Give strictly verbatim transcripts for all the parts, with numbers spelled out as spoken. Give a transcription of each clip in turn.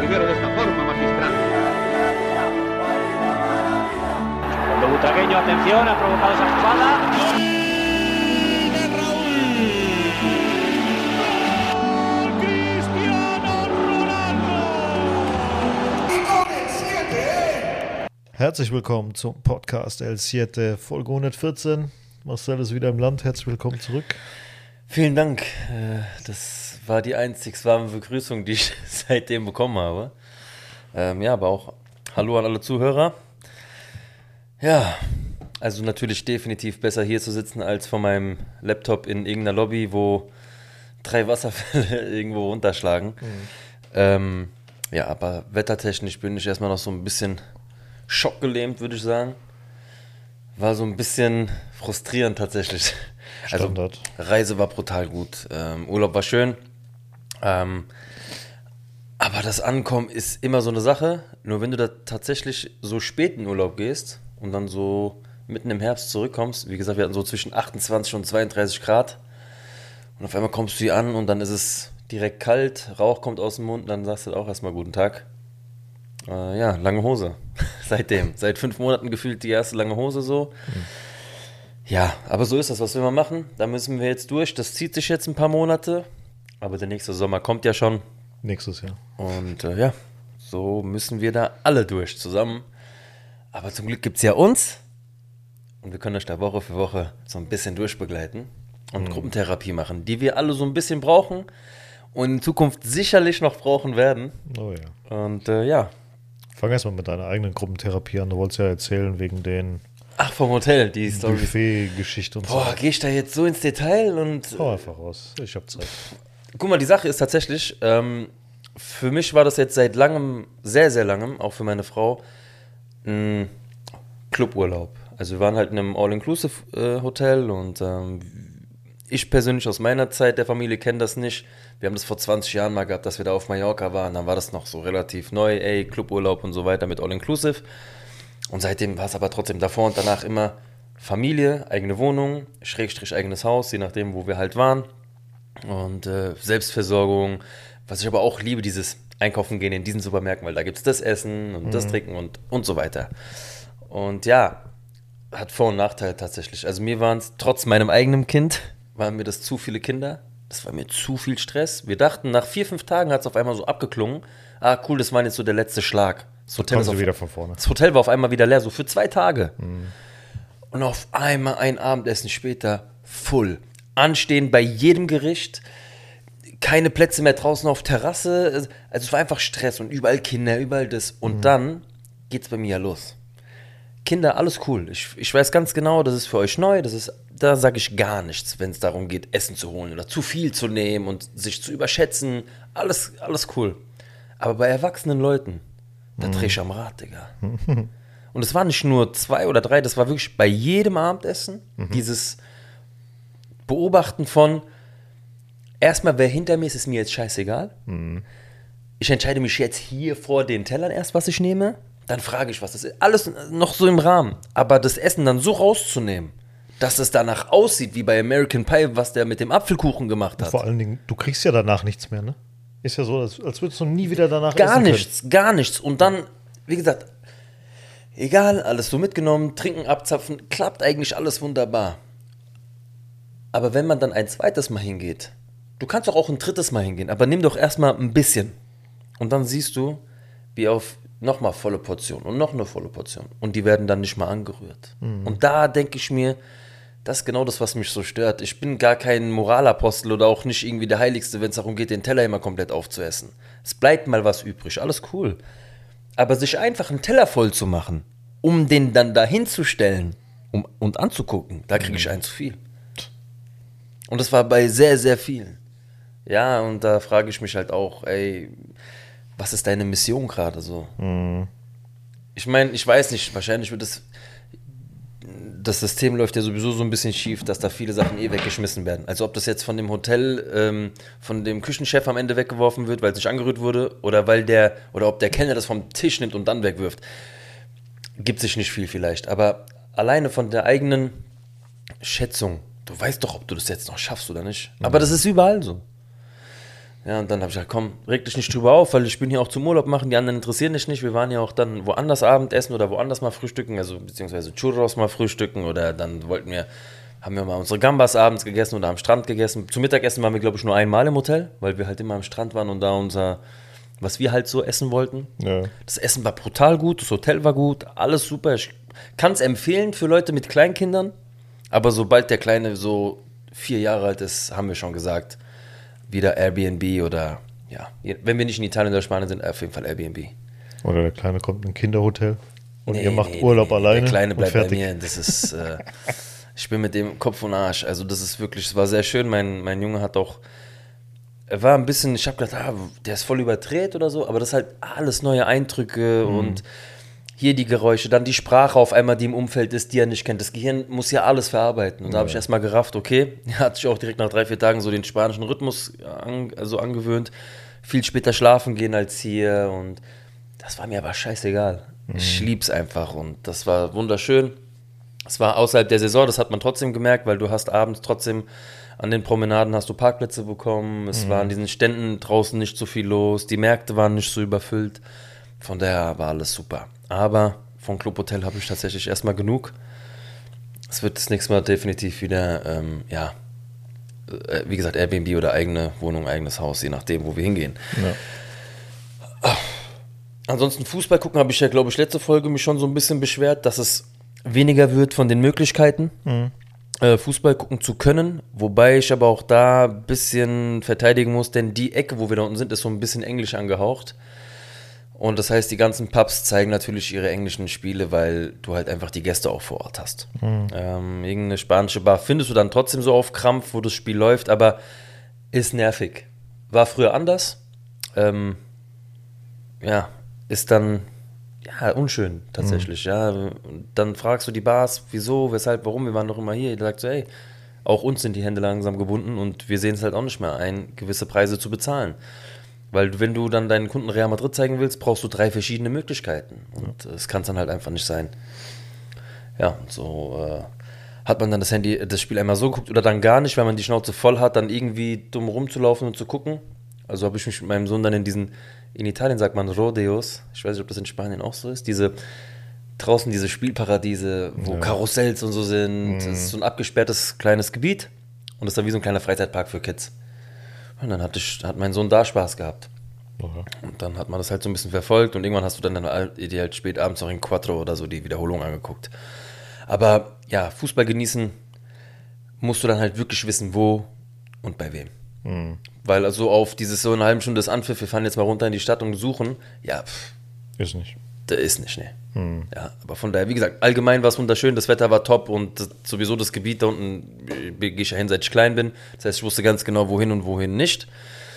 conducere de esta forma magistral. Cuando Butragueño, atención, ha provocado esa jugada. Herzlich willkommen zum Podcast El Siete, Folge hundertvierzehn. Marcel ist wieder im Land, herzlich willkommen zurück. Vielen Dank, das war die einzig warme Begrüßung, die ich seitdem bekommen habe. Ähm, ja, aber auch hallo an alle Zuhörer. Ja, also natürlich definitiv besser hier zu sitzen, als vor meinem Laptop in irgendeiner Lobby, wo drei Wasserfälle irgendwo runterschlagen. Mhm. Ähm, ja, aber wettertechnisch bin ich erstmal noch so ein bisschen schockgelähmt, würde ich sagen. War so ein bisschen frustrierend tatsächlich. Standard. Also Reise war brutal gut, ähm, Urlaub war schön, ähm, aber das Ankommen ist immer so eine Sache. Nur wenn du da tatsächlich so spät in Urlaub gehst und dann so mitten im Herbst zurückkommst, wie gesagt, wir hatten so zwischen achtundzwanzig und zweiunddreißig Grad und auf einmal kommst du hier an und dann ist es direkt kalt, Rauch kommt aus dem Mund und dann sagst du auch erstmal guten Tag. Äh, ja, lange Hose. Seitdem. Seit fünf Monaten gefühlt die erste lange Hose so. Mhm. Ja, aber so ist das, was wir mal machen. Da müssen wir jetzt durch. Das zieht sich jetzt ein paar Monate. Aber der nächste Sommer kommt ja schon. Nächstes Jahr. Und äh, ja, so müssen wir da alle durch zusammen. Aber zum Glück gibt es ja uns. Und wir können euch da Woche für Woche so ein bisschen durchbegleiten. Und mhm. Gruppentherapie machen, die wir alle so ein bisschen brauchen. Und in Zukunft sicherlich noch brauchen werden. Oh ja. Und äh, ja. Fang erstmal mit deiner eigenen Gruppentherapie an. Du wolltest ja erzählen wegen den Ach, vom Hotel, die Story. Buffet-Geschichte und Boah, so. Boah, geh ich da jetzt so ins Detail und... Hau einfach raus, ich hab Zeit. Guck mal, die Sache ist tatsächlich, ähm, für mich war das jetzt seit langem, sehr, sehr langem, auch für meine Frau, ein Cluburlaub. Also wir waren halt in einem All-Inclusive-Hotel und ähm, ich persönlich aus meiner Zeit der Familie kenne das nicht. Wir haben das vor zwanzig Jahren mal gehabt, dass wir da auf Mallorca waren. Dann war das noch so relativ neu, ey, Cluburlaub und so weiter mit All-Inclusive. Und seitdem war es aber trotzdem davor und danach immer Familie, eigene Wohnung, Schrägstrich eigenes Haus, je nachdem, wo wir halt waren. Und äh, Selbstversorgung, was ich aber auch liebe, dieses Einkaufen gehen in diesen Supermärkten, weil da gibt es das Essen und mhm. das Trinken und, und so weiter. Und ja, hat Vor- und Nachteile tatsächlich. Also mir waren es, trotz meinem eigenen Kind, waren mir das zu viele Kinder. Das war mir zu viel Stress. Wir dachten, nach vier, fünf Tagen hat es auf einmal so abgeklungen. Ah, cool, das war jetzt so der letzte Schlag. Das Hotel, ist auf, wieder von vorne. Das Hotel war auf einmal wieder leer, so für zwei Tage. Mhm. Und auf einmal ein Abendessen später full. Anstehen bei jedem Gericht. Keine Plätze mehr draußen auf Terrasse. Also es war einfach Stress und überall Kinder, überall das. Und mhm. dann geht's bei mir ja los. Kinder, alles cool. Ich, ich weiß ganz genau, das ist für euch neu. Das ist, da sage ich gar nichts, wenn es darum geht, Essen zu holen oder zu viel zu nehmen und sich zu überschätzen. Alles, alles cool. Aber bei erwachsenen Leuten, da dreh ich am Rad, Digga. Und es waren nicht nur zwei oder drei, das war wirklich bei jedem Abendessen mhm. dieses Beobachten von, erstmal, wer hinter mir ist, ist mir jetzt scheißegal. Mhm. Ich entscheide mich jetzt hier vor den Tellern erst, was ich nehme. Dann frage ich, was das ist. Alles noch so im Rahmen. Aber das Essen dann so rauszunehmen, dass es danach aussieht, wie bei American Pie, was der mit dem Apfelkuchen gemacht hat. Vor allen Dingen, du kriegst ja danach nichts mehr, ne? Ist ja so, als, als würdest du nie wieder danach gar essen nichts, können. Gar nichts. Und dann, wie gesagt, egal, alles so mitgenommen, trinken, abzapfen, klappt eigentlich alles wunderbar. Aber wenn man dann ein zweites Mal hingeht, du kannst doch auch ein drittes Mal hingehen, aber nimm doch erstmal ein bisschen. Und dann siehst du, wie auf nochmal volle Portion und noch eine volle Portion. Und die werden dann nicht mal angerührt. Mhm. Und da denke ich mir, das ist genau das, was mich so stört. Ich bin gar kein Moralapostel oder auch nicht irgendwie der Heiligste, wenn es darum geht, den Teller immer komplett aufzuessen. Es bleibt mal was übrig, alles cool. Aber sich einfach einen Teller voll zu machen, um den dann da hinzustellen um, und anzugucken, da kriege ich einen zu viel. Und das war bei sehr, sehr vielen. Ja, und da frage ich mich halt auch, ey, was ist deine Mission gerade so? Mhm. Ich meine, ich weiß nicht, wahrscheinlich wird es... Das System läuft ja sowieso so ein bisschen schief, dass da viele Sachen eh weggeschmissen werden. Also ob das jetzt von dem Hotel, ähm, von dem Küchenchef am Ende weggeworfen wird, weil es nicht angerührt wurde, oder weil der, oder ob der Kellner das vom Tisch nimmt und dann wegwirft. Gibt sich nicht viel vielleicht. Aber alleine von der eigenen Schätzung, du weißt doch, ob du das jetzt noch schaffst oder nicht. Mhm. Aber das ist überall so. Ja, und dann habe ich gesagt, komm, reg dich nicht drüber auf, weil ich bin hier auch zum Urlaub machen, die anderen interessieren dich nicht. Wir waren ja auch dann woanders Abendessen oder woanders mal frühstücken, also beziehungsweise Churros mal frühstücken oder dann wollten wir, haben wir mal unsere Gambas abends gegessen oder am Strand gegessen. Zum Mittagessen waren wir, glaube ich, nur einmal im Hotel, weil wir halt immer am Strand waren und da unser, was wir halt so essen wollten. Ja. Das Essen war brutal gut, das Hotel war gut, alles super. Ich kann es empfehlen für Leute mit Kleinkindern, aber sobald der Kleine so vier Jahre alt ist, haben wir schon gesagt, wieder Airbnb oder, ja, wenn wir nicht in Italien oder Spanien sind, auf jeden Fall Airbnb. Oder der Kleine kommt in ein Kinderhotel und Nee, ihr macht nee, Urlaub nee, alleine. Der Kleine und bleibt bei fertig. mir, das ist, äh, ich bin mit dem Kopf und Arsch, also das ist wirklich, es war sehr schön, mein, mein Junge hat auch, er war ein bisschen, ich habe gedacht, ah, der ist voll überdreht oder so, aber das ist halt alles neue Eindrücke Mhm. und hier die Geräusche, dann die Sprache auf einmal, die im Umfeld ist, die er nicht kennt. Das Gehirn muss ja alles verarbeiten. Und da habe ich erstmal gerafft, okay, er hat sich auch direkt nach drei, vier Tagen so den spanischen Rhythmus an, also angewöhnt. Viel später schlafen gehen als hier und das war mir aber scheißegal. Ich lieb's einfach und das war wunderschön. Es war außerhalb der Saison, das hat man trotzdem gemerkt, weil du hast abends trotzdem an den Promenaden hast du Parkplätze bekommen. Es war an diesen Ständen draußen nicht so viel los. Die Märkte waren nicht so überfüllt. Von daher war alles super. Aber vom Clubhotel habe ich tatsächlich erstmal genug. Es wird das nächste Mal definitiv wieder, ähm, ja, äh, wie gesagt, Airbnb oder eigene Wohnung, eigenes Haus, je nachdem, wo wir hingehen. Ja. Ansonsten Fußball gucken habe ich ja, glaube ich, letzte Folge mich schon so ein bisschen beschwert, dass es weniger wird von den Möglichkeiten, Mhm. äh, Fußball gucken zu können. Wobei ich aber auch da ein bisschen verteidigen muss, denn die Ecke, wo wir da unten sind, ist so ein bisschen englisch angehaucht. Und das heißt, die ganzen Pubs zeigen natürlich ihre englischen Spiele, weil du halt einfach die Gäste auch vor Ort hast. Mhm. Ähm, irgendeine spanische Bar findest du dann trotzdem so auf Krampf, wo das Spiel läuft, aber ist nervig. War früher anders. Ähm, ja, ist dann ja unschön tatsächlich. Mhm. Ja, und dann fragst du die Bars, wieso, weshalb, warum, wir waren doch immer hier. Die sagt so, ey, auch uns sind die Hände langsam gebunden und wir sehen es halt auch nicht mehr ein, gewisse Preise zu bezahlen. Weil wenn du dann deinen Kunden Real Madrid zeigen willst, brauchst du drei verschiedene Möglichkeiten. Und es ja. kann es dann halt einfach nicht sein. Ja, und so äh, hat man dann das Handy, das Spiel einmal so geguckt oder dann gar nicht, weil man die Schnauze voll hat, dann irgendwie dumm rumzulaufen und zu gucken. Also habe ich mich mit meinem Sohn dann in diesen, in Italien sagt man Rodeos, ich weiß nicht, ob das in Spanien auch so ist, diese draußen diese Spielparadiese, wo ja. Karussells und so sind. Mhm. Das ist so ein abgesperrtes kleines Gebiet und das ist dann wie so ein kleiner Freizeitpark für Kids. Und dann hat, ich, hat mein Sohn da Spaß gehabt. Okay. Und dann hat man das halt so ein bisschen verfolgt und irgendwann hast du dann, dann dir halt spät abends noch in Quattro oder so die Wiederholung angeguckt. Aber ja, Fußball genießen musst du dann halt wirklich wissen, wo und bei wem. Mhm. Weil also auf dieses so eine halbe Stunde des Anpfiff, wir fahren jetzt mal runter in die Stadt und suchen, ja, pff, ist nicht. Das ist nicht, ne. Mhm. Ja, aber von daher, wie gesagt, allgemein war es wunderschön, das Wetter war top und das, sowieso das Gebiet da unten gehe ich ja hin, seit ich klein bin. Das heißt, ich wusste ganz genau, wohin und wohin nicht.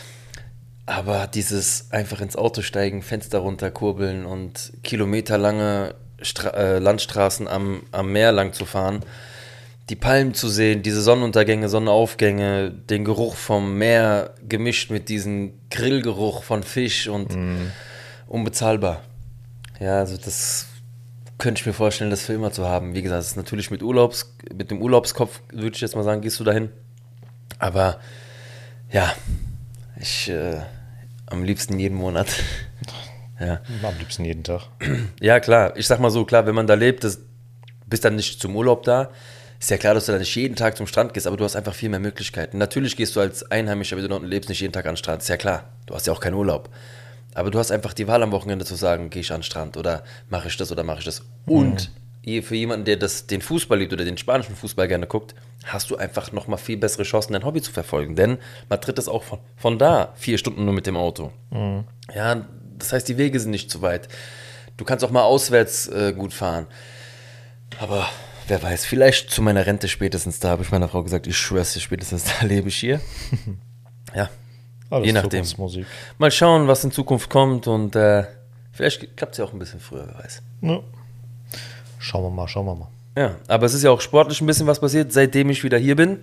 Aber dieses einfach ins Auto steigen, Fenster runterkurbeln und kilometerlange Stra- äh, Landstraßen am, am Meer lang zu fahren, die Palmen zu sehen, diese Sonnenuntergänge, Sonnenaufgänge, den Geruch vom Meer gemischt mit diesem Grillgeruch von Fisch und mhm. unbezahlbar. Ja, also das könnte ich mir vorstellen, das für immer zu haben. Wie gesagt, das ist natürlich mit Urlaubs, mit dem Urlaubskopf, würde ich jetzt mal sagen, gehst du dahin. Aber ja, ich äh, am liebsten jeden Monat. Ja. Am liebsten jeden Tag. Ja, klar. Ich sag mal so, klar, wenn man da lebt, das, bist dann nicht zum Urlaub da. Ist ja klar, dass du da nicht jeden Tag zum Strand gehst, aber du hast einfach viel mehr Möglichkeiten. Natürlich gehst du als Einheimischer, wenn du dort lebst, nicht jeden Tag an den Strand. Ist ja klar. Du hast ja auch keinen Urlaub. Aber du hast einfach die Wahl am Wochenende zu sagen, gehe ich an den Strand oder mache ich das oder mache ich das. Und mhm. für jemanden, der das, den Fußball liebt oder den spanischen Fußball gerne guckt, hast du einfach nochmal viel bessere Chancen, dein Hobby zu verfolgen. Denn Madrid ist auch von, von da vier Stunden nur mit dem Auto. Mhm. Ja, das heißt, die Wege sind nicht zu weit. Du kannst auch mal auswärts äh, gut fahren. Aber wer weiß, vielleicht zu meiner Rente spätestens, da habe ich meiner Frau gesagt, ich schwör's dir, spätestens da lebe ich hier. Ja. Alles je nachdem. Mal schauen, was in Zukunft kommt und äh, vielleicht klappt es ja auch ein bisschen früher, wer weiß. Ja. Schauen wir mal, schauen wir mal. Ja, aber es ist ja auch sportlich ein bisschen was passiert, seitdem ich wieder hier bin.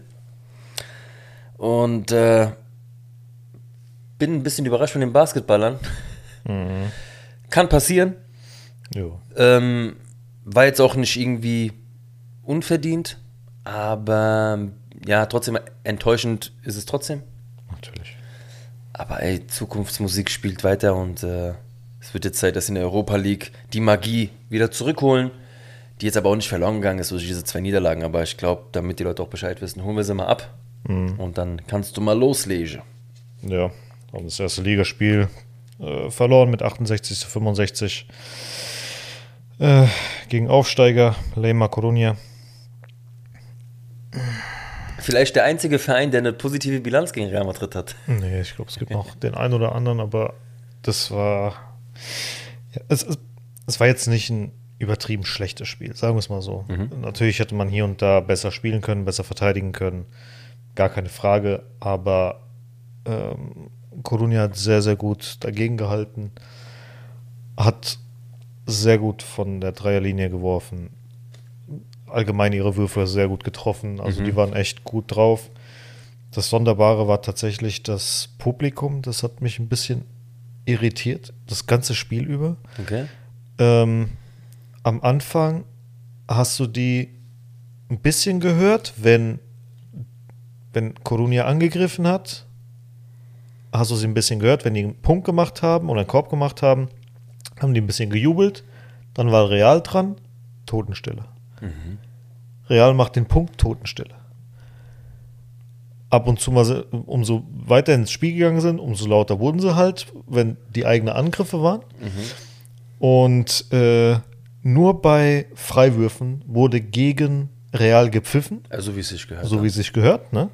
Und äh, bin ein bisschen überrascht von den Basketballern. Mhm. Kann passieren. Jo. Ähm, war jetzt auch nicht irgendwie unverdient, aber ja, trotzdem enttäuschend ist es trotzdem. Natürlich. Aber ey, Zukunftsmusik spielt weiter und äh, es wird jetzt Zeit, dass in der Europa League die Magie wieder zurückholen, die jetzt aber auch nicht verloren gegangen ist durch diese zwei Niederlagen. Aber ich glaube, damit die Leute auch Bescheid wissen, holen wir sie mal ab mhm. und dann kannst du mal loslegen. Ja, und das erste Ligaspiel äh, verloren mit achtundsechzig zu fünfundsechzig äh, gegen Aufsteiger Lema Coruña. Vielleicht der einzige Verein, der eine positive Bilanz gegen Real Madrid hat. Nee, ich glaube, es gibt noch den einen oder anderen, aber das war ja, es, es, es war jetzt nicht ein übertrieben schlechtes Spiel, sagen wir es mal so. Mhm. Natürlich hätte man hier und da besser spielen können, besser verteidigen können, gar keine Frage, aber ähm, Coruña hat sehr, sehr gut dagegen gehalten, hat sehr gut von der Dreierlinie geworfen, allgemein ihre Würfe sehr gut getroffen, also mhm. die waren echt gut drauf. Das Sonderbare war tatsächlich das Publikum, das hat mich ein bisschen irritiert, das ganze Spiel über. Okay. Ähm, am Anfang hast du die ein bisschen gehört, wenn, wenn Coruña angegriffen hat, hast du sie ein bisschen gehört, wenn die einen Punkt gemacht haben oder einen Korb gemacht haben, haben die ein bisschen gejubelt, dann war Real dran, Totenstille. Mhm. Real macht den Punkt, Totenstille. Ab und zu mal, umso weiter ins Spiel gegangen sind, umso lauter wurden sie halt, wenn die eigenen Angriffe waren. Mhm. Und äh, nur bei Freiwürfen wurde gegen Real gepfiffen. Also wie es sich gehört. So wie es sich gehört, ne?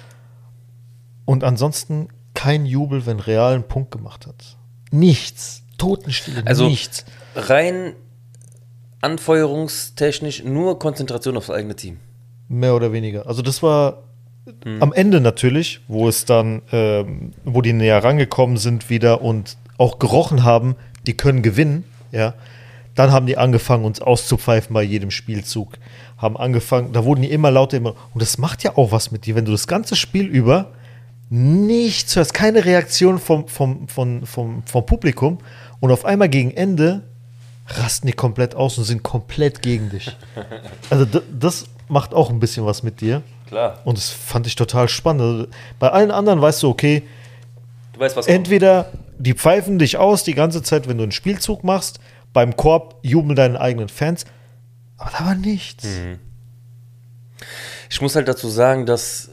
Und ansonsten kein Jubel, wenn Real einen Punkt gemacht hat. Nichts. Totenstille, also nichts. Rein anfeuerungstechnisch nur Konzentration aufs eigene Team. Mehr oder weniger. Also das war hm. am Ende natürlich, wo es dann, ähm, wo die näher rangekommen sind wieder und auch gerochen haben, die können gewinnen, ja. Dann haben die angefangen, uns auszupfeifen bei jedem Spielzug. Haben angefangen, da wurden die immer lauter, immer. Und das macht ja auch was mit dir, wenn du das ganze Spiel über nichts hörst, keine Reaktion vom, vom, vom, vom, vom Publikum und auf einmal gegen Ende rasten die komplett aus und sind komplett gegen dich. Also d- das macht auch ein bisschen was mit dir. Klar. Und das fand ich total spannend. Also bei allen anderen weißt du, okay, du weißt, was entweder die pfeifen dich aus die ganze Zeit, wenn du einen Spielzug machst, beim Korb jubeln deinen eigenen Fans, aber da war nichts. Mhm. Ich muss halt dazu sagen, dass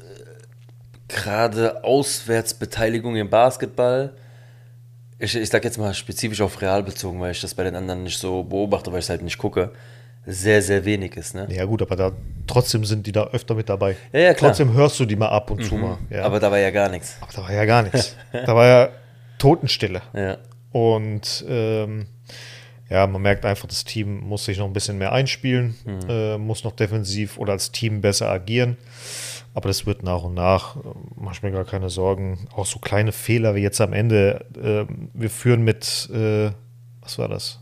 gerade Auswärtsbeteiligung im Basketball, ich, ich sag jetzt mal spezifisch auf Real bezogen, weil ich das bei den anderen nicht so beobachte, weil ich es halt nicht gucke, sehr, sehr wenig ist. Ne? Ja gut, aber da trotzdem sind die da öfter mit dabei. Ja, ja, klar. Trotzdem hörst du die mal ab und mhm. zu mal. Ja. Aber da war ja gar nichts. Aber da war ja gar nichts. Da war ja Totenstille. Ja. Und ähm, ja, man merkt einfach, das Team muss sich noch ein bisschen mehr einspielen, mhm. äh, muss noch defensiv oder als Team besser agieren. Aber das wird nach und nach, mach ich mir gar keine Sorgen. Auch so kleine Fehler wie jetzt am Ende. Äh, wir führen mit, äh, was war das?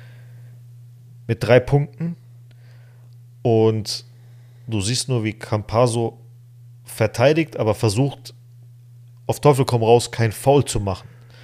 Mit drei Punkten. Und du siehst nur, wie Campazzo verteidigt, aber versucht, auf Teufel komm raus, kein Foul zu machen.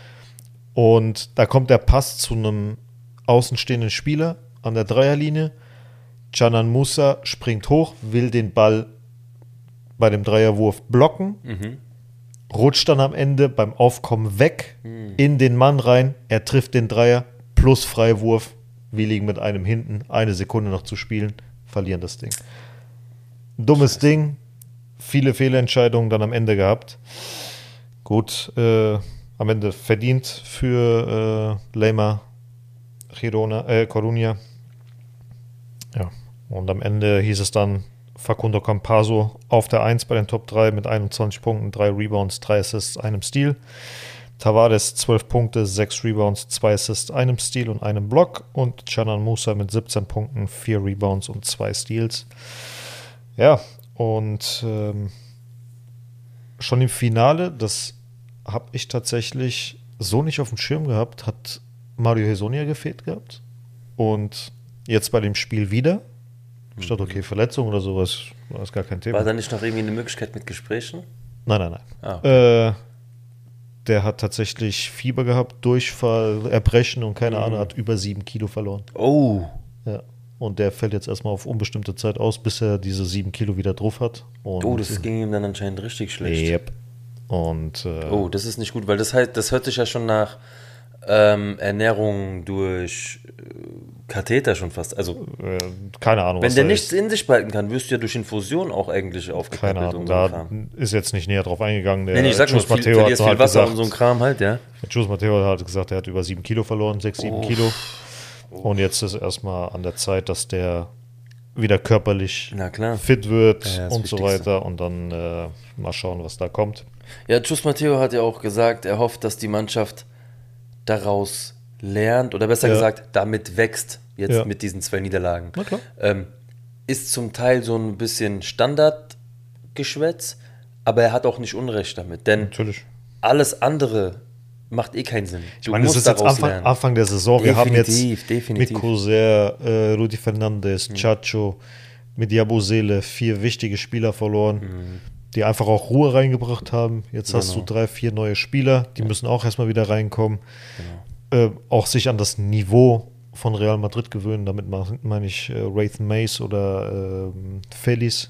Und da kommt der Pass zu einem außenstehenden Spieler an der Dreierlinie. Canan Musa springt hoch, will den Ball bei dem Dreierwurf blocken, mhm. rutscht dann am Ende beim Aufkommen weg, mhm. in den Mann rein, er trifft den Dreier, plus Freiwurf, wir liegen mit einem hinten, eine Sekunde noch zu spielen, verlieren das Ding. Dummes Scheiße. Ding, viele Fehlentscheidungen dann am Ende gehabt. Gut, äh, am Ende verdient für äh, Lema Girona, äh, Coruña. Ja, und am Ende hieß es dann Facundo Campazzo auf der eins bei den Top drei mit einundzwanzig Punkten, drei Rebounds, drei Assists, einem Steal. Tavares zwölf Punkte, sechs Rebounds, zwei Assists, einem Steal und einem Block. Und Canan Musa mit siebzehn Punkten, vier Rebounds und zwei Steals. Ja, und ähm, schon im Finale, das habe ich tatsächlich so nicht auf dem Schirm gehabt, hat Mario Hezonja gefehlt gehabt. Und jetzt bei dem Spiel wieder. Ich dachte, okay, Verletzung oder sowas, das ist gar kein Thema. War da nicht noch irgendwie eine Möglichkeit mit Gesprächen? Nein, nein, nein. Ah, okay. äh, der hat tatsächlich Fieber gehabt, Durchfall, Erbrechen und keine mhm. Ahnung, hat über sieben Kilo verloren. Oh. Ja. Und der fällt jetzt erstmal auf unbestimmte Zeit aus, bis er diese sieben Kilo wieder drauf hat. Und oh, das ging ihm dann anscheinend richtig schlecht. Yep. Und, äh, oh, das ist nicht gut, weil das heißt, das hört sich ja schon nach ähm, Ernährung durch äh, Katheter schon fast. Also, äh, keine Ahnung. wenn was der da nichts ist. in sich spalten kann, wirst du ja durch Infusion auch eigentlich Keine aufgepäppelt Ahnung, und so ein da Kram. ist jetzt nicht näher drauf eingegangen. Der Nee, nee, ich sag nur, Chus viel, Matteo verlierst hat viel halt Wasser gesagt, und so ein Kram halt, ja. der Chus Matteo hat halt gesagt, er hat über sieben Kilo verloren, sechs, sieben Oh. Kilo. Und jetzt ist erstmal an der Zeit, dass der wieder körperlich Na klar. fit wird Ja, ja, das und so Wichtigste. weiter. Und dann äh, mal schauen, was da kommt. Ja, Chus Matteo hat ja auch gesagt, er hofft, dass die Mannschaft daraus lernt oder besser Ja. gesagt, damit wächst, jetzt Ja. mit diesen zwei Niederlagen. Na klar. Ähm, ist zum Teil so ein bisschen Standardgeschwätz, aber er hat auch nicht Unrecht damit, denn Natürlich. alles andere macht eh keinen Sinn. Ich meine, es ist jetzt Anfang, Anfang der Saison. Wir haben jetzt Definitiv, definitiv. mit Coser, äh, Rudi Fernandes, Chacho, mit Yabusele vier wichtige Spieler verloren, Mhm. die einfach auch Ruhe reingebracht haben. Jetzt hast du Genau. drei, vier neue Spieler, die müssen auch erstmal wieder reinkommen. Genau. Äh, auch sich an das Niveau von Real Madrid gewöhnen. Damit meine mein ich äh, Raythan Mace oder ähm, Feliz.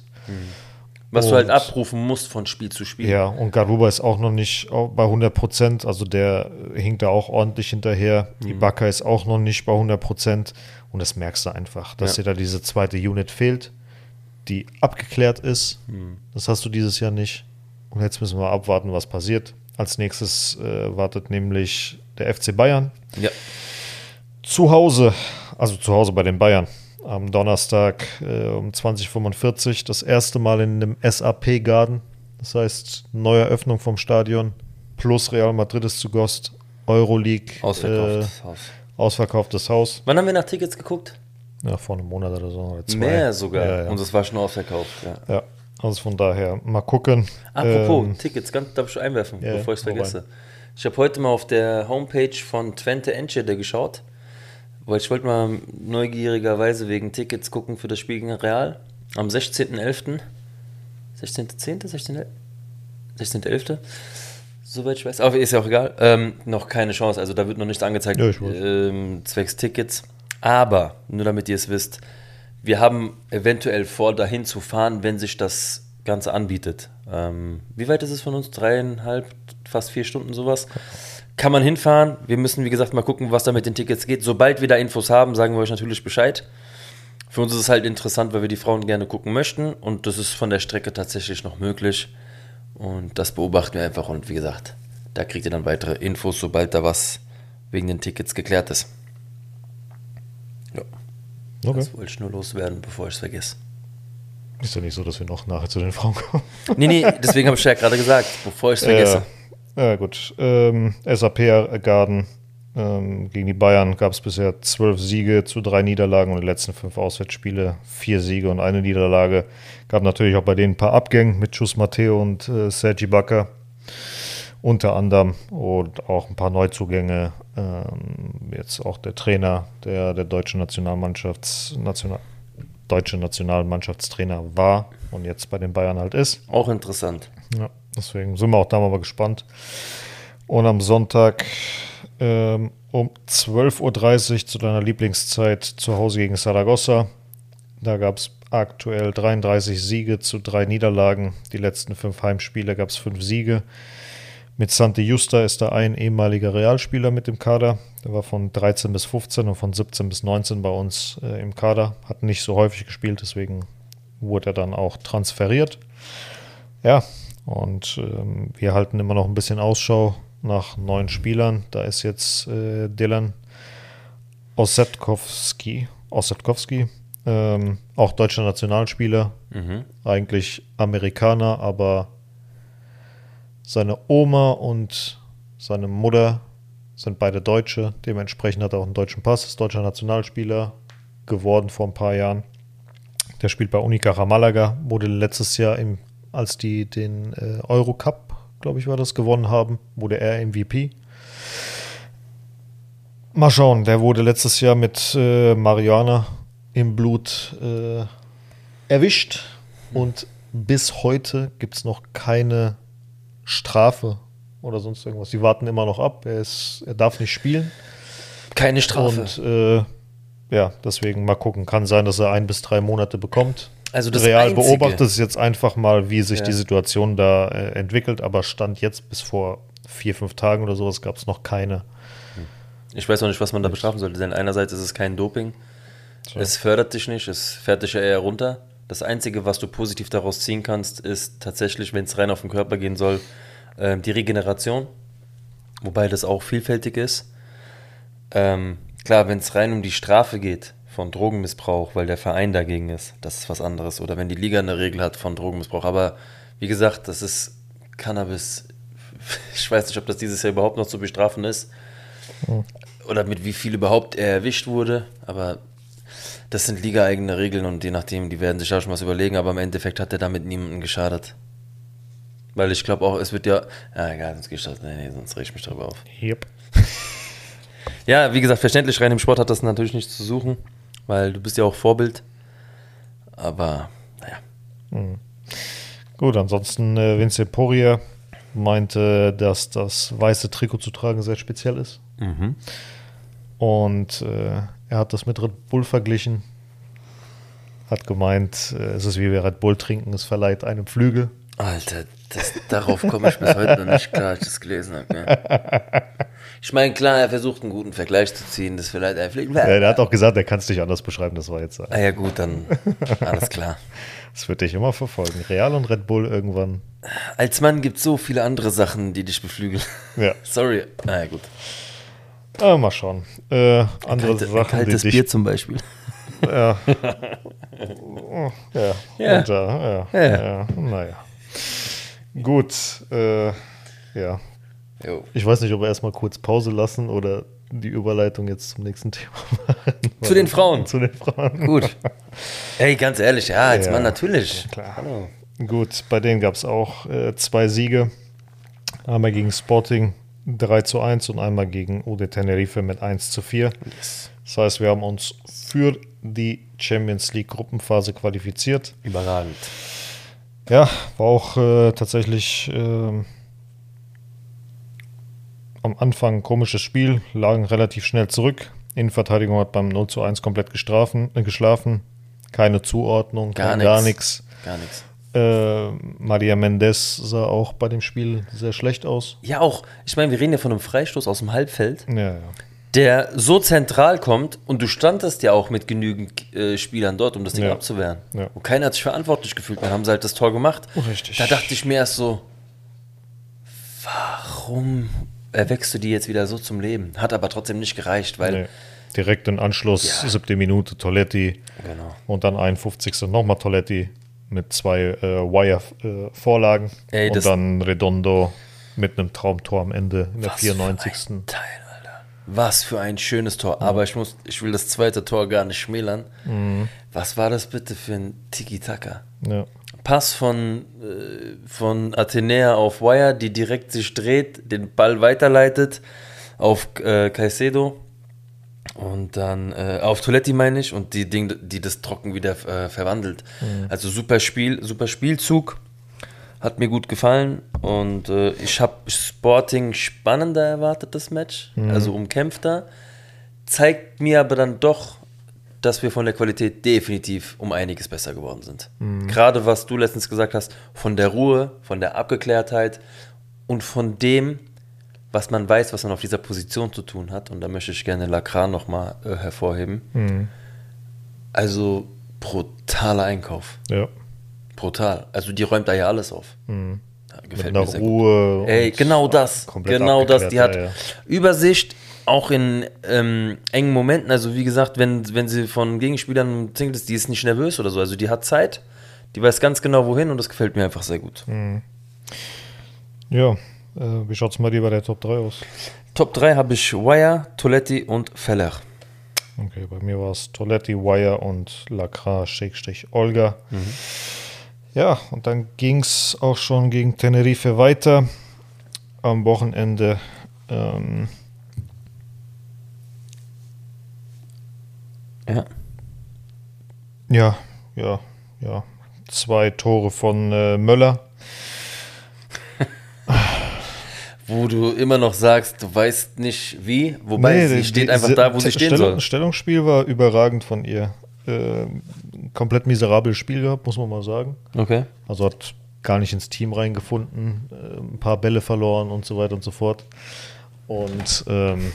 Was du halt Und- abrufen musst von Spiel zu Spiel. Ja, und Garuba ist auch noch nicht au- bei hundert Prozent, also der äh, hinkt da auch ordentlich hinterher. Mhm. Ibaka ist auch noch nicht bei hundert Prozent und das merkst du einfach, dass Ja. dir da diese zweite Unit fehlt, die abgeklärt ist. Mhm. Das hast du dieses Jahr nicht. Und jetzt müssen wir abwarten, was passiert. Als nächstes äh, wartet nämlich der F C Bayern Ja. zu Hause, also zu Hause bei den Bayern. Am Donnerstag äh, um zwanzig Uhr fünfundvierzig das erste Mal in einem S A P-Garden. Das heißt, neue Eröffnung vom Stadion. Plus Real Madrid ist zu Gast. Euroleague. Ausverkauftes Haus. Äh, ausverkauftes Haus. Wann haben wir nach Tickets geguckt? Ja, vor einem Monat oder so. Oder zwei. Mehr sogar. Ja, ja. Und es war schon ausverkauft. Ja. ja, also von daher mal gucken. Apropos Ähm, Tickets, ganz, darf ich einwerfen, ja, bevor ich es hau vergesse. Ich habe heute mal auf der Homepage von Twente Enschede geschaut, weil ich wollte mal neugierigerweise wegen Tickets gucken für das Spiel gegen Real. Am sechzehnten elften sechzehnten zehnten sechzehnten elften Soweit ich weiß, aber ist ja auch egal. Ähm, noch keine Chance, also da wird noch nichts angezeigt, Ja, ich weiß. ähm, zwecks Tickets. Aber, nur damit ihr es wisst, wir haben eventuell vor, dahin zu fahren, wenn sich das Ganze anbietet. Ähm, wie weit ist es von uns? Dreieinhalb, fast vier Stunden sowas. Kann man hinfahren. Wir müssen, wie gesagt, mal gucken, was da mit den Tickets geht. Sobald wir da Infos haben, sagen wir euch natürlich Bescheid. Für uns ist es halt interessant, weil wir die Frauen gerne gucken möchten. Und das ist von der Strecke tatsächlich noch möglich. Und das beobachten wir einfach. Und wie gesagt, da kriegt ihr dann weitere Infos, sobald da was wegen den Tickets geklärt ist. Ja, okay. das wollte ich nur loswerden, bevor ich es vergesse. Ist ja nicht so, dass wir noch nachher zu den Frauen kommen. Nee, nee, deswegen habe ich ja gerade gesagt, bevor ich es vergesse. Ja, ja gut. Ähm, S A P-Garden ähm, gegen die Bayern gab es bisher zwölf Siege zu drei Niederlagen und die letzten fünf Auswärtsspiele vier Siege und eine Niederlage. Gab natürlich auch bei denen ein paar Abgänge mit Chus Matteo und äh, Sergi Ibaka unter anderem und auch ein paar Neuzugänge. Ähm, jetzt auch der Trainer der, der deutschen Nationalmannschafts National, deutsche Nationalmannschaftstrainer war und jetzt bei den Bayern halt ist. Auch interessant. Ja, deswegen sind wir auch da mal gespannt. Und am Sonntag ähm, um zwölf Uhr dreißig zu deiner Lieblingszeit zu Hause gegen Saragossa. Da gab es aktuell dreiunddreißig Siege zu drei Niederlagen. Die letzten fünf Heimspiele gab es fünf Siege. Mit Santi Justa ist da ein ehemaliger Realspieler mit im Kader. Der war von dreizehn bis fünfzehn und von siebzehn bis neunzehn bei uns äh, im Kader. Hat nicht so häufig gespielt, deswegen wurde er dann auch transferiert. Ja, und ähm, wir halten immer noch ein bisschen Ausschau nach neuen Spielern. Da ist jetzt äh, Dylan Ossetkowski, Ossetkowski ähm, auch deutscher Nationalspieler, Mhm. eigentlich Amerikaner, aber seine Oma und seine Mutter sind beide Deutsche. Dementsprechend hat er auch einen deutschen Pass, ist deutscher Nationalspieler geworden vor ein paar Jahren. Der spielt bei Unicaja Malaga, wurde letztes Jahr, im, als die den äh, Eurocup, glaube ich, war das, gewonnen haben, wurde er M V P. Mal schauen, der wurde letztes Jahr mit äh, Marihuana im Blut äh, erwischt und bis heute gibt es noch keine Strafe oder sonst irgendwas. Die warten immer noch ab, er, ist, er darf nicht spielen. Keine Strafe. Und äh, ja, deswegen mal gucken. Kann sein, dass er ein bis drei Monate bekommt. Also das real Einzige, beobachtest jetzt einfach mal, wie sich Ja. die Situation da äh, entwickelt, aber Stand jetzt bis vor vier, fünf Tagen oder sowas gab es noch keine. ich weiß auch nicht, was man da bestrafen sollte, denn einerseits ist es kein Doping, So. es fördert dich nicht, es fährt dich ja eher runter. Das Einzige, was du positiv daraus ziehen kannst, ist tatsächlich, wenn es rein auf den Körper gehen soll, ähm, die Regeneration, wobei das auch vielfältig ist. Ähm, klar, wenn es rein um die Strafe geht von Drogenmissbrauch, weil der Verein dagegen ist, das ist was anderes. Oder wenn die Liga eine Regel hat von Drogenmissbrauch. Aber wie gesagt, das ist Cannabis. Ich weiß nicht, ob das dieses Jahr überhaupt noch zu bestrafen ist. Oder mit wie viel überhaupt er erwischt wurde. Aber das sind ligaeigene Regeln und je nachdem, die werden sich auch schon was überlegen. Aber im Endeffekt hat er damit niemandem geschadet. Weil ich glaube auch, es wird ja... Ja, egal, sonst, geht das, nee, nee, sonst reg ich mich darüber auf. Yep. Ja, wie gesagt, verständlich, rein im Sport hat das natürlich nichts zu suchen, weil du bist ja auch Vorbild. Aber, naja. Gut, ansonsten äh, Vincent Poirier meinte, dass das weiße Trikot zu tragen sehr speziell ist. Mhm. Und äh, er hat das mit Red Bull verglichen. Hat gemeint, äh, es ist wie wir Red Bull trinken, es verleiht einem Flügel. Alter, das, darauf komme ich bis heute noch nicht klar, als ich das gelesen habe. Ja. Ich meine, klar, er versucht einen guten Vergleich zu ziehen, das vielleicht ein Fliegen. Ja, der hat auch gesagt, er kann es nicht anders beschreiben, das war jetzt. Ah ja gut, dann alles klar. Das wird dich immer verfolgen. Real und Red Bull irgendwann. Als Mann gibt es so viele andere Sachen, die dich beflügeln. Ja, Sorry. Ah ja gut. ah, mal schauen. Äh, andere Kalte, Sachen, kaltes die Bier dich... zum Beispiel. Ja. ja. Ja. Und, ja, ja, Ja. ja. Naja. Gut. Äh, ja. Jo. Ich weiß nicht, ob wir erstmal kurz Pause lassen oder die Überleitung jetzt zum nächsten Thema machen. Zu den Frauen. Zu den Frauen. Gut. Ey, ganz ehrlich, ja, als Ja. Mann natürlich. Klar. Hallo. Gut, bei denen gab es auch äh, zwei Siege. Einmal gegen Sporting drei zu eins und einmal gegen U D Tenerife mit eins zu vier. Yes. Das heißt, wir haben uns für die Champions League Gruppenphase qualifiziert. Überragend. Ja, war auch äh, tatsächlich äh, am Anfang ein komisches Spiel, lagen relativ schnell zurück. Innenverteidigung hat beim null zu eins komplett gestrafen, äh, geschlafen. Keine Zuordnung, Gar kein, nix. gar nichts. Gar nichts. Äh, Maria Mendes sah auch bei dem Spiel sehr schlecht aus. Ja, auch. Ich meine, wir reden ja von einem Freistoß aus dem Halbfeld, Ja, ja. der so zentral kommt und du standest ja auch mit genügend äh, Spielern dort, um das Ding Ja. abzuwehren. Ja. Und keiner hat sich verantwortlich gefühlt. Dann haben sie halt das Tor gemacht. Richtig. Da dachte ich mir erst so, warum erweckst du die jetzt wieder so zum Leben? Hat aber trotzdem nicht gereicht, weil... Nee. Direkt in Anschluss, Ja. siebte Minute, Toletti. Genau. Und dann einundfünfzigste nochmal Toletti mit zwei äh, Wire-Vorlagen. Ey, und das- dann Redondo mit einem Traumtor am Ende in der Was vierundneunzigsten für ein Teil, Alter. Was für ein schönes Tor. Aber ich muss, ich will das zweite Tor gar nicht schmälern. Mhm. Was war das bitte für ein Tiki-Taka? Ja. Pass von, äh, von Athenea auf Wire, die direkt sich dreht, den Ball weiterleitet auf äh, Caicedo und dann äh, auf Toletti meine ich und die Ding, die das trocken wieder äh, verwandelt. Also super Spiel, super Spielzug, hat mir gut gefallen und äh, ich habe Sporting spannender erwartet, das Match, also umkämpfter, zeigt mir aber dann doch, dass wir von der Qualität definitiv um einiges besser geworden sind. Gerade was du letztens gesagt hast, von der Ruhe, von der Abgeklärtheit und von dem, was man weiß, was man auf dieser Position zu tun hat. Und da möchte ich gerne Lacran nochmal äh, hervorheben. Also brutaler Einkauf. Ja. Brutal. Also die räumt da ja alles auf. Ja, Mit gefällt einer mir sehr gut. Ruhe. Ey, und genau das. komplett Genau das. Die hat abgeklärt, ja, Übersicht, auch in ähm, engen Momenten. Also wie gesagt, wenn, wenn sie von Gegenspielern zingelt ist, die ist nicht nervös oder so. Also die hat Zeit, die weiß ganz genau wohin und das gefällt mir einfach sehr gut. Ja, ja. Äh, wie schaut es mal dir bei der Top drei aus? Top drei habe ich Wire, Toletti und Feller. Okay, bei mir war es Toletti, Wire und Lacra, Schrägstrich, Olga. Ja, und dann ging es auch schon gegen Tenerife weiter. Am Wochenende ähm, Ja. ja, ja, ja. Zwei Tore von äh, Möller. Wo du immer noch sagst, du weißt nicht wie, wobei sie die- steht die- einfach die- da, wo sie stehen Stellung, soll. Stellungsspiel war überragend von ihr. äh, ein komplett miserables Spiel gehabt, muss man mal sagen. Okay. Also hat gar nicht ins Team reingefunden, äh, ein paar Bälle verloren und so weiter und so fort. Und ähm,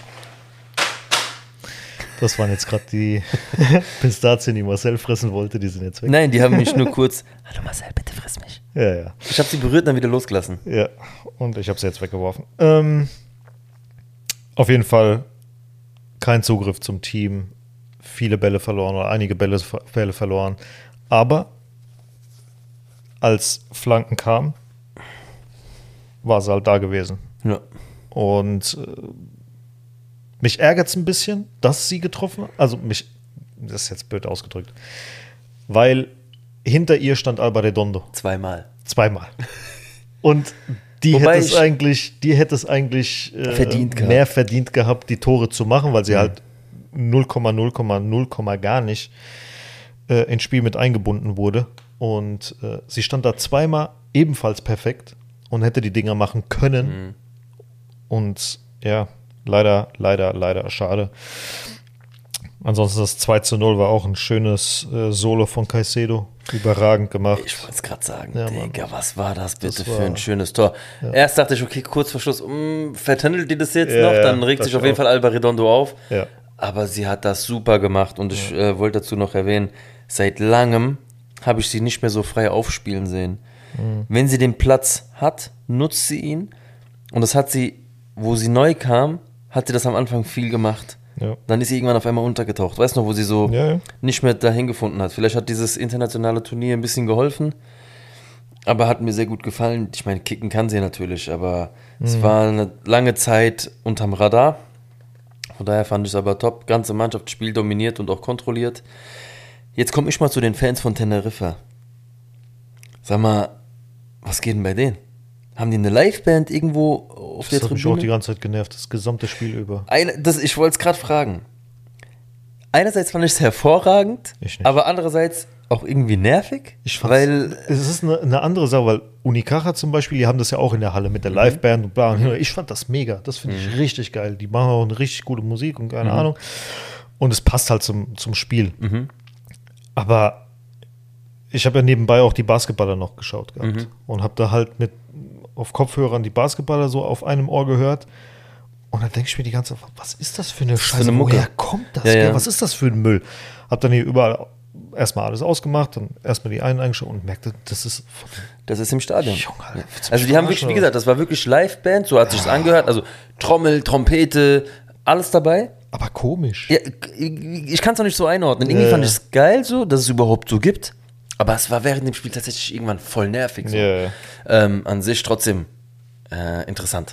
das waren jetzt gerade die Pistazien, die Marcel fressen wollte, die sind jetzt weg. Nein, die haben mich nur kurz, hallo Marcel, bitte friss mich. Ja, ja. Ich habe sie berührt und dann wieder losgelassen. Ja, und ich habe sie jetzt weggeworfen. Ähm, auf jeden Fall kein Zugriff zum Team, viele Bälle verloren oder einige Bälle, Bälle verloren. Aber als Flanken kamen, war sie halt da gewesen. Ja. Und äh, mich ärgert es ein bisschen, dass sie getroffen hat. Also mich, das ist jetzt blöd ausgedrückt, weil hinter ihr stand Alba Redondo. Zweimal. Zweimal. Und die Wobei hätte es ich- eigentlich, die hätte es eigentlich äh, Verdient gehabt. mehr verdient gehabt, die Tore zu machen, weil sie halt null Komma null Komma null gar nicht äh, ins Spiel mit eingebunden wurde. Und äh, sie stand da zweimal ebenfalls perfekt und hätte die Dinger machen können. Und ja, leider, leider, leider schade. Ansonsten das zwei zu null war auch ein schönes äh, Solo von Caicedo. Überragend gemacht. Ich wollte es gerade sagen, Ja, Mann. Digga, was war das bitte Das war- für ein schönes Tor? Erst dachte ich, okay, kurz vor Schluss, mh, vertändelt die das jetzt Ja, noch? ja, Dann regt das sich auf jeden auch. Fall Alba Redondo auf. Ja. Aber sie hat das super gemacht und ich äh, wollte dazu noch erwähnen, seit langem habe ich sie nicht mehr so frei aufspielen sehen. Wenn sie den Platz hat, nutzt sie ihn. Und das hat sie, wo sie neu kam, hat sie das am Anfang viel gemacht. Ja. Dann ist sie irgendwann auf einmal untergetaucht. Weißt du noch, wo sie so Ja, ja. nicht mehr dahin gefunden hat. Vielleicht hat dieses internationale Turnier ein bisschen geholfen, aber hat mir sehr gut gefallen. Ich meine, kicken kann sie natürlich, aber es war eine lange Zeit unterm Radar. Von daher fand ich es aber top. Ganze Mannschaft, Spiel dominiert und auch kontrolliert. Jetzt komme ich mal zu den Fans von Teneriffa. Sag mal, was geht denn bei denen? Haben die eine Liveband irgendwo auf der Das hat mich auch die Tribüne? ganze Zeit genervt, das gesamte Spiel über. Eine, das, ich wollte es gerade fragen. Einerseits fand ich es hervorragend, Ich nicht. aber andererseits auch irgendwie nervig. Ich fand's- weil Es ist eine, eine andere Sache, weil Unicaja zum Beispiel, die haben das ja auch in der Halle mit der Liveband und bla und hin. Ich fand das mega. Das finde ich richtig geil. Die machen auch eine richtig gute Musik und keine Ahnung. Und es passt halt zum, zum Spiel. Aber ich habe ja nebenbei auch die Basketballer noch geschaut gehabt und habe da halt mit auf Kopfhörern die Basketballer so auf einem Ohr gehört. Und dann denke ich mir die ganze Zeit, was ist das für eine für Scheiße? eine Mucke? Woher kommt das? Ja, gell? ja. Was ist das für ein Müll? Hab dann hier überall erstmal alles ausgemacht, dann erstmal die einen eingeschaut und merkte, das ist von das ist im Stadion. Junge, Alter, willst du Also mich die haben verarschen, wirklich, wie oder gesagt, das war wirklich Liveband, so hat sich's angehört. Also Trommel, Trompete, alles dabei. aber komisch. Ja, ich kann es auch nicht so einordnen. Irgendwie Ja. fand ich es geil so, dass es überhaupt so gibt. Aber es war während dem Spiel tatsächlich irgendwann voll nervig. So. Ja, ja. Ähm, an sich trotzdem äh, interessant.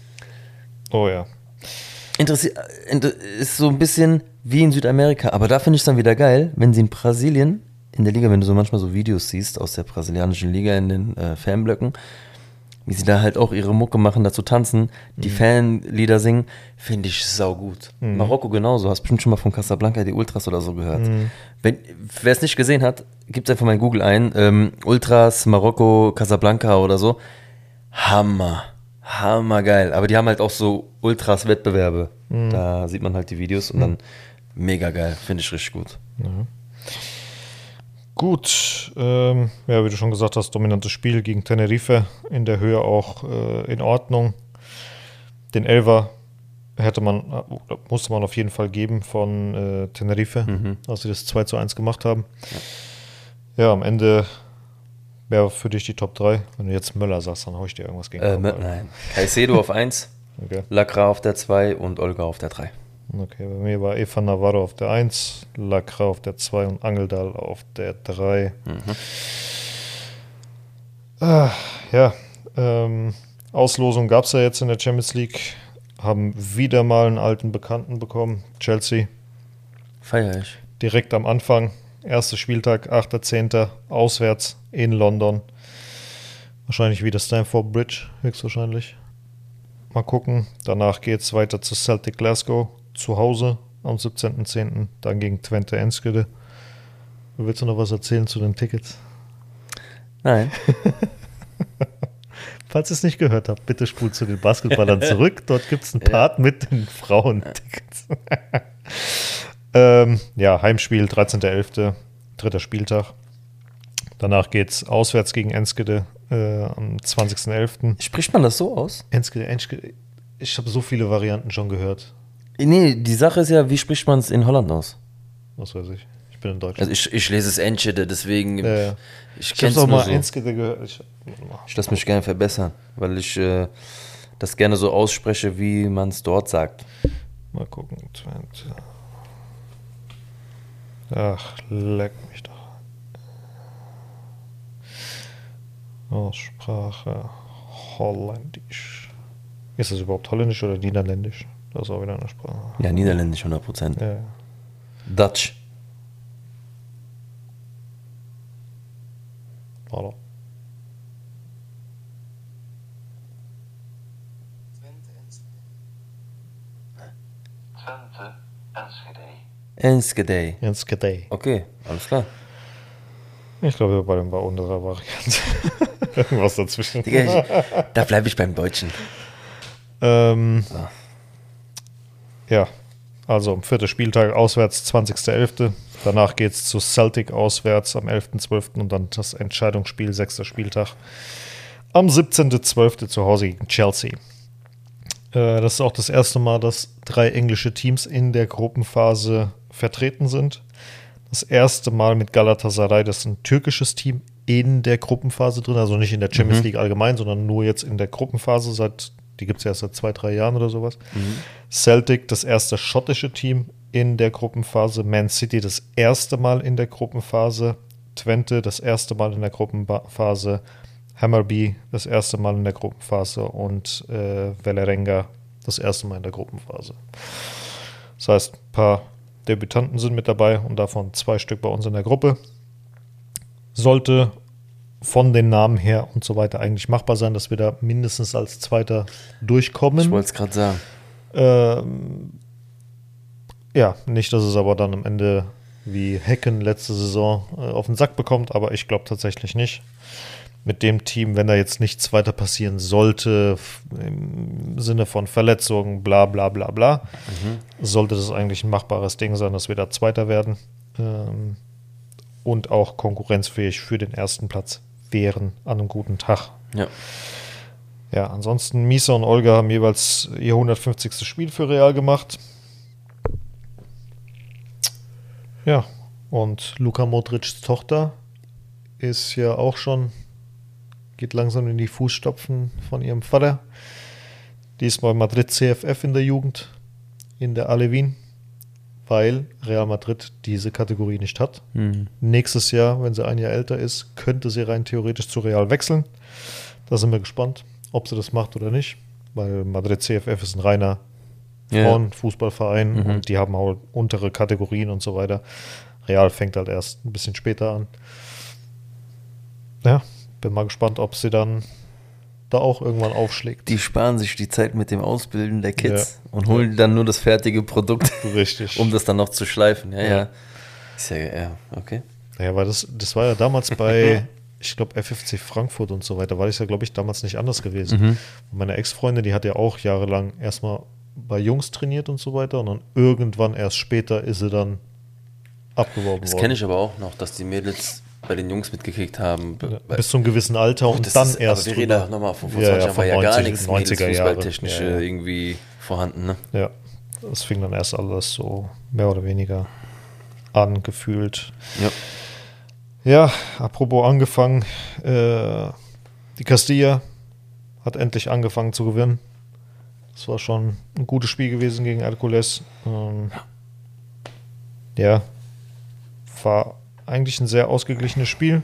Oh ja. Interessi inter ist so ein bisschen wie in Südamerika. Aber da finde ich es dann wieder geil, wenn sie in Brasilien, in der Liga, wenn du so manchmal so Videos siehst aus der brasilianischen Liga in den äh, Fanblöcken, wie sie da halt auch ihre Mucke machen, dazu tanzen, die Fanlieder singen, finde ich saugut. Marokko genauso, hast bestimmt schon mal von Casablanca die Ultras oder so gehört. Wenn, wer es nicht gesehen hat, gibt einfach mal in Google ein, ähm, Ultras, Marokko, Casablanca oder so. Hammer, hammergeil. Aber die haben halt auch so Ultras-Wettbewerbe. Da sieht man halt die Videos und dann mega geil, finde ich richtig gut. Gut, ähm, ja, wie du schon gesagt hast, dominantes Spiel gegen Tenerife, in der Höhe auch äh, in Ordnung. Den Elfer hätte man, äh, musste man auf jeden Fall geben von äh, Tenerife, als sie das zwei zu eins gemacht haben. Ja, am Ende wäre für dich die Top drei. Wenn du jetzt Möller sagst, dann hau ich dir irgendwas gegen. Äh, den Kopf, Alter. nein. Caicedo auf eins, Okay. Lacra auf der zwei und Olga auf der drei. Okay, bei mir war Eva Navarro auf der eins, Lacra auf der zwei und Angeldal auf der drei. Ah, ja, ähm, Auslosung gab es ja jetzt in der Champions League. Haben wieder mal einen alten Bekannten bekommen, Chelsea. Feier ich. Direkt am Anfang, erster Spieltag, achter zehnter auswärts in London. Wahrscheinlich wieder Stamford Bridge, höchstwahrscheinlich. Mal gucken. Danach geht es weiter zu Celtic Glasgow, zu Hause am siebzehnten zehnten Dann gegen Twente Enschede. Willst du noch was erzählen zu den Tickets? Nein. Falls ihr es nicht gehört habt, bitte spult zu den Basketballern zurück. Dort gibt es einen Part mit den Frauentickets. Ähm, ja, Heimspiel, dreizehnter elfter dritter Spieltag. Danach geht's auswärts gegen Enschede äh, am zwanzigsten elften Spricht man das so aus? Enschede, Enschede. Ich habe so viele Varianten schon gehört. Nee, die Sache ist ja, wie spricht man es in Holland aus? Was weiß ich. Ich bin in Deutschland. Also ich, ich lese es Enschede, deswegen Ja, ja. ich Ich kenne habe es auch nur mal so. Enschede gehört. Ich, Ich lasse mich gerne verbessern, weil ich äh, das gerne so ausspreche, wie man es dort sagt. mal gucken. Twente. Ach, leck mich doch. Aussprache Holländisch. Ist das überhaupt Holländisch oder Niederländisch? Das ist auch wieder eine Sprache. Ja, Niederländisch hundert Prozent. Ja. Dutch. Voilà. Twente, Enschede. Enschede. Enschede. Okay, alles klar. Ich glaube, bei dem war unserer Variante. Irgendwas dazwischen. Digga, ich, da bleibe ich beim Deutschen. Ähm, So. Ja, also am vierten Spieltag auswärts, zwanzigster elfter Danach geht es zu Celtic auswärts am elften zwölften und dann das Entscheidungsspiel, sechster Spieltag, am siebzehnten zwölften zu Hause gegen Chelsea. Äh, das ist auch das erste Mal, dass drei englische Teams in der Gruppenphase vertreten sind. Das erste Mal mit Galatasaray, das ist ein türkisches Team in der Gruppenphase drin, also nicht in der Champions League allgemein, sondern nur jetzt in der Gruppenphase, seit, die gibt es ja erst seit zwei, drei Jahren oder sowas. Celtic, das erste schottische Team in der Gruppenphase, Man City das erste Mal in der Gruppenphase, Twente das erste Mal in der Gruppenphase, Hammarby das erste Mal in der Gruppenphase und äh, Vålerenga das erste Mal in der Gruppenphase. Das heißt, ein paar Debütanten sind mit dabei und davon zwei Stück bei uns in der Gruppe. Sollte von den Namen her und so weiter eigentlich machbar sein, dass wir da mindestens als Zweiter durchkommen. Ich wollte es gerade sagen. Ähm, ja, nicht, dass es aber dann am Ende wie Hecken letzte Saison äh, auf den Sack bekommt, aber ich glaube tatsächlich nicht. Mit dem Team, wenn da jetzt nichts weiter passieren sollte, f- im Sinne von Verletzungen, bla bla bla bla, sollte das eigentlich ein machbares Ding sein, dass wir da Zweiter werden ähm, und auch konkurrenzfähig für den ersten Platz wären an einem guten Tag. Ja. Ja, ansonsten Misa und Olga haben jeweils ihr hundertfünfzigste Spiel für Real gemacht. Ja, und Luka Modric's Tochter ist ja auch schon, geht langsam in die Fußstapfen von ihrem Vater. Die ist bei Madrid C F F in der Jugend, in der Alevin, weil Real Madrid diese Kategorie nicht hat. Mhm. Nächstes Jahr, wenn sie ein Jahr älter ist, könnte sie rein theoretisch zu Real wechseln. Da sind wir gespannt, ob sie das macht oder nicht, weil Madrid C F F ist ein reiner Ja. Frauenfußballverein Mhm. und die haben auch untere Kategorien und so weiter. Real fängt halt erst ein bisschen später an. Ja, bin mal gespannt, ob sie dann da auch irgendwann aufschlägt. Die sparen sich die Zeit mit dem Ausbilden der Kids und holen dann nur das fertige Produkt, Richtig. um das dann noch zu schleifen. Ja, ja. Ist ja, ja, okay. Ja, weil das, das war ja damals bei, ich glaube, F F C Frankfurt und so weiter, war das ja, glaube ich, damals nicht anders gewesen. Mhm. Und meine Ex-Freundin, die hat ja auch jahrelang erstmal bei Jungs trainiert und so weiter und dann irgendwann erst später ist sie dann abgeworben Das worden. kenne ich aber auch noch, dass die Mädels bei den Jungs mitgekriegt haben. Ja, bis zu einem gewissen Alter und Das dann ist, erst. Aber wir reden drüber. auch nochmal von vor Ja, zwanzig ja, Jahren, war von ja gar neunzig, nichts neunziger Jahre. fußballtechnisch Ja, ja. irgendwie vorhanden. Ne? Ja, das fing dann erst alles so mehr oder weniger an, gefühlt. Ja. Ja, apropos angefangen, äh, die Castilla hat endlich angefangen zu gewinnen. Das war schon ein gutes Spiel gewesen gegen Hércules. Ähm, ja, war eigentlich ein sehr ausgeglichenes Spiel.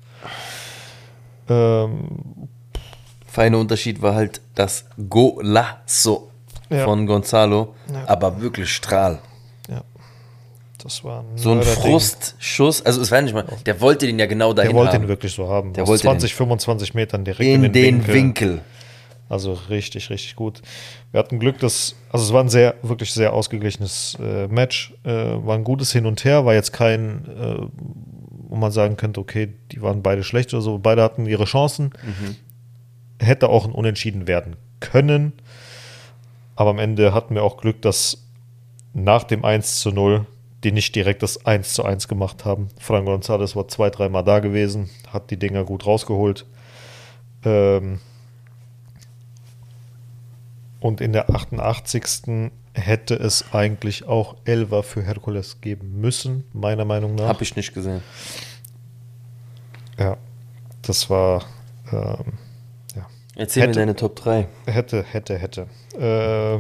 Ähm, Feiner Unterschied war halt das Golazo Ja. von Gonzalo, Ja. aber wirklich Strahl. ja, das war ein So ein Mörderding. Frustschuss, also es war nicht mal, der wollte den ja genau dahin Der wollte haben. ihn wirklich so haben. Der Aus wollte zwanzig, fünfundzwanzig Metern direkt in, in, den, Winkel. Also richtig, richtig gut. Wir hatten Glück, dass, also es war ein sehr, wirklich sehr ausgeglichenes äh, Match. Äh, war ein gutes Hin und Her, war jetzt kein, äh, wo man sagen könnte, okay, die waren beide schlecht oder so. Beide hatten ihre Chancen. Hätte auch ein Unentschieden werden können. Aber am Ende hatten wir auch Glück, dass nach dem eins zu null die nicht direkt das eins zu eins gemacht haben. Fran González war zwei, dreimal da gewesen, hat die Dinger gut rausgeholt. Ähm, und in der achtundachtzigsten hätte es eigentlich auch Elfer für Hercules geben müssen, meiner Meinung nach. Hab ich nicht gesehen. Ja, das war ähm, ja. Erzähl hätte, mir deine Top drei. Hätte, hätte, hätte. Äh,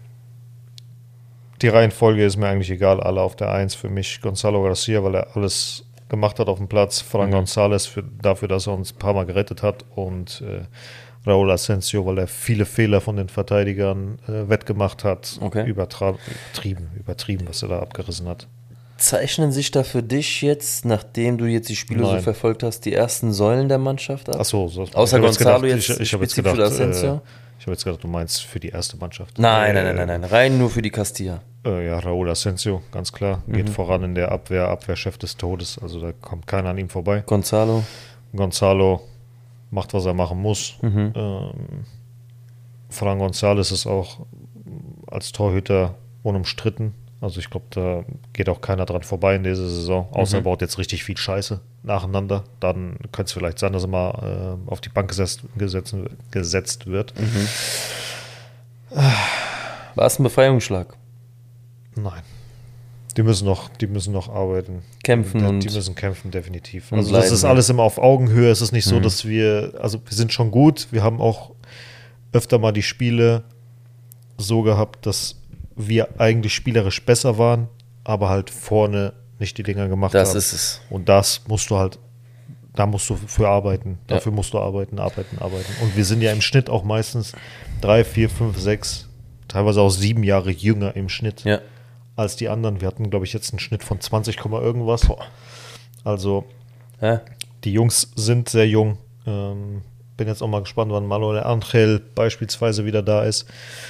die Reihenfolge ist mir eigentlich egal. Alle auf der eins für mich. Gonzalo Garcia, weil er alles gemacht hat auf dem Platz. Fran mhm. González für, dafür, dass er uns ein paar Mal gerettet hat. Und äh, Raúl Asensio, weil er viele Fehler von den Verteidigern äh, wettgemacht hat. Okay. Übertra- übertrieben, übertrieben, was er da abgerissen hat. Zeichnen sich da für dich jetzt, nachdem du jetzt die Spiele Nein. so verfolgt hast, die ersten Säulen der Mannschaft ab? Ach so, so. Außer ich Gonzalo gedacht, jetzt ich, ich spezifisch jetzt gedacht, für Asensio? Äh, ich habe jetzt gedacht, du meinst für die erste Mannschaft. Nein, äh, nein, nein, nein, nein, rein nur für die Castilla. Äh, ja, Raúl Asensio, ganz klar. Geht Mhm. voran in der Abwehr, Abwehrchef des Todes. Also da kommt keiner an ihm vorbei. Gonzalo. Gonzalo macht, was er machen muss. Mhm. Ähm, Fran González ist auch als Torhüter unumstritten. Also ich glaube, da geht auch keiner dran vorbei in dieser Saison. Außer er Mhm. baut jetzt richtig viel Scheiße nacheinander. Dann könnte es vielleicht sein, dass er mal äh, auf die Bank gesetzt, gesetzt, gesetzt wird. Mhm. War es ein Befreiungsschlag? Nein. Die müssen noch, die müssen noch arbeiten. Kämpfen die, und- die müssen kämpfen, definitiv. und Also das leiden, ist ja. alles immer auf Augenhöhe. Es ist nicht so, Mhm. dass wir, also wir sind schon gut. Wir haben auch öfter mal die Spiele so gehabt, dass wir eigentlich spielerisch besser waren, aber halt vorne nicht die Dinger gemacht Das haben. ist es. Und das musst du halt, da musst du für arbeiten. Ja. Dafür musst du arbeiten, arbeiten, arbeiten. Und wir sind ja im Schnitt auch meistens drei, vier, fünf, sechs, teilweise auch sieben Jahre jünger im Schnitt Ja. als die anderen. Wir hatten, glaube ich, jetzt einen Schnitt von zwanzig, irgendwas. Also Ja. die Jungs sind sehr jung. Ähm, bin jetzt auch mal gespannt, wann Manuel Angel beispielsweise wieder da ist.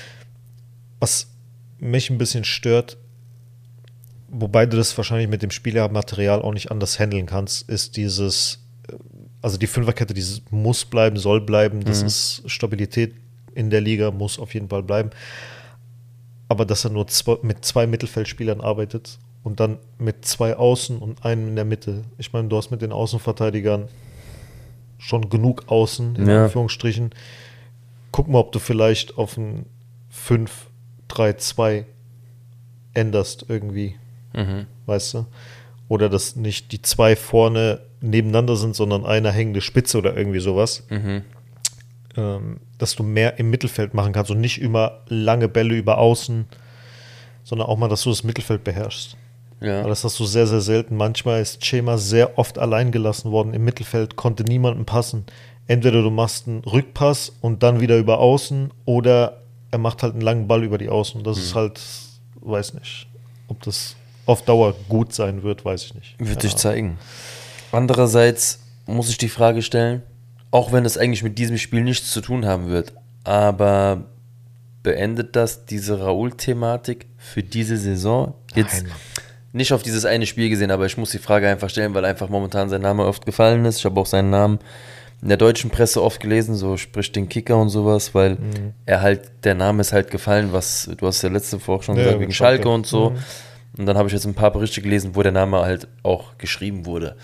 Was mich ein bisschen stört, wobei du das wahrscheinlich mit dem Spielermaterial auch nicht anders handeln kannst, ist dieses, also die Fünferkette, dieses muss bleiben, soll bleiben, das Mhm. ist Stabilität in der Liga, muss auf jeden Fall bleiben. Aber dass er nur zwei, mit zwei Mittelfeldspielern arbeitet und dann mit zwei Außen und einem in der Mitte. Ich meine, du hast mit den Außenverteidigern schon genug Außen, in Ja. Anführungsstrichen. Guck mal, ob du vielleicht auf ein fünf drei zwei änderst irgendwie, Mhm. weißt du? Oder dass nicht die zwei vorne nebeneinander sind, sondern einer hängende Spitze oder irgendwie sowas. Mhm. Ähm, dass du mehr im Mittelfeld machen kannst und nicht immer lange Bälle über Außen, sondern auch mal, dass du das Mittelfeld beherrschst. Ja. Aber das hast du sehr, sehr selten. Manchmal ist Chema sehr oft allein gelassen worden im Mittelfeld, konnte niemandem passen. Entweder du machst einen Rückpass und dann wieder über Außen oder er macht halt einen langen Ball über die Außen. Das Mhm. ist halt, weiß nicht, ob das auf Dauer gut sein wird, weiß ich nicht. Wird Ja. sich zeigen. Andererseits muss ich die Frage stellen, auch wenn es eigentlich mit diesem Spiel nichts zu tun haben wird, aber beendet das diese Raúl-Thematik für diese Saison? Jetzt Nein, Mann. nicht auf dieses eine Spiel gesehen, aber ich muss die Frage einfach stellen, weil einfach momentan sein Name oft gefallen ist. Ich habe auch seinen Namen in der deutschen Presse oft gelesen, so sprich den Kicker und sowas, weil Mhm. er halt, der Name ist halt gefallen, was, du hast ja letzte Woche schon Ja, gesagt, mit wegen Schalke, Schalke. und so. Mhm. Und dann habe ich jetzt ein paar Berichte gelesen, wo der Name halt auch geschrieben wurde.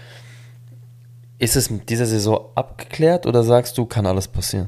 Ist es mit dieser Saison abgeklärt oder sagst du, kann alles passieren?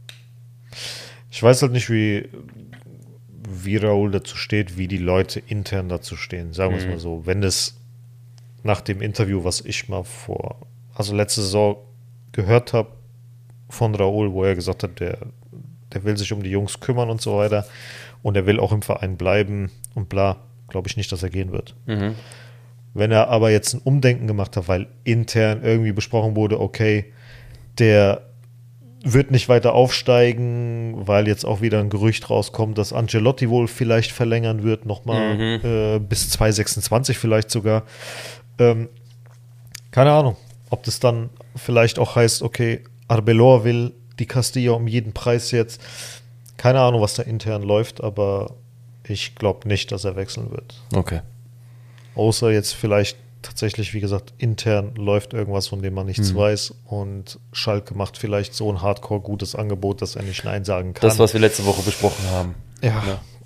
Ich weiß halt nicht, wie, wie Raúl dazu steht, wie die Leute intern dazu stehen. Sagen wir es Mhm. mal so. Wenn es nach dem Interview, was ich mal vor, also letzte Saison gehört habe von Raúl, wo er gesagt hat, der, der will sich um die Jungs kümmern und so weiter und er will auch im Verein bleiben und bla, glaube ich nicht, dass er gehen wird. Mhm. Wenn er aber jetzt ein Umdenken gemacht hat, weil intern irgendwie besprochen wurde, okay, der wird nicht weiter aufsteigen, weil jetzt auch wieder ein Gerücht rauskommt, dass Ancelotti wohl vielleicht verlängern wird, nochmal Mhm. äh, bis zwanzig sechsundzwanzig vielleicht sogar. Ähm, keine Ahnung, ob das dann vielleicht auch heißt, okay, Arbeloa will die Castilla um jeden Preis jetzt. Keine Ahnung, was da intern läuft, aber ich glaube nicht, dass er wechseln wird. Okay. Außer jetzt vielleicht tatsächlich, wie gesagt, intern läuft irgendwas, von dem man nichts Mhm. weiß und Schalke macht vielleicht so ein hardcore gutes Angebot, dass er nicht Nein sagen kann. Das, was wir letzte Woche besprochen haben. ja, Ja.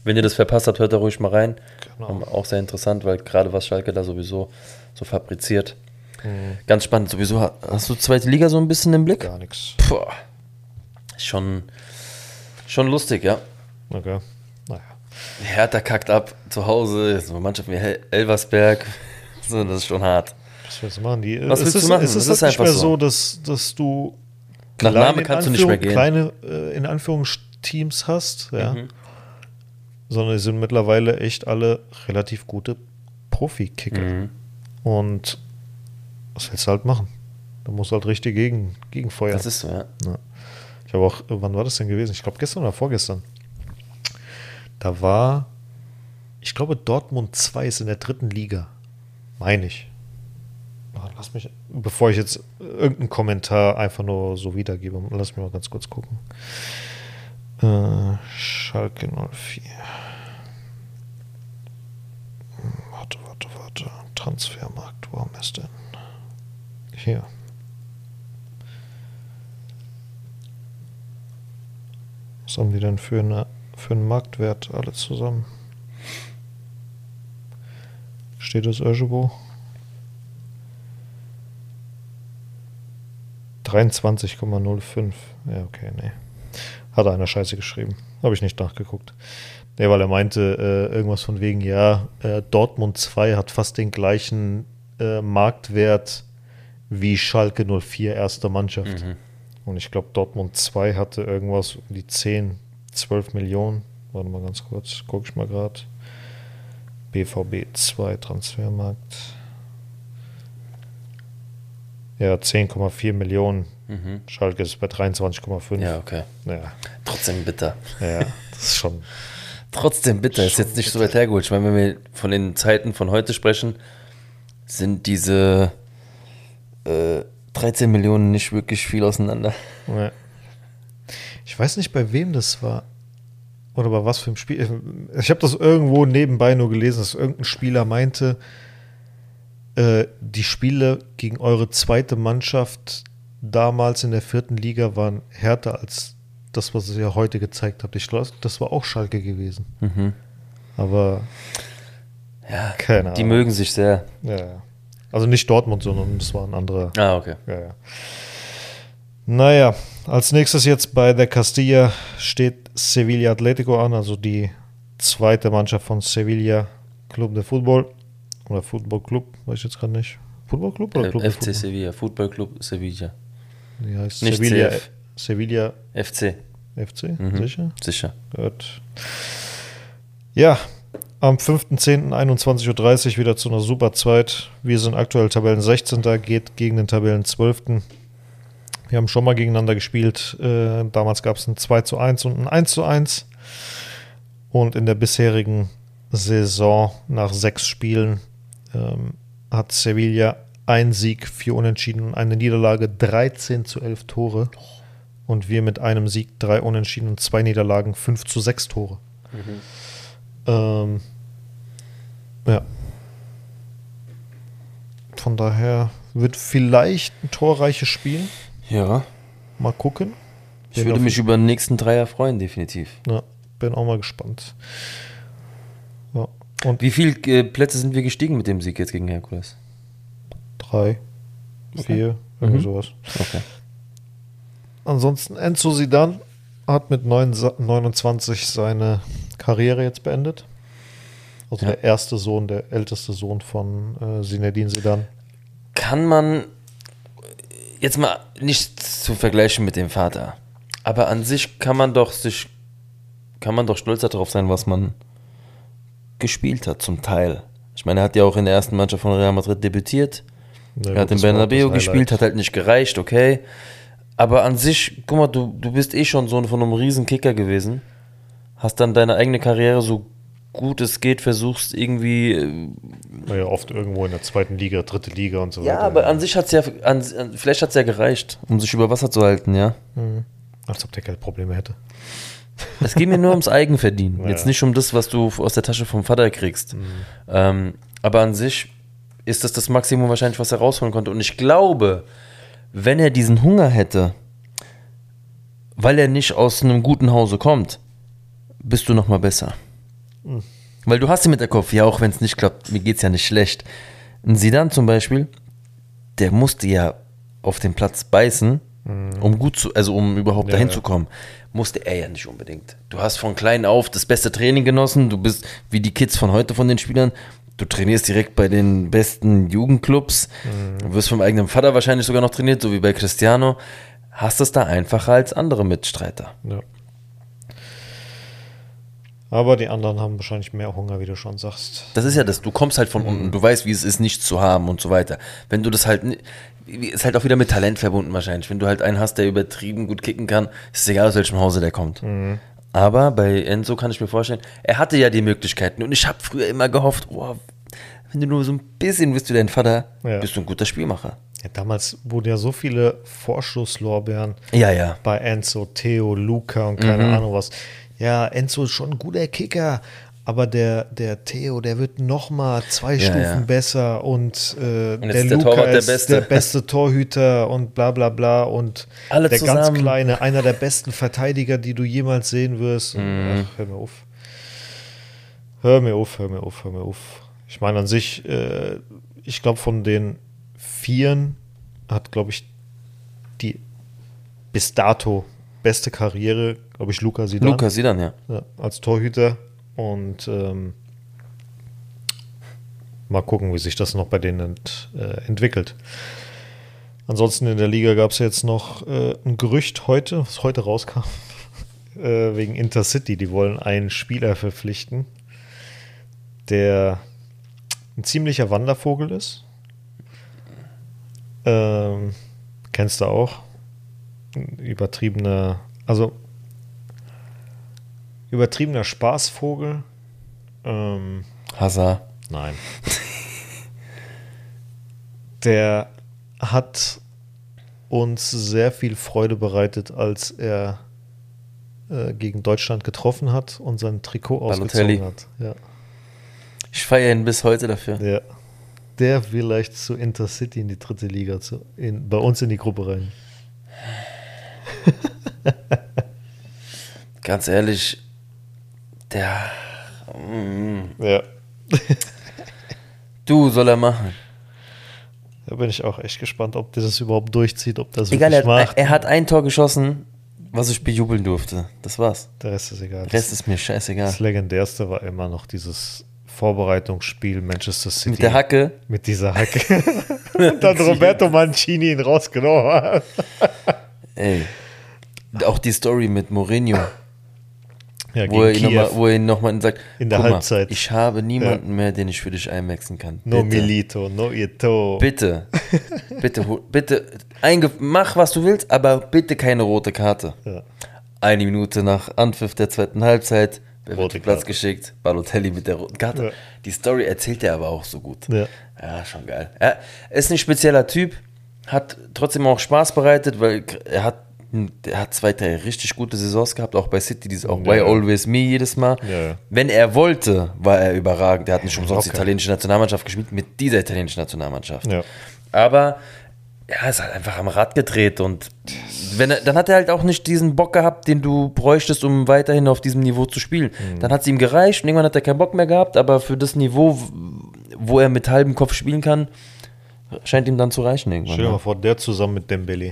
Wenn ihr das verpasst habt, hört da ruhig mal rein. Genau. Auch sehr interessant, weil gerade was Schalke da sowieso so fabriziert. Mhm. Ganz spannend. Sowieso, hast du zweite Liga so ein bisschen im Blick? Gar nichts. Puh. Schon, schon lustig, ja. Okay. Naja. Hertha kackt ab zu Hause, so eine Mannschaft wie El- Elversberg. So, das ist schon hart. Was willst du machen? Die, Was es willst du ist, machen? Es ist, Das ist halt nicht einfach mehr so. so, dass, dass du Nach kleine, Name in kannst du nicht mehr Anführung- gehen. kleine äh, in Anführungsteams hast, ja. Mhm. Sondern die sind mittlerweile echt alle relativ gute Profi-Kicker. Mhm. Und was willst du halt machen? Da musst du halt richtig gegen, gegenfeuern. Das ist so, ja. Ja. Ich habe auch, wann war das denn gewesen? Ich glaube gestern oder vorgestern. Da war, ich glaube Dortmund zwei ist in der dritten Liga. Meine ich. Ah, Lass mich, bevor ich jetzt irgendeinen Kommentar einfach nur so wiedergebe, lass mich mal ganz kurz gucken. Äh, Schalke null vier. Hm, Warte, warte, warte. Transfermarkt, wo haben wir es denn? Hier. Was haben die denn für, eine, für einen Marktwert alle zusammen? Steht das irgendwo? dreiundzwanzig Komma null fünf. Ja, okay, nee. Hat einer Scheiße geschrieben. Habe ich nicht nachgeguckt. Nee, weil er meinte, äh, irgendwas von wegen, ja, äh, Dortmund zwei hat fast den gleichen äh, Marktwert wie Schalke null vier erste Mannschaft. Mhm. Und ich glaube, Dortmund zwei hatte irgendwas um die zehn, zwölf Millionen. Warte mal ganz kurz, gucke ich mal gerade. B V B zwei Transfermarkt. Ja, zehn Komma vier Millionen. Mhm. Schalke ist bei dreiundzwanzig Komma fünf. Ja, okay. Ja, Trotzdem bitter. ja, das ist schon. Trotzdem bitter. Ist Schon jetzt nicht so weit hergeholt. Ich meine, wenn wir von den Zeiten von heute sprechen, sind diese äh, dreizehn Millionen nicht wirklich viel auseinander. Ja. Ich weiß nicht, bei wem das war. Oder bei was für ein Spiel. Ich habe das irgendwo nebenbei nur gelesen, dass irgendein Spieler meinte, äh, die Spiele gegen eure zweite Mannschaft damals in der vierten Liga waren härter als das, was ihr heute gezeigt habt. Ich glaube, das war auch Schalke gewesen. Mhm. Aber Ja, keine die Ahnung. mögen sich sehr. Ja, ja. Also nicht Dortmund, sondern es war ein anderer. Ah, okay. Ja, ja. Naja, als nächstes jetzt bei der Castilla steht Sevilla Atlético an, also die zweite Mannschaft von Sevilla Club de Fútbol oder Football Club, weiß ich jetzt gerade nicht. Football Club oder Äh, Club de F C Fútbol? Sevilla, Football Club Sevilla. Die heißt Nicht Sevilla, C F. Sevilla F C. F C, Mhm. sicher? Sicher. Gut. Ja, am fünften zehnten einundzwanzig Uhr dreißig wieder zu einer super Zeit. Wir sind aktuell Tabellen sechzehnter geht gegen den Tabellen zwölften Wir haben schon mal gegeneinander gespielt. Äh, damals gab es ein zwei zu eins und ein eins zu eins. Und in der bisherigen Saison nach sechs Spielen ähm, hat Sevilla ein Sieg, vier Unentschieden und eine Niederlage, dreizehn zu elf Tore. Und wir mit einem Sieg, drei Unentschieden und zwei Niederlagen, fünf zu sechs Tore. Mhm. Ähm, ja. Von daher wird vielleicht ein torreiches Spiel. Ja. Mal gucken. Ich Bin würde auf- mich über den nächsten Dreier freuen, definitiv. Ja, bin auch mal gespannt. Ja. Und Wie viele äh, Plätze sind wir gestiegen mit dem Sieg jetzt gegen Herkules? drei, vier, irgendwie Mhm. sowas. Okay. Ansonsten Enzo Zidane hat mit neun- neunundzwanzig seine Karriere jetzt beendet. Also Ja. der erste Sohn, der älteste Sohn von äh, Zinedine Zidane. Kann man jetzt mal nicht zu vergleichen mit dem Vater, aber an sich kann man doch sich kann man doch stolz darauf sein, was man gespielt hat zum Teil. Ich meine, er hat ja auch in der ersten Mannschaft von Real Madrid debütiert. Na Er gut, hat in das war auch Bernabeu das gespielt, Highlight. hat halt nicht gereicht, okay. Aber an sich, guck mal, du, du bist eh schon so von einem riesen Kicker gewesen. Hast dann deine eigene Karriere so gut es geht, versuchst irgendwie. äh, War ja oft irgendwo in der zweiten Liga, dritte Liga und so Ja, weiter. aber an sich hat es ja, an, an, vielleicht hat es ja gereicht, um sich über Wasser zu halten, ja. Mhm. Als ob der Geldprobleme hätte. Es geht mir nur ums Eigenverdienen. Ja. Jetzt nicht um das, was du aus der Tasche vom Vater kriegst. Mhm. Ähm, aber an sich ist das das Maximum wahrscheinlich, was er rausholen konnte. Und ich glaube, wenn er diesen Hunger hätte, weil er nicht aus einem guten Hause kommt, bist du noch mal besser. Hm. Weil du hast ihn mit der Kopf, ja, auch wenn es nicht klappt, mir geht's ja nicht schlecht. Ein Zidane zum Beispiel, der musste ja auf den Platz beißen, mhm. um gut zu, also um überhaupt ja, dahin ja. zu kommen. Musste er ja nicht unbedingt. Du hast von klein auf das beste Training genossen, du bist wie die Kids von heute von den Spielern, du trainierst direkt bei den besten Jugendclubs, mhm. du wirst vom eigenen Vater wahrscheinlich sogar noch trainiert, so wie bei Cristiano, hast es da einfacher als andere Mitstreiter. Ja. Aber die anderen haben wahrscheinlich mehr Hunger, wie du schon sagst. Das ist ja das, du kommst halt von mhm. unten, du weißt, wie es ist, nichts zu haben und so weiter. Wenn du das halt, ist halt auch wieder mit Talent verbunden wahrscheinlich. Wenn du halt einen hast, der übertrieben gut kicken kann, ist es egal, aus welchem Hause der kommt. Mhm. Aber bei Enzo kann ich mir vorstellen, er hatte ja die Möglichkeiten und ich habe früher immer gehofft, oh, wenn du nur so ein bisschen bist wie dein Vater, ja. bist du ein guter Spielmacher. Ja, damals wurden ja so viele Vorschusslorbeeren ja, ja. bei Enzo, Theo, Luca und keine mhm. Ahnung was. Ja, Enzo ist schon ein guter Kicker, aber der, der Theo, der wird noch mal zwei ja, Stufen ja. besser und, äh, und der der Luca der ist beste. der beste Torhüter und bla bla bla und Alle der zusammen. ganz Kleine, einer der besten Verteidiger, die du jemals sehen wirst. Und, mhm. ach, hör mir auf. Hör mir auf, hör mir auf, hör mir auf. Ich meine an sich, äh, ich glaube von den Vieren hat, glaube ich, die bis dato beste Karriere, glaube ich, Luca Zidane. Luca Zidane, ja. ja. Als Torhüter. Und ähm, mal gucken, wie sich das noch bei denen ent, äh, entwickelt. Ansonsten in der Liga gab es jetzt noch äh, ein Gerücht heute, was heute rauskam, äh, wegen Intercity. Die wollen einen Spieler verpflichten, der ein ziemlicher Wandervogel ist. Ähm, kennst du auch. Übertriebener, also übertriebener Spaßvogel. Ähm, Hazard. Nein. Der hat uns sehr viel Freude bereitet, als er äh, gegen Deutschland getroffen hat und sein Trikot Balotelli. ausgezogen hat. Ja. Ich feiere ihn bis heute dafür. Ja. Der vielleicht zu Intercity in die dritte Liga, zu, in, bei uns in die Gruppe rein. Ganz ehrlich, der. Mm, Ja. du, soll er machen. Da bin ich auch echt gespannt, ob der das überhaupt durchzieht, ob das Egal, wirklich er, macht. er hat ein Tor geschossen, was ich bejubeln durfte. Das war's. Der Rest ist egal. Der Rest ist mir scheißegal. Das Legendärste war immer noch dieses Vorbereitungsspiel Manchester City. Mit der Hacke. Mit dieser Hacke. Und dann Roberto Mancini ihn rausgenommen hat. Ey. Auch die Story mit Mourinho. Ja, wo, er gegen ihn noch Kiew. mal, wo er ihn nochmal sagt, In der guck Halbzeit. Mal, ich habe niemanden ja. mehr, den ich für dich einwechseln kann. No Bitte. Milito, no Ito. Bitte, bitte, bitte, einge mach was du willst, aber bitte keine rote Karte. Ja. Eine Minute nach Anpfiff der zweiten Halbzeit, wer wird Rote auf Platz Karte. geschickt? Balotelli mit der roten Karte. Ja. Die Story erzählt er aber auch so gut. Ja, ja schon geil. Er ist ein spezieller Typ, hat trotzdem auch Spaß bereitet, weil er hat Er hat zwei, drei richtig gute Saisons gehabt, auch bei City, dieses auch ja. Why Always Me jedes Mal. Ja, ja. Wenn er wollte, war er überragend. Der hat nicht umsonst okay. die italienische Nationalmannschaft gespielt, mit dieser italienischen Nationalmannschaft. Ja. Aber er ist halt einfach am Rad gedreht und wenn er, dann hat er halt auch nicht diesen Bock gehabt, den du bräuchtest, um weiterhin auf diesem Niveau zu spielen. Mhm. Dann hat es ihm gereicht und irgendwann hat er keinen Bock mehr gehabt, aber für das Niveau, wo er mit halbem Kopf spielen kann, scheint ihm dann zu reichen irgendwann. Stell dir mal vor, der zusammen mit Dembele.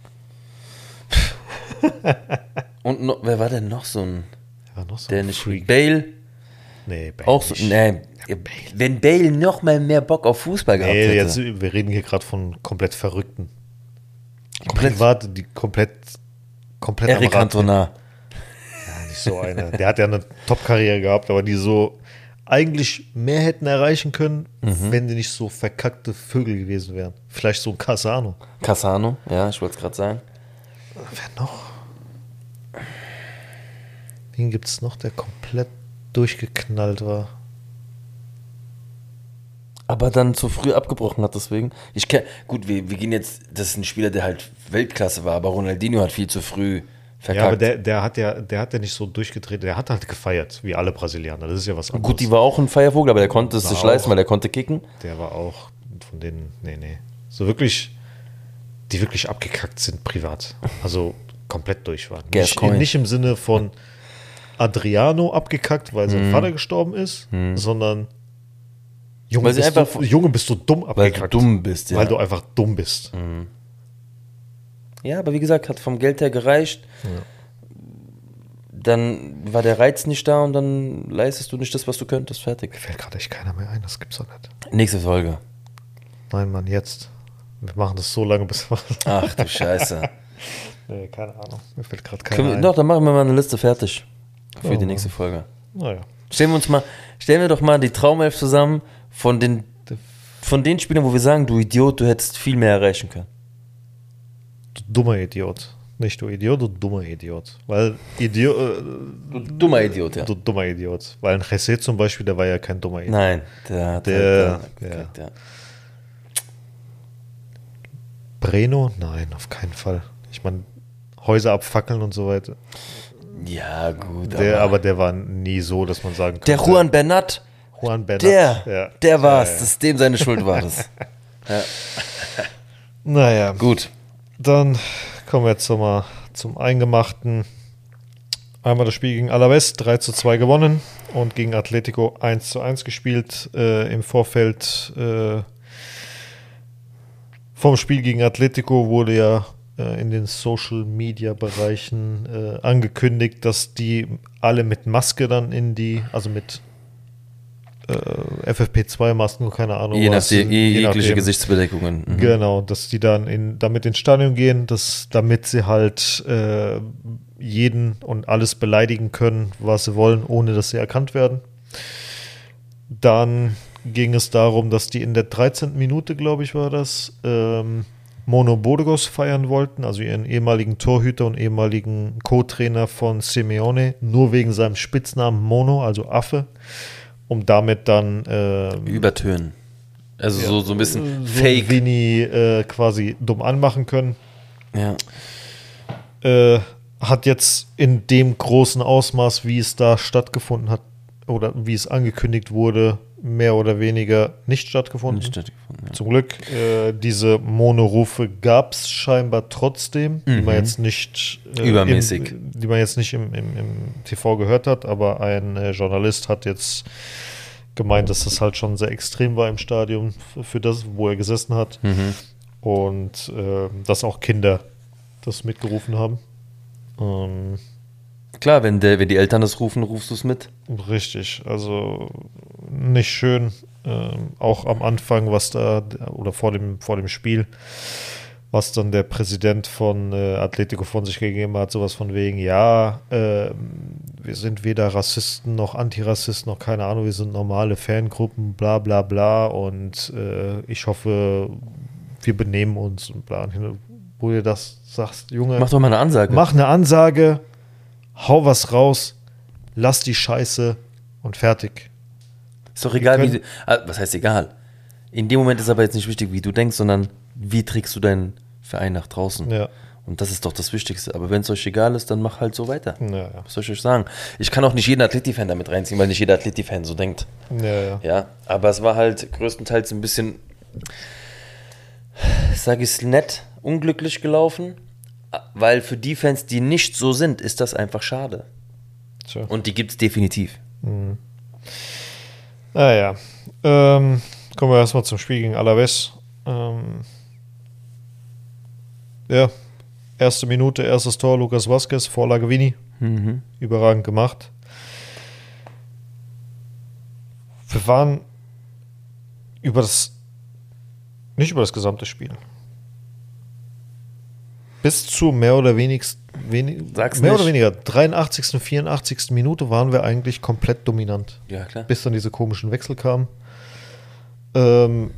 Und noch, wer war denn noch so ein, war noch so der ein nicht, Freak. Bale? Nee, Bale auch so, nicht. nee, ja, Bale. Wenn Bale noch mal mehr Bock auf Fußball gehabt nee, hätte. Jetzt, wir reden hier gerade von komplett Verrückten. Komplett. Privat, die komplett, komplett Eric am Rad. Cantona. Ja, nicht so einer. Der hat ja eine Top-Karriere gehabt, aber die so eigentlich mehr hätten erreichen können, mhm. wenn die nicht so verkackte Vögel gewesen wären. Vielleicht so ein Cassano. Cassano, ja, ich wollte es gerade sagen. Wer noch? Wen gibt es noch, der komplett durchgeknallt war? Aber dann zu früh abgebrochen hat, deswegen. Ich kenn, gut, wir, wir gehen jetzt, das ist ein Spieler, der halt Weltklasse war, aber Ronaldinho hat viel zu früh verkackt. Ja, aber der, der hat ja, der hat ja nicht so durchgedreht, der hat halt gefeiert, wie alle Brasilianer. Das ist ja was anderes. Gut, die war auch ein Feiervogel, aber der konnte es War sich auch. leisten, weil der konnte kicken. Der war auch von denen, nee, nee. So wirklich, die wirklich abgekackt sind privat. Also komplett durch waren. Nicht, Gascoigne. nicht im Sinne von, Adriano abgekackt, weil sein Mhm. Vater gestorben ist, Mhm. sondern Junge, Weil sie bist einfach- du, Junge, bist du dumm Weil du abgekackt. dumm bist, ja. Weil du einfach dumm bist. Ja, aber wie gesagt, hat vom Geld her gereicht. Dann war der Reiz nicht da und dann leistest du nicht das, was du könntest. Fertig. Mir fällt gerade echt keiner mehr ein, das gibt's doch nicht. Nächste Folge. Nein, Mann, jetzt. Wir machen das so lange, bis wir... Ach du Scheiße. nee, keine Ahnung. Mir fällt gerade keiner Können wir, ein. doch, dann machen wir mal eine Liste fertig. Für Oh, die Mann. nächste Folge. Naja. Stellen wir uns mal, stellen wir doch mal die Traumelf zusammen von den, von den Spielern, wo wir sagen, du Idiot, du hättest viel mehr erreichen können. Du dummer Idiot. Nicht du Idiot, du dummer Idiot. Weil Idiot... Äh, Du dummer Idiot, ja. Du dummer Idiot. Weil ein Jesse zum Beispiel, der war ja kein dummer Idiot. Nein, der hat Der- halt da gekackt, ja. Breno? Nein, auf keinen Fall. Ich meine, Häuser abfackeln und so weiter. Ja, gut. Der, aber der war nie so, dass man sagen der könnte. Juan Bernat, Juan Bernat. der, ja. der war's. Ja, ja. Das ist dem seine Schuld war das. Naja, Gut. dann kommen wir jetzt nochmal zum Eingemachten. Einmal das Spiel gegen Alavés drei zu zwei gewonnen und gegen Atletico eins zu eins gespielt. Äh, Im Vorfeld äh, vom Spiel gegen Atletico wurde ja äh, in den Social-Media-Bereichen äh, angekündigt, dass die alle mit Maske dann in die, also mit äh, F F P zwei Masken, keine Ahnung. Je, nach, was, je, je jegliche nachdem. Gesichtsbedeckungen. Mhm. Genau, dass die dann in, damit ins Stadion gehen, dass, damit sie halt äh, jeden und alles beleidigen können, was sie wollen, ohne dass sie erkannt werden. Dann ging es darum, dass die in der dreizehnten Minute, glaube ich, war das, ähm, Mono Burgos feiern wollten, also ihren ehemaligen Torhüter und ehemaligen Co-Trainer von Simeone, nur wegen seinem Spitznamen Mono, also Affe, um damit dann äh, Übertönen. Also so, so ein bisschen so fake. Vini äh, quasi dumm anmachen können. Ja. Äh, hat jetzt in dem großen Ausmaß, wie es da stattgefunden hat oder wie es angekündigt wurde, mehr oder weniger nicht stattgefunden. Nicht stattgefunden, ja. Zum Glück. Äh, diese Monorufe gab es scheinbar trotzdem, die man Mhm. jetzt nicht äh, Übermäßig. Im, die man jetzt nicht im, im, im T V gehört hat, aber ein äh, Journalist hat jetzt gemeint, dass das halt schon sehr extrem war im Stadion f- für das, wo er gesessen hat. Mhm. Und äh, dass auch Kinder das mitgerufen haben. Ähm, Klar, wenn, der, wenn die Eltern das rufen, rufst du es mit. richtig, also nicht schön. Ähm, auch am Anfang, was da, oder vor dem, vor dem Spiel, was dann der Präsident von äh, Atletico von sich gegeben hat, sowas von wegen, ja, äh, wir sind weder Rassisten noch Antirassisten, noch keine Ahnung, wir sind normale Fangruppen, bla bla bla und äh, ich hoffe, wir benehmen uns und bla. Wo du das sagst, Junge, Mach doch mal eine Ansage. mach eine Ansage, hau was raus, lass die Scheiße und fertig. Ist doch egal, wie können- du, ah, was heißt egal? In dem Moment ist aber jetzt nicht wichtig, wie du denkst, sondern wie trägst du deinen Verein nach draußen? Ja, Und das ist doch das Wichtigste. Aber wenn es euch egal ist, dann mach halt so weiter. ja, ja. Was soll ich euch sagen? Ich kann auch nicht jeden Atleti-Fan damit reinziehen, weil nicht jeder Atleti-Fan so denkt. Ja, ja. Ja, aber es war halt größtenteils ein bisschen, sage ich es nett, unglücklich gelaufen, weil für die Fans, die nicht so sind, ist das einfach schade. Tja. Und die gibt es definitiv. Naja, ähm, kommen wir erstmal zum Spiel gegen Alavés. Ähm, ja, erste Minute, erstes Tor, Lucas Vazquez, Vorlage Vini. Mhm. Überragend gemacht. Wir waren über das, nicht über das gesamte Spiel. Bis zu mehr oder wenigst, wenig, Sag's mehr nicht. oder weniger dreiundachtzigsten vierundachtzigsten Minute waren wir eigentlich komplett dominant. Ja, klar. Bis dann diese komischen Wechsel kamen. Ähm,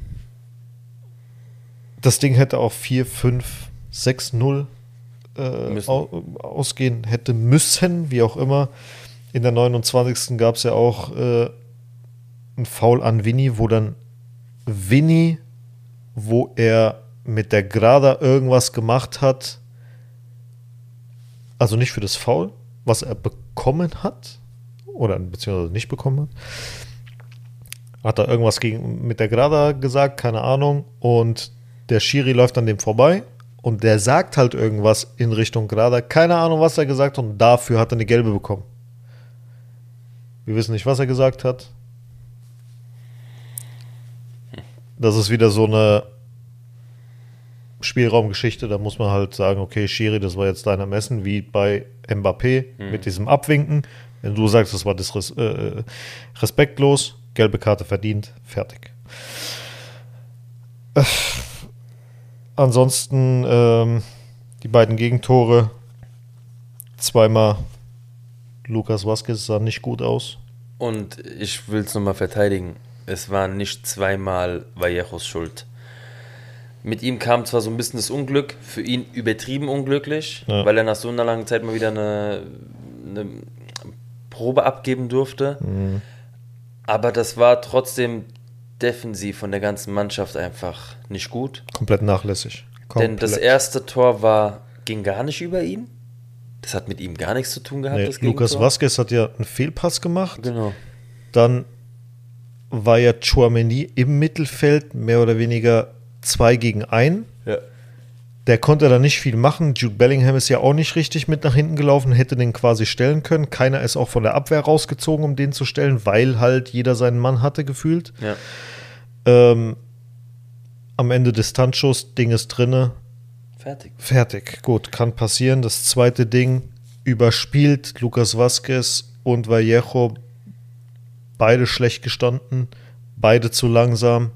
das Ding hätte auch vier, fünf, sechs, null äh, Müssen. au, ausgehen hätte müssen, wie auch immer. In der neunundzwanzigsten gab es ja auch äh, ein Foul an Vini, wo dann Vini, wo er mit der Grada irgendwas gemacht hat, also nicht für das Foul, was er bekommen hat, oder beziehungsweise nicht bekommen hat, hat er irgendwas gegen, mit der Grada gesagt, keine Ahnung, und der Schiri läuft an dem vorbei und der sagt halt irgendwas in Richtung Grada, keine Ahnung, was er gesagt hat, und dafür hat er eine gelbe bekommen. Wir wissen nicht, was er gesagt hat. Das ist wieder so eine Spielraumgeschichte, da muss man halt sagen, okay, Schiri, das war jetzt dein Ermessen, wie bei Mbappé mhm. mit diesem Abwinken. Wenn du sagst, das war disres- äh, respektlos, gelbe Karte verdient, fertig. Äh, ansonsten ähm, die beiden Gegentore, zweimal Lucas Vázquez sah nicht gut aus. Und ich will es nochmal verteidigen, es war nicht zweimal Vallejos Schuld. Mit ihm kam zwar so ein bisschen das Unglück, für ihn übertrieben unglücklich, ja. weil er nach so einer langen Zeit mal wieder eine, eine Probe abgeben durfte. Mhm. Aber das war trotzdem defensiv von der ganzen Mannschaft einfach nicht gut. Komplett nachlässig. Komplett. Denn das erste Tor war, ging gar nicht über ihn. Das hat mit ihm gar nichts zu tun gehabt. Nee, das Lucas Vázquez hat ja einen Fehlpass gemacht. Genau. Dann war ja Tchouaméni im Mittelfeld mehr oder weniger zwei gegen ein. Ja. Der konnte da nicht viel machen. Jude Bellingham ist ja auch nicht richtig mit nach hinten gelaufen, hätte den quasi stellen können. Keiner ist auch von der Abwehr rausgezogen, um den zu stellen, weil halt jeder seinen Mann hatte gefühlt. Ja. Ähm, am Ende Distanzschuss, Ding ist drinne. Fertig. Fertig. Gut, kann passieren. Das zweite Ding überspielt Lucas Vázquez und Vallejo. Beide schlecht gestanden, beide zu langsam.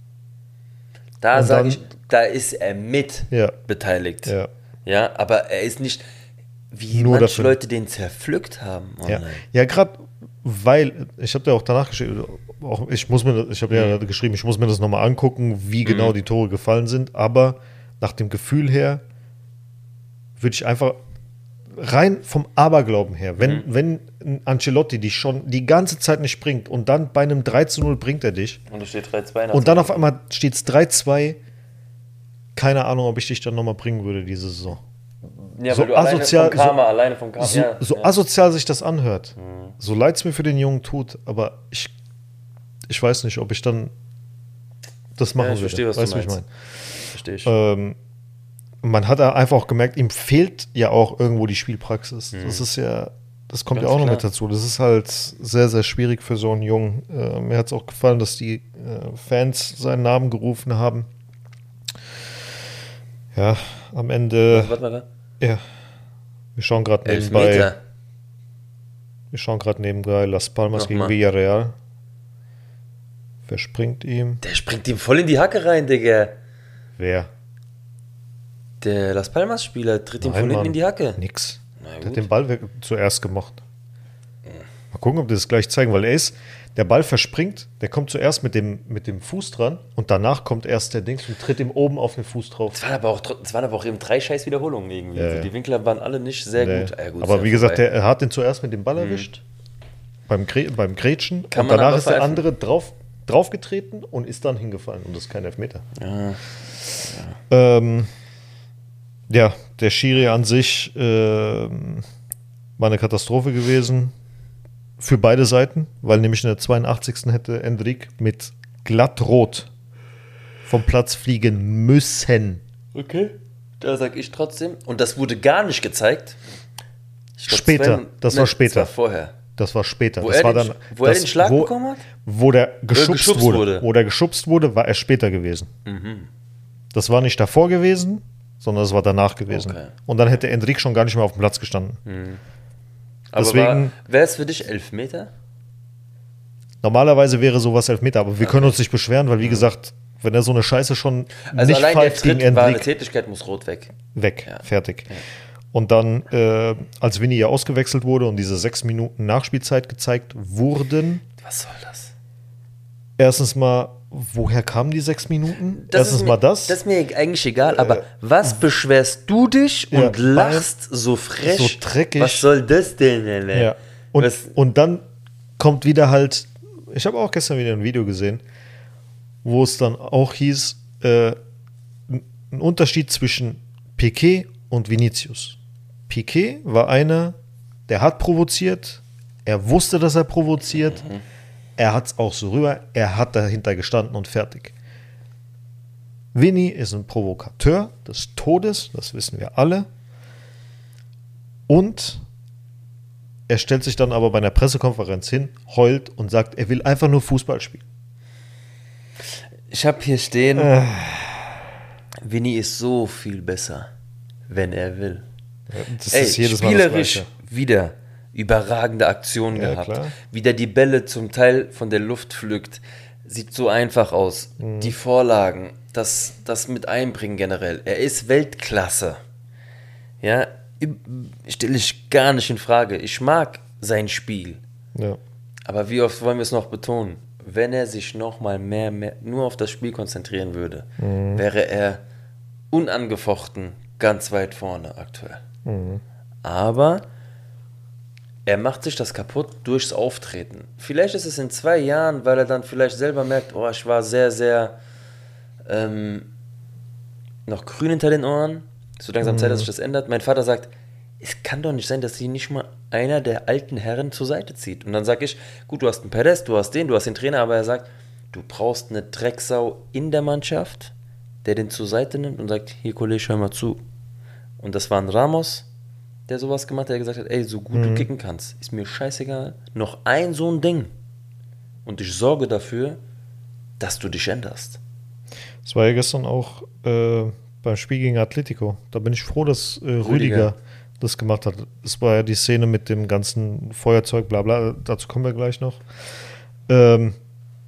Da sage ich, da ist er mit ja, beteiligt. Ja. ja, aber er ist nicht, wie Nur manche dafür. Leute den zerpflückt haben. Ja, ja gerade weil, ich habe ja auch danach geschrieben, auch ich muss mir, ich habe ja geschrieben, ich muss mir das nochmal angucken, wie genau mhm. die Tore gefallen sind, aber nach dem Gefühl her würde ich einfach rein vom Aberglauben her, wenn, mhm. wenn Ancelotti dich schon die ganze Zeit nicht bringt und dann bei einem drei zu null bringt er dich und es steht drei zwei und dann auf einmal steht es drei zwei, keine Ahnung, ob ich dich dann nochmal bringen würde diese Saison. Ja, so weil du asozial, alleine vom Karma, so, alleine vom Karma. So, ja, so ja. asozial sich das anhört, mhm. so leid es mir für den Jungen tut, aber ich, ich weiß nicht, ob ich dann das machen ja, ich würde. Verstehe, was weißt du meinst. Ich mein? Verstehe ich. Ähm, man hat da einfach auch gemerkt, ihm fehlt ja auch irgendwo die Spielpraxis. Mhm. Das ist ja, das kommt Ganz ja auch noch klar. mit dazu. Das ist halt sehr, sehr schwierig für so einen Jungen. Äh, mir hat es auch gefallen, dass die äh, Fans seinen Namen gerufen haben. Ja, am Ende. Warte mal da. Ja. Wir schauen gerade nebenbei. Wir schauen gerade nebenbei Las Palmas Noch gegen mal. Villarreal. Wer springt ihm? Der springt ihm voll in die Hacke rein, Digga. Wer? Der Las Palmas-Spieler tritt ihm Nein, von hinten Mann. in die Hacke. Nix. Na Der gut. hat den Ball weg, zuerst gemacht. Mal gucken, ob die das gleich zeigen, weil er ist, der Ball verspringt, der kommt zuerst mit dem, mit dem Fuß dran und danach kommt erst der Dings und tritt ihm oben auf den Fuß drauf. Es waren aber auch, tr- es waren aber auch eben drei scheiß Wiederholungen irgendwie. Ja, Also ja. die Winkler waren alle nicht sehr Nee. gut. Ja, gut, aber ist wie ja gesagt, vorbei. der, er hat den zuerst mit dem Ball erwischt, beim, Gre beim Grätschen, Kann und man danach aber ist der pfeifen. andere drauf, draufgetreten und ist dann hingefallen und das ist kein Elfmeter. Ja. Ähm, ja, der Schiri an sich ähm, war eine Katastrophe gewesen für beide Seiten, weil nämlich in der zweiundachtzigsten hätte Endrick mit glatt rot vom Platz fliegen müssen. Okay. Da sag ich trotzdem. Und das wurde gar nicht gezeigt. Ich glaub, Später, Sven- das ne, war später. Das war vorher. Das war später. Wo das er war den- dann, wo er das, den Schlag wo, bekommen hat? Wo der geschubst, geschubst wurde. wurde. Wo der geschubst wurde, war er später gewesen. Mhm. Das war nicht davor gewesen, sondern es war danach gewesen. Okay. Und dann hätte Endrick schon gar nicht mehr auf dem Platz gestanden. Aber Deswegen- wäre es für dich Elfmeter? Normalerweise wäre sowas Elfmeter, aber wir können uns nicht beschweren, weil wie gesagt, wenn er so eine Scheiße schon Also nicht allein der pfeift gegen Tritt war eine Endrick, Tätigkeit, muss rot weg. weg, Ja. fertig. Und dann, äh, als Vinny ja ausgewechselt wurde und diese sechs Minuten Nachspielzeit gezeigt wurden, Was soll das? erstens mal, woher kamen die sechs Minuten? Das erstens ist mal mir, das. Das ist mir eigentlich egal, aber was beschwerst du dich Ja, und lachst so frech? so dreckig. Was soll das denn, Alter? Ja. Und, Was, und dann kommt wieder halt, ich habe auch gestern wieder ein Video gesehen, wo es dann auch hieß, äh, ein Unterschied zwischen Piqué und Vinicius. Piqué war einer, der hat provoziert, er wusste, dass er provoziert, mhm. er hat es auch so rüber, er hat dahinter gestanden und fertig. Vinny ist ein Provokateur des Todes, das wissen wir alle. Und Er stellt sich dann aber bei einer Pressekonferenz hin, heult und sagt, er will einfach nur Fußball spielen. Ich habe hier stehen, Äh. Vinny ist so viel besser, wenn er will. Ja, das Ey, ist jedes Mal das spielerisch Gleiche. wieder überragende Aktionen Ja, gehabt. klar. Wie der die Bälle zum Teil von der Luft pflückt. Sieht so einfach aus. Mhm. Die Vorlagen, das, das mit einbringen generell. Er ist Weltklasse. Ja, stelle ich gar nicht in Frage. Ich mag sein Spiel. Ja. Aber wie oft wollen wir es noch betonen? Wenn er sich noch mal mehr, mehr nur auf das Spiel konzentrieren würde, Mhm. wäre er unangefochten ganz weit vorne aktuell. Mhm. Aber er macht sich das kaputt durchs Auftreten. Vielleicht ist es in zwei Jahren, weil er dann vielleicht selber merkt, oh, ich war sehr, sehr ähm, noch grün hinter den Ohren. So langsam Zeit, dass sich das ändert. Mein Vater sagt, es kann doch nicht sein, dass sie nicht mal einer der alten Herren zur Seite zieht. Und dann sage ich, gut, du hast einen Perez, du hast den, du hast den Trainer, aber er sagt, du brauchst eine Drecksau in der Mannschaft, der den zur Seite nimmt und sagt, hier Kollege, hör mal zu. Und das war ein Ramos, der sowas gemacht hat, der gesagt hat, ey, so gut Mhm. du kicken kannst, ist mir scheißegal, noch ein so ein Ding. Und ich sorge dafür, dass du dich änderst. Das war ja gestern auch äh, beim Spiel gegen Atletico. Da bin ich froh, dass äh, Rüdiger, Rüdiger. das gemacht hat. Es war ja die Szene mit dem ganzen Feuerzeug, bla bla, dazu kommen wir gleich noch. Ähm,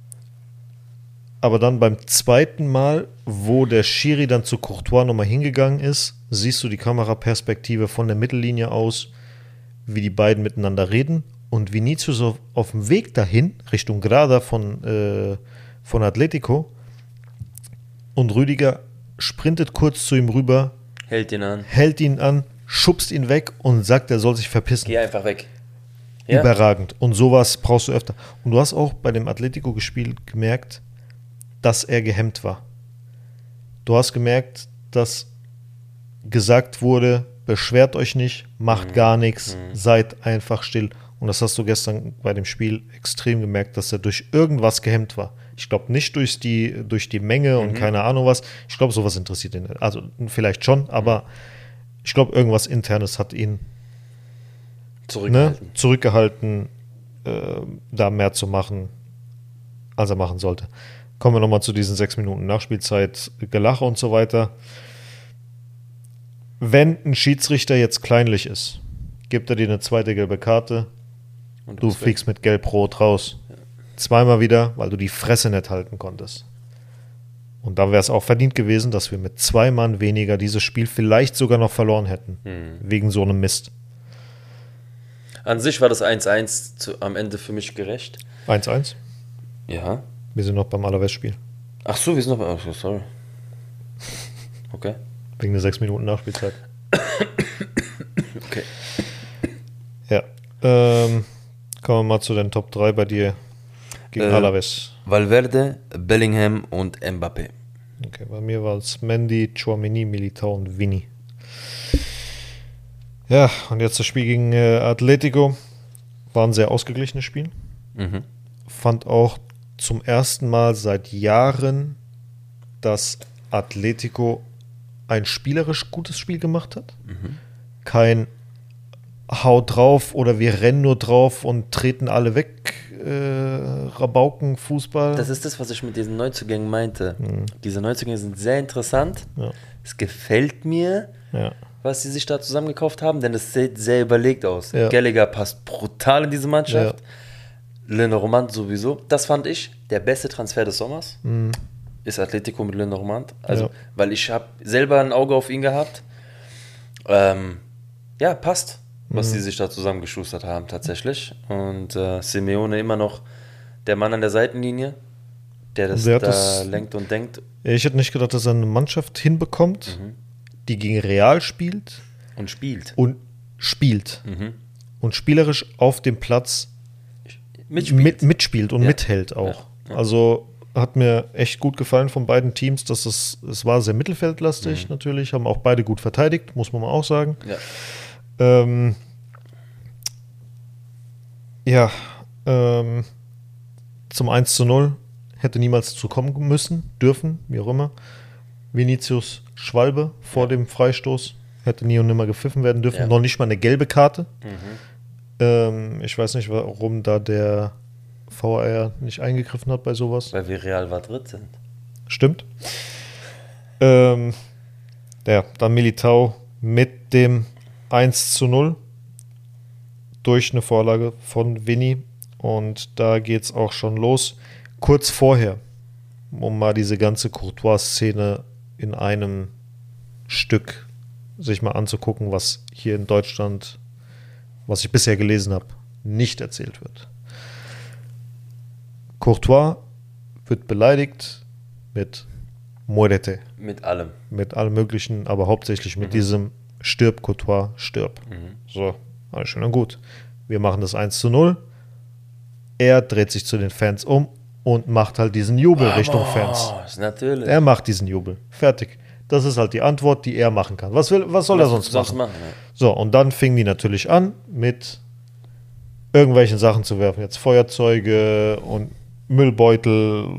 aber dann beim zweiten Mal, wo der Schiri dann zu Courtois nochmal hingegangen ist, siehst du die Kameraperspektive von der Mittellinie aus, wie die beiden miteinander reden und Vinicius auf, auf dem Weg dahin, Richtung Grada von, äh, von Atletico, und Rüdiger sprintet kurz zu ihm rüber, Hält ihn an. hält ihn an, schubst ihn weg und sagt, er soll sich verpissen. Geh einfach weg. Ja? Überragend. Und sowas brauchst du öfter. Und du hast auch bei dem Atletico-Spiel gemerkt, dass er gehemmt war. Du hast gemerkt, dass gesagt wurde, beschwert euch nicht, macht Mhm. gar nichts, Mhm. seid einfach still. Und das hast du gestern bei dem Spiel extrem gemerkt, dass er durch irgendwas gehemmt war. Ich glaube nicht durch die, durch die Menge und Mhm. keine Ahnung was. Ich glaube, sowas interessiert ihn. Also vielleicht schon, aber ich glaube, irgendwas Internes hat ihn ne, Zurückhalten. zurückgehalten, äh, da mehr zu machen, als er machen sollte. Kommen wir nochmal zu diesen sechs Minuten Nachspielzeit, Gelache und so weiter. Wenn ein Schiedsrichter jetzt kleinlich ist, gibt er dir eine zweite gelbe Karte, Und du bist weg. fliegst mit Gelb-Rot raus. Zweimal wieder, weil du die Fresse nicht halten konntest. Und dann wäre es auch verdient gewesen, dass wir mit zwei Mann weniger dieses Spiel vielleicht sogar noch verloren hätten. Mhm. Wegen so einem Mist. An sich war das eins eins zu, am Ende für mich gerecht. eins eins. Ja. Wir sind noch beim Alaves-Spiel. Ach so, wir sind noch bei... Oh, sorry. Okay. Wegen der sechs Minuten Nachspielzeit. Okay. Ja. Ähm, kommen wir mal zu den Top drei bei dir gegen Äh, Alaves. Valverde, Bellingham und Mbappé. Okay, bei mir war es Mendy, Tchouaméni, Militao und Vini. Ja, und jetzt das Spiel gegen äh, Atletico. War ein sehr ausgeglichenes Spiel. Mhm. Fand auch zum ersten Mal seit Jahren, dass Atletico ein spielerisch gutes Spiel gemacht hat. Mhm. Kein Hau drauf oder wir rennen nur drauf und treten alle weg, äh, Rabauken, Fußball. Das ist das, was ich mit diesen Neuzugängen meinte. Mhm. Diese Neuzugänge sind sehr interessant. Ja. Es gefällt mir, Ja. was sie sich da zusammengekauft haben, denn es sieht sehr überlegt aus. Ja. Gallagher passt brutal in diese Mannschaft. Lenormand sowieso. Das fand ich der beste Transfer des Sommers. Mhm. Ist Atletico mit Lenormand. Also, Ja. weil ich habe selber ein Auge auf ihn gehabt. Ähm, ja, passt, was Mhm. sie sich da zusammengeschustert haben tatsächlich. Und äh, Simeone immer noch der Mann an der Seitenlinie, der das Der hat da das- lenkt und denkt. Ich hätte nicht gedacht, dass er eine Mannschaft hinbekommt, Mhm. die gegen Real spielt Und spielt. und spielt. Mhm. Und spielerisch auf dem Platz Mitspielt. mit, mitspielt und Ja. mithält auch. Ja. Ja. Also hat mir echt gut gefallen von beiden Teams, dass es, es war sehr mittelfeldlastig Mhm. natürlich, haben auch beide gut verteidigt, muss man mal auch sagen. Ja. Ähm, ja, ähm, zum eins zu null hätte niemals zu kommen müssen, dürfen, wie auch immer. Vinicius Schwalbe vor Ja. dem Freistoß hätte nie und nimmer gepfiffen werden dürfen, Ja. noch nicht mal eine gelbe Karte. Mhm. Ähm, ich weiß nicht, warum da der V A R nicht eingegriffen hat bei sowas. Weil wir Real Madrid sind. Stimmt. Ähm, ja, dann Militao mit dem eins zu null durch eine Vorlage von Vinny. Und da geht es auch schon los. Kurz vorher, um mal diese ganze Courtois-Szene in einem Stück sich mal anzugucken, was hier in Deutschland, was ich bisher gelesen habe, nicht erzählt wird. Courtois wird beleidigt mit Muérete. Mit allem. Mit allem Möglichen, aber hauptsächlich mit mhm. diesem Stirb, Courtois, stirb. Mhm. So, alles schön und gut. Wir machen das eins zu null. Er dreht sich zu den Fans um und macht halt diesen Jubel Vamos, Richtung Fans. Natürlich. Er macht diesen Jubel. Fertig. Das ist halt die Antwort, die er machen kann. Was, will, was soll was er sonst, sonst machen? machen ja. So, und dann fingen die natürlich an, mit irgendwelchen Sachen zu werfen. Jetzt Feuerzeuge und Müllbeutel.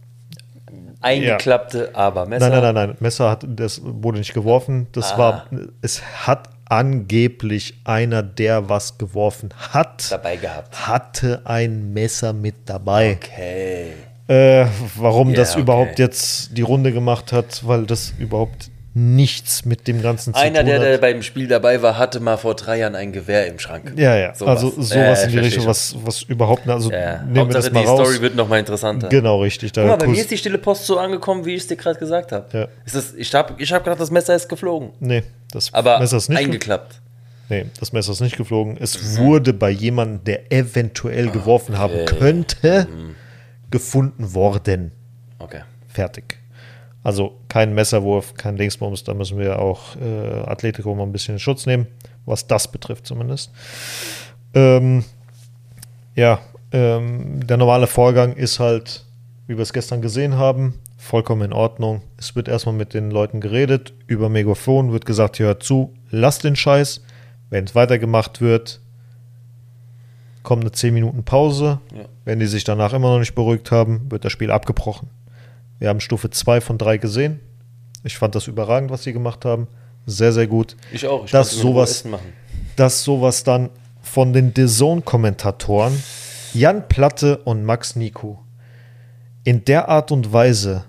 Eingeklappte, ja. aber Messer. Nein, nein, nein, nein. Messer hat, das wurde nicht geworfen. Das ah. war, es hat angeblich einer, der was geworfen hat, dabei gehabt. Hatte ein Messer mit dabei. Okay. Äh, warum yeah, das okay. überhaupt jetzt die Runde gemacht hat, weil das überhaupt nichts mit dem Ganzen zu Einer, tun der, hat. der beim Spiel dabei war, hatte mal vor drei Jahren ein Gewehr im Schrank. Ja, ja, sowas. also sowas äh, in die Richtung, was, was überhaupt, also ja. nehmen wir das mal die raus. Story wird noch mal interessanter. Genau, richtig. Da bei mir ist die stille Post so angekommen, wie ich es dir gerade gesagt habe. Ja. Ich habe ich hab gedacht, das Messer ist geflogen. Nee, das Aber Messer ist nicht eingeklappt. Nee, das Messer ist nicht geflogen. Es mhm. wurde bei jemandem, der eventuell geworfen okay. haben könnte, mhm. gefunden worden. Okay. Fertig. Also kein Messerwurf, kein Dingsbums, da müssen wir auch äh, Atletico mal ein bisschen in Schutz nehmen, was das betrifft zumindest. Ähm, ja, ähm, der normale Vorgang ist halt, wie wir es gestern gesehen haben, vollkommen in Ordnung. Es wird erstmal mit den Leuten geredet, über Megafon wird gesagt, hört zu, lasst den Scheiß. Wenn es weitergemacht wird, kommt eine zehn Minuten Pause. Ja. Wenn die sich danach immer noch nicht beruhigt haben, wird das Spiel abgebrochen. Wir haben Stufe zwei von drei gesehen. Ich fand das überragend, was sie gemacht haben. Sehr, sehr gut. Ich auch. Ich dass sowas, machen. Dass sowas dann von den D A Z N-Kommentatoren Jan Platte und Max Niku in der Art und Weise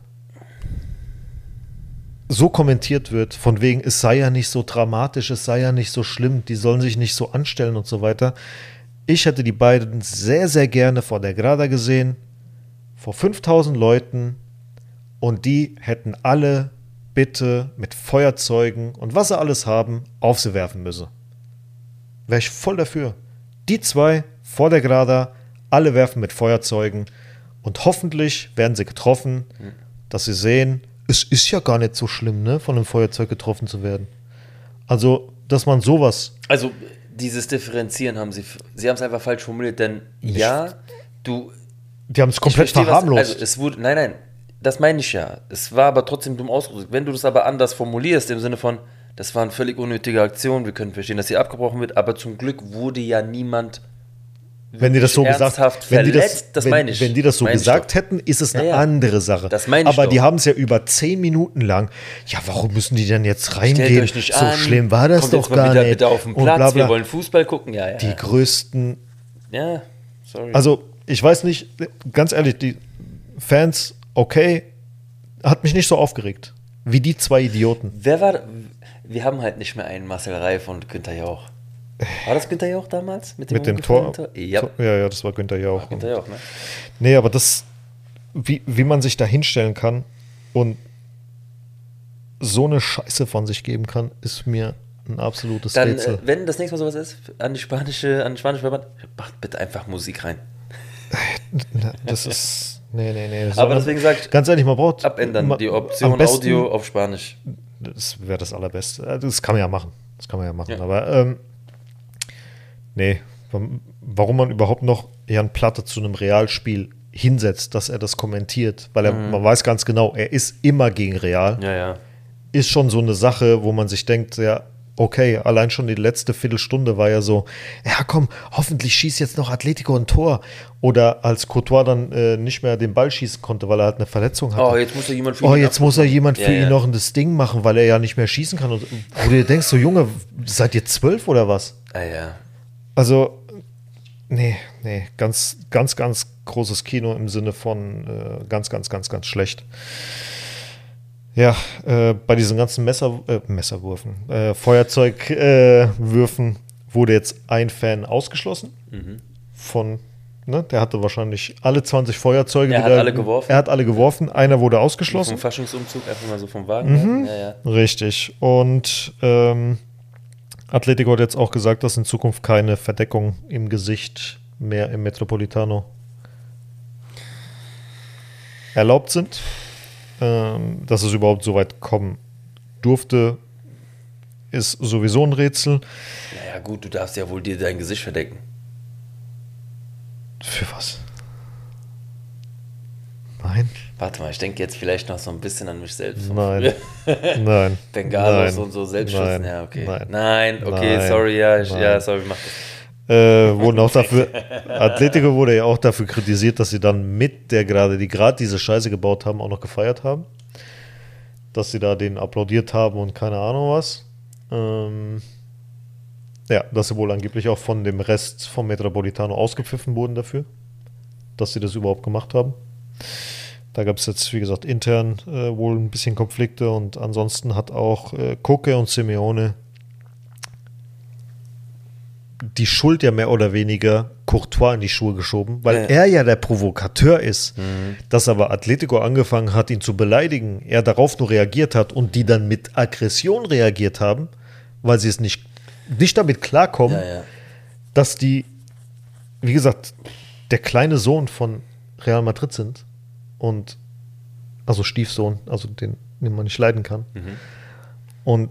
so kommentiert wird, von wegen, es sei ja nicht so dramatisch, es sei ja nicht so schlimm, die sollen sich nicht so anstellen und so weiter. Ich hätte die beiden sehr, sehr gerne vor der Grada gesehen, vor fünftausend Leuten, und die hätten alle bitte mit Feuerzeugen und was sie alles haben, auf sie werfen müssen. Wäre ich voll dafür. Die zwei vor der Grada, alle werfen mit Feuerzeugen und hoffentlich werden sie getroffen, dass sie sehen, es ist ja gar nicht so schlimm, ne, von einem Feuerzeug getroffen zu werden. Also, dass man sowas... Also, dieses Differenzieren haben sie... Sie haben es einfach falsch formuliert, denn nicht, ja, du... Die haben es komplett verharmlost. Was, also, es wurde... Nein, nein, das meine ich ja. Es war aber trotzdem dumm ausgedrückt. Wenn du das aber anders formulierst, im Sinne von, das war eine völlig unnötige Aktion, wir können verstehen, dass sie abgebrochen wird, aber zum Glück wurde ja niemand... Wenn die das so gesagt, wenn die das, das wenn, meine ich. wenn die das so meine gesagt hätten, ist es eine ja, ja. andere Sache. Das meine ich Aber doch. Die haben es ja über zehn Minuten lang. Ja, warum müssen die denn jetzt reingehen? Stellt euch nicht so an. schlimm war das Kommt doch jetzt gar mal wieder nicht. Bitte auf den Platz. Bla bla. Wir wollen Fußball gucken. Ja, ja. Die ja. größten. Ja, sorry. Also ich weiß nicht. Ganz ehrlich, die Fans, okay, hat mich nicht so aufgeregt wie die zwei Idioten. Wer war? Wir haben halt nicht mehr einen Marcel Reif und Günther Jauch. War das Günther Jauch damals? Mit dem, mit dem Tor? Tor? Ja. ja, ja, das war Günther Jauch. Ach, Günther Jauch, ne? Nee, aber das, wie, wie man sich da hinstellen kann und so eine Scheiße von sich geben kann, ist mir ein absolutes Dann, Rätsel. Äh, wenn das nächste Mal sowas ist, an die spanische, an den spanischen Verband, macht bitte einfach Musik rein. Das ist, nee, nee, nee. Aber deswegen sagt, ganz ehrlich, man braucht abändern, man, die Option besten, Audio auf Spanisch. Das wäre das Allerbeste. Das kann man ja machen. Das kann man ja machen. Ja. Aber ähm, nee, warum man überhaupt noch Jan Platte zu einem Realspiel hinsetzt, dass er das kommentiert, weil er, mhm. man weiß ganz genau, er ist immer gegen Real, ja, ja. ist schon so eine Sache, wo man sich denkt, ja, okay, allein schon die letzte Viertelstunde war ja so, ja komm, hoffentlich schießt jetzt noch Atletico ein Tor. Oder als Courtois dann äh, nicht mehr den Ball schießen konnte, weil er halt eine Verletzung hatte. Oh, jetzt muss er jemand für oh, ihn jetzt muss er jemand für ja, ihn ja. noch das Ding machen, weil er ja nicht mehr schießen kann. Und, wo du dir denkst, so Junge, seid ihr zwölf oder was? Ah ja. Also, nee, nee, ganz, ganz, ganz großes Kino im Sinne von äh, ganz, ganz, ganz, ganz schlecht. Ja, äh, bei diesen ganzen Messer, äh, Messerwürfen, äh, Feuerzeugwürfen äh, wurde jetzt ein Fan ausgeschlossen Mhm. von, ne, der hatte wahrscheinlich alle zwanzig Feuerzeuge. Er hat wieder, alle geworfen. Er hat alle geworfen, einer wurde Vom ausgeschlossen. Faschingsumzug einfach mal so vom Wagen. Mhm. Ja, ja. Richtig. Und ähm, Atletico hat jetzt auch gesagt, dass in Zukunft keine Verdeckung im Gesicht mehr im Metropolitano erlaubt sind. Ähm, dass es überhaupt so weit kommen durfte, ist sowieso ein Rätsel. Naja, gut, du darfst ja wohl dir dein Gesicht verdecken. Für was? Nein. Warte mal, ich denke jetzt vielleicht noch so ein bisschen an mich selbst. von Nein. früher. Nein. Bengalos Nein. und so Selbstschutz. Nein. Ja, okay. Nein. Nein, okay, Nein. sorry, ja, ich, Nein. ja, sorry, mach das. Äh, wurden auch dafür, Atletico wurde ja auch dafür kritisiert, dass sie dann mit der gerade, die gerade diese Scheiße gebaut haben, auch noch gefeiert haben. Dass sie da denen applaudiert haben und keine Ahnung was. Ähm, ja, dass sie wohl angeblich auch von dem Rest vom Metropolitano ausgepfiffen wurden dafür, dass sie das überhaupt gemacht haben. Da gab es jetzt, wie gesagt, intern äh, wohl ein bisschen Konflikte und ansonsten hat auch äh, Koke und Simeone die Schuld ja mehr oder weniger Courtois in die Schuhe geschoben, weil Ja. er ja der Provokateur ist, Mhm. dass aber Atletico angefangen hat, ihn zu beleidigen, er darauf nur reagiert hat und die dann mit Aggression reagiert haben, weil sie es nicht, nicht damit klarkommen, Ja, ja. dass die, wie gesagt, der kleine Sohn von Real Madrid sind und also Stiefsohn, also den, den man nicht leiden kann. Mhm. Und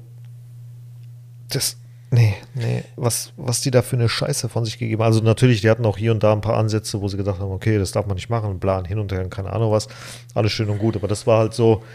das, nee, nee, was, was die da für eine Scheiße von sich gegeben haben. Also natürlich, die hatten auch hier und da ein paar Ansätze, wo sie gedacht haben, okay, das darf man nicht machen, Plan hin und her, keine Ahnung was, alles schön und gut, aber das war halt so,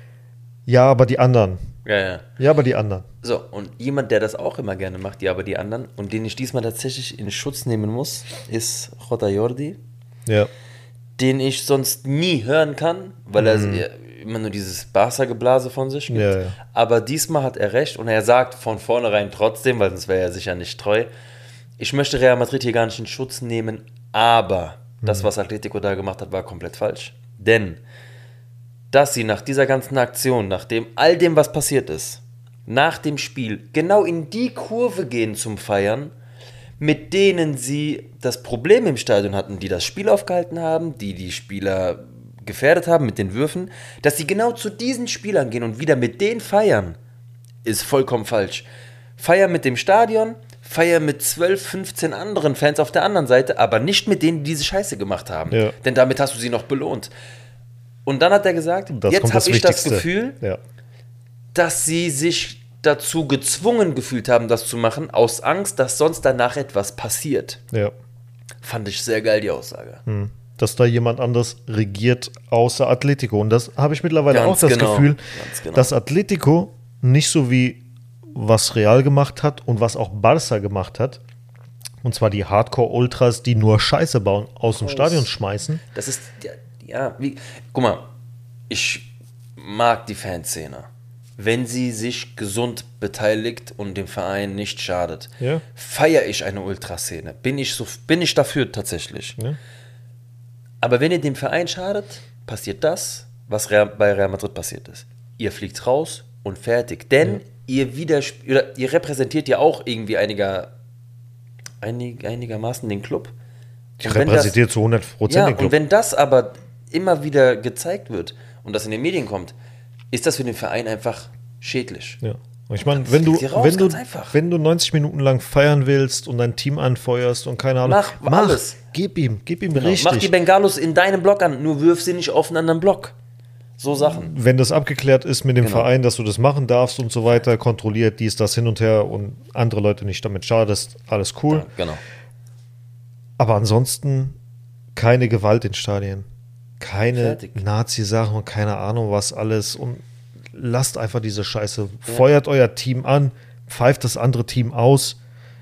ja, aber die anderen, Ja, ja. ja, aber die anderen. So, und jemand, der das auch immer gerne macht, ja, aber die anderen, und den ich diesmal tatsächlich in Schutz nehmen muss, ist Jota Jordi, Ja, den ich sonst nie hören kann, weil er ja immer nur dieses Barca-Geblase von sich gibt. Ja, ja. Aber diesmal hat er recht und er sagt von vornherein trotzdem, weil sonst wäre er sicher nicht treu, ich möchte Real Madrid hier gar nicht in Schutz nehmen, aber das, was Atletico da gemacht hat, war komplett falsch. Denn, dass sie nach dieser ganzen Aktion, nach dem, all dem, was passiert ist, nach dem Spiel genau in die Kurve gehen zum Feiern, mit denen sie das Problem im Stadion hatten, die das Spiel aufgehalten haben, die die Spieler gefährdet haben mit den Würfen, dass sie genau zu diesen Spielern gehen und wieder mit denen feiern, ist vollkommen falsch. Feiern mit dem Stadion, feiern mit zwölf, fünfzehn anderen Fans auf der anderen Seite, aber nicht mit denen, die diese Scheiße gemacht haben. Ja. Denn damit hast du sie noch belohnt. Und dann hat er gesagt, das jetzt kommt habe ich das Wichtigste. Gefühl, Ja. dass sie sich dazu gezwungen gefühlt haben, das zu machen, aus Angst, dass sonst danach etwas passiert. Ja. Fand ich sehr geil, die Aussage. Hm. Dass da jemand anders regiert außer Atletico. Und das habe ich mittlerweile Ganz auch das genau, Gefühl, ganz genau. dass Atletico nicht so wie was Real gemacht hat und was auch Barca gemacht hat, und zwar die Hardcore-Ultras, die nur Scheiße bauen, aus dem Aus. Stadion schmeißen. Das ist, ja, ja wie, guck mal, ich mag die Fanszene, wenn sie sich gesund beteiligt und dem Verein nicht schadet. Ja. Feiere ich eine Ultraszene, bin ich, so, bin ich dafür tatsächlich. Ja. Aber wenn ihr dem Verein schadet, passiert das, was Real, bei Real Madrid passiert ist. Ihr fliegt raus und fertig. Denn ihr, widersp- oder ihr repräsentiert ja auch irgendwie einiger, einig, einigermaßen den Club. Die Und wenn repräsentiert zu hundert Prozent ja, den und Club. wenn das aber immer wieder gezeigt wird und das in den Medien kommt, ist das für den Verein einfach schädlich. Ja. Und ich meine, wenn du, fliegt sie raus, wenn, du, ganz einfach. wenn du neunzig Minuten lang feiern willst und dein Team anfeuerst und keine Ahnung, Mach alles. Gib ihm, gib ihm Genau. richtig. Mach die Bengalos in deinem Block an, nur wirf sie nicht auf einen anderen Block. So Sachen. Wenn das abgeklärt ist mit dem Genau. Verein, dass du das machen darfst und so weiter, kontrolliert dies, das hin und her und andere Leute nicht damit schadest, alles cool. Ja, genau. Aber ansonsten keine Gewalt in Stadien. Keine Fertig. Nazi-Sachen und keine Ahnung was alles. Und lasst einfach diese Scheiße. Feuert euer Team an, pfeift das andere Team aus.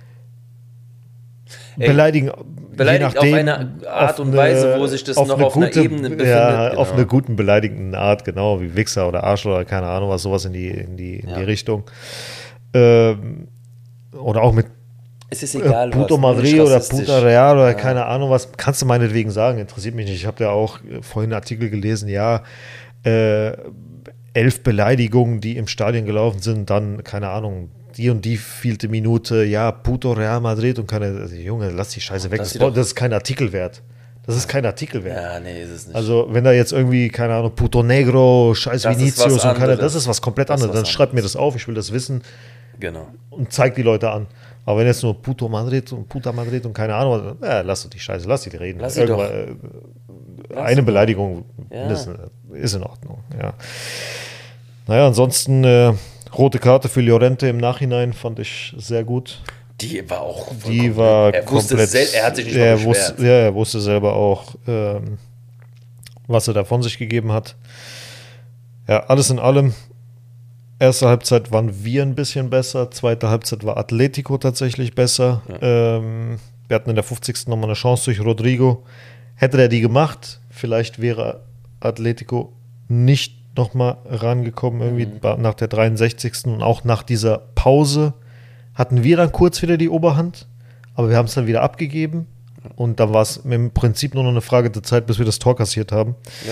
Ey, beleidigen, beleidigt je nachdem, auf eine Art auf und eine- Weise, wo sich das auf noch eine auf einer gute, Ebene befindet. Ja, Genau. auf eine guten beleidigenden Art, genau, wie Wichser oder Arschloch oder keine Ahnung was, sowas in die, in die, in Ja. die Richtung. Ähm, oder auch mit es ist egal, äh, Puto was, Madrid nicht oder rassistisch. Puta Real oder Ja. keine Ahnung was, kannst du meinetwegen sagen, interessiert mich nicht. Ich habe ja auch äh, vorhin einen Artikel gelesen, ja, äh, elf Beleidigungen, die im Stadion gelaufen sind, dann, keine Ahnung, die und die vielte Minute, ja, Puto Real Madrid und keine, also, Junge, lass die Scheiße weg, Das das, ist doch- das ist kein Artikel wert. Das ist kein Artikel wert. Ja, nee, ist es nicht. Also, wenn da jetzt irgendwie, keine Ahnung, Puto Negro, Scheiß Das ist Vinicius was und keine, anderes. das ist was komplett Das ist anderes. was Dann schreibt mir anderes. das auf, ich will das wissen genau. und zeigt die Leute an. Aber wenn jetzt nur Puto Madrid und Puta Madrid und keine Ahnung, äh, lass doch die Scheiße, lass die reden. Lass sie doch. Irgendwann, äh, Lass eine sie Beleidigung Ja. ist, ist in Ordnung, ja. Naja, ansonsten äh, rote Karte für Llorente im Nachhinein fand ich sehr gut. Die war auch Die vollkommen- war er wusste komplett. sel- er hat sich nicht er mal wusste, beschwert. ja, er wusste selber auch, ähm, was er da von sich gegeben hat. Ja, alles in allem. Erste Halbzeit waren wir ein bisschen besser. Zweite Halbzeit war Atletico tatsächlich besser. Ähm, wir hatten in der fünfzigsten nochmal eine Chance durch Rodrigo. Hätte er die gemacht, vielleicht wäre Atletico nicht nochmal rangekommen, irgendwie Mhm. nach der dreiundsechzigsten Und auch nach dieser Pause hatten wir dann kurz wieder die Oberhand, aber wir haben es dann wieder abgegeben. Und dann war es im Prinzip nur noch eine Frage der Zeit, bis wir das Tor kassiert haben. Ja.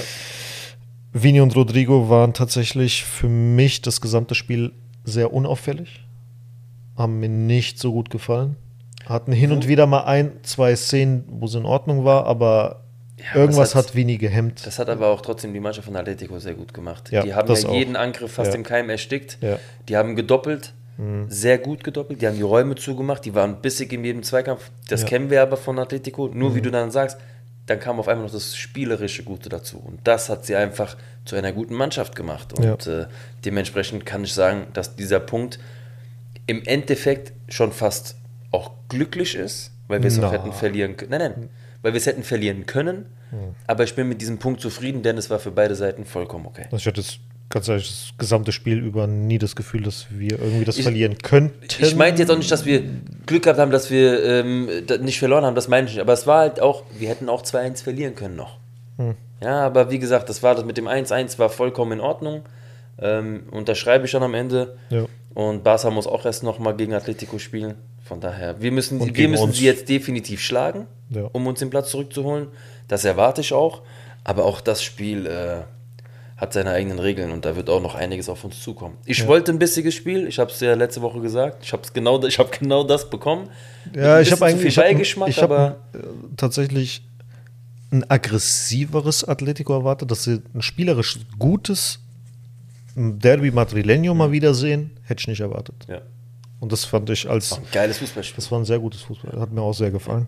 Vini und Rodrigo waren tatsächlich für mich das gesamte Spiel sehr unauffällig. Haben mir nicht so gut gefallen. Hatten hin und wieder mal ein, zwei Szenen, wo es in Ordnung war, aber Ja, irgendwas das hat- hat Vini gehemmt. Das hat aber auch trotzdem die Mannschaft von Atletico sehr gut gemacht. Ja, die haben das ja auch. jeden Angriff fast Ja. im Keim erstickt. Ja. Die haben gedoppelt, sehr gut gedoppelt. Die haben die Räume zugemacht. Die waren bissig in jedem Zweikampf. Das Ja. kennen wir aber von Atletico. Nur wie du dann sagst, dann kam auf einmal noch das spielerische Gute dazu. Und das hat sie einfach zu einer guten Mannschaft gemacht. Und äh, dementsprechend kann ich sagen, dass dieser Punkt im Endeffekt schon fast auch glücklich ist, weil wir es auch Na. hätten verlieren können. Nein, nein, weil wir es hätten verlieren können. Aber ich bin mit diesem Punkt zufrieden, denn es war für beide Seiten vollkommen okay. Also ich hatte jetzt ganz ehrlich das gesamte Spiel über nie das Gefühl, dass wir irgendwie das Ich- verlieren könnten. Ich meinte jetzt auch nicht, dass wir Glück gehabt haben, dass wir ähm, da- nicht verloren haben, das meine ich nicht. Aber es war halt auch, wir hätten auch zwei eins verlieren können noch. Ja, aber wie gesagt, das war das mit dem eins eins war vollkommen in Ordnung. Ähm, unterschreibe ich dann am Ende. Ja. Und Barca muss auch erst nochmal gegen Atletico spielen. Von daher, wir müssen, Und wir gegen müssen uns. sie jetzt definitiv schlagen, Ja. um uns den Platz zurückzuholen. Das erwarte ich auch. Aber auch das Spiel äh, hat seine eigenen Regeln und da wird auch noch einiges auf uns zukommen. Ich wollte ein bissiges Spiel, ich habe es ja letzte Woche gesagt. Ich habe genau, ich hab genau das bekommen. Mit Ja, ein ich habe bisschen zu eigentlich viel ich hab, Beigeschmack, ich hab, aber äh, tatsächlich ein aggressiveres Atletico erwartet, dass sie ein spielerisch gutes Derby Madrileño mal wiedersehen, hätte ich nicht erwartet. ja, Und das fand ich als, ein geiles Fußballspiel. das war ein sehr gutes Fußball, hat mir auch sehr gefallen.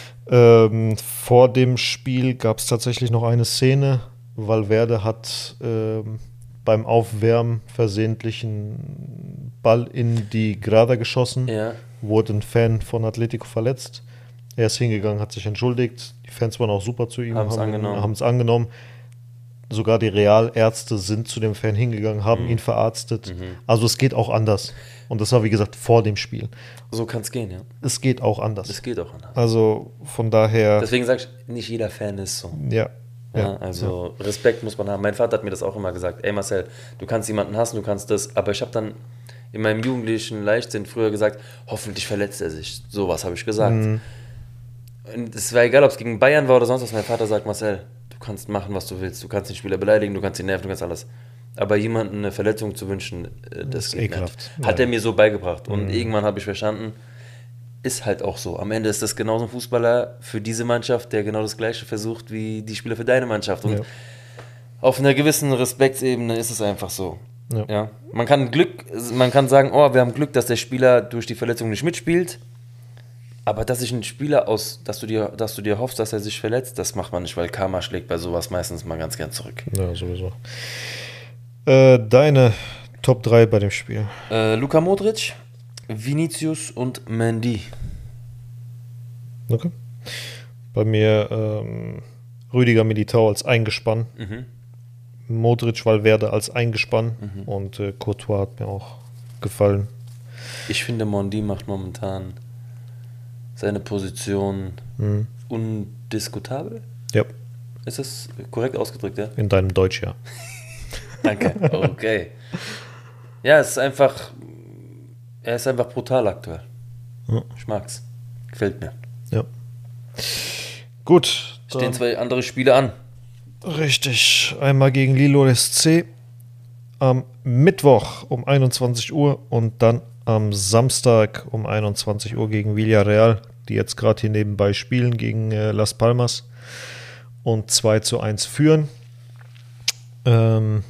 Ähm, vor dem Spiel gab es tatsächlich noch eine Szene. Valverde hat ähm, beim Aufwärmen versehentlich einen Ball in die Grada geschossen. Ja. Wurde ein Fan von Atletico verletzt. Er ist hingegangen, hat sich entschuldigt. Die Fans waren auch super zu ihm, Haben's angenommen. haben es angenommen. Sogar die Realärzte sind zu dem Fan hingegangen, haben Mhm. ihn verarztet. Also es geht auch anders. Und das war, wie gesagt, vor dem Spiel. So kann es gehen, ja. Es geht auch anders. Das geht auch anders. Also von daher, Deswegen sage ich, nicht jeder Fan ist so. ja. Ja, ja, also Respekt muss man haben. Mein Vater hat mir das auch immer gesagt. Ey Marcel, du kannst jemanden hassen, du kannst das. Aber ich habe dann in meinem jugendlichen Leichtsinn früher gesagt, hoffentlich verletzt er sich. Sowas habe ich gesagt. Mhm. Und es war egal, ob es gegen Bayern war oder sonst was. Mein Vater sagt, Marcel, du kannst machen, was du willst. Du kannst den Spieler beleidigen, du kannst ihn nerven, du kannst alles. Aber jemandem eine Verletzung zu wünschen, äh, das, ist geht ekelhaft. nicht. Hat Ja. er mir so beigebracht. Und irgendwann habe ich verstanden, ist halt auch so. Am Ende ist das genauso ein Fußballer für diese Mannschaft, der genau das Gleiche versucht wie die Spieler für deine Mannschaft. Und Ja. auf einer gewissen Respektsebene ist es einfach so. Ja. Ja. Man kann Glück, man kann sagen, oh, wir haben Glück, dass der Spieler durch die Verletzung nicht mitspielt. Aber dass sich ein Spieler aus, dass du dir, dass du dir hoffst, dass er sich verletzt, das macht man nicht, weil Karma schlägt bei sowas meistens mal ganz gern zurück. Ja, sowieso. Äh, deine Top drei bei dem Spiel. Äh, Luka Modric, Vinicius und Mendy. Okay. Bei mir ähm, Rüdiger Militao als Eingespann. Mhm. Modric Valverde als Eingespann. Und äh, Courtois hat mir auch gefallen. Ich finde, Mendy macht momentan seine Position Mhm. undiskutabel. Ja, Ist das korrekt ausgedrückt, ja? in deinem Deutsch, ja. Danke. Okay. Ja, es ist einfach, er ist einfach brutal aktuell. Ja. Ich mag's. Gefällt mir. Ja. Gut. Stehen zwei andere Spiele an. Richtig. Einmal gegen Lille S C am Mittwoch um einundzwanzig Uhr und dann am Samstag um einundzwanzig Uhr gegen Villarreal, die jetzt gerade hier nebenbei spielen gegen äh, Las Palmas und zwei zu eins führen. Ähm,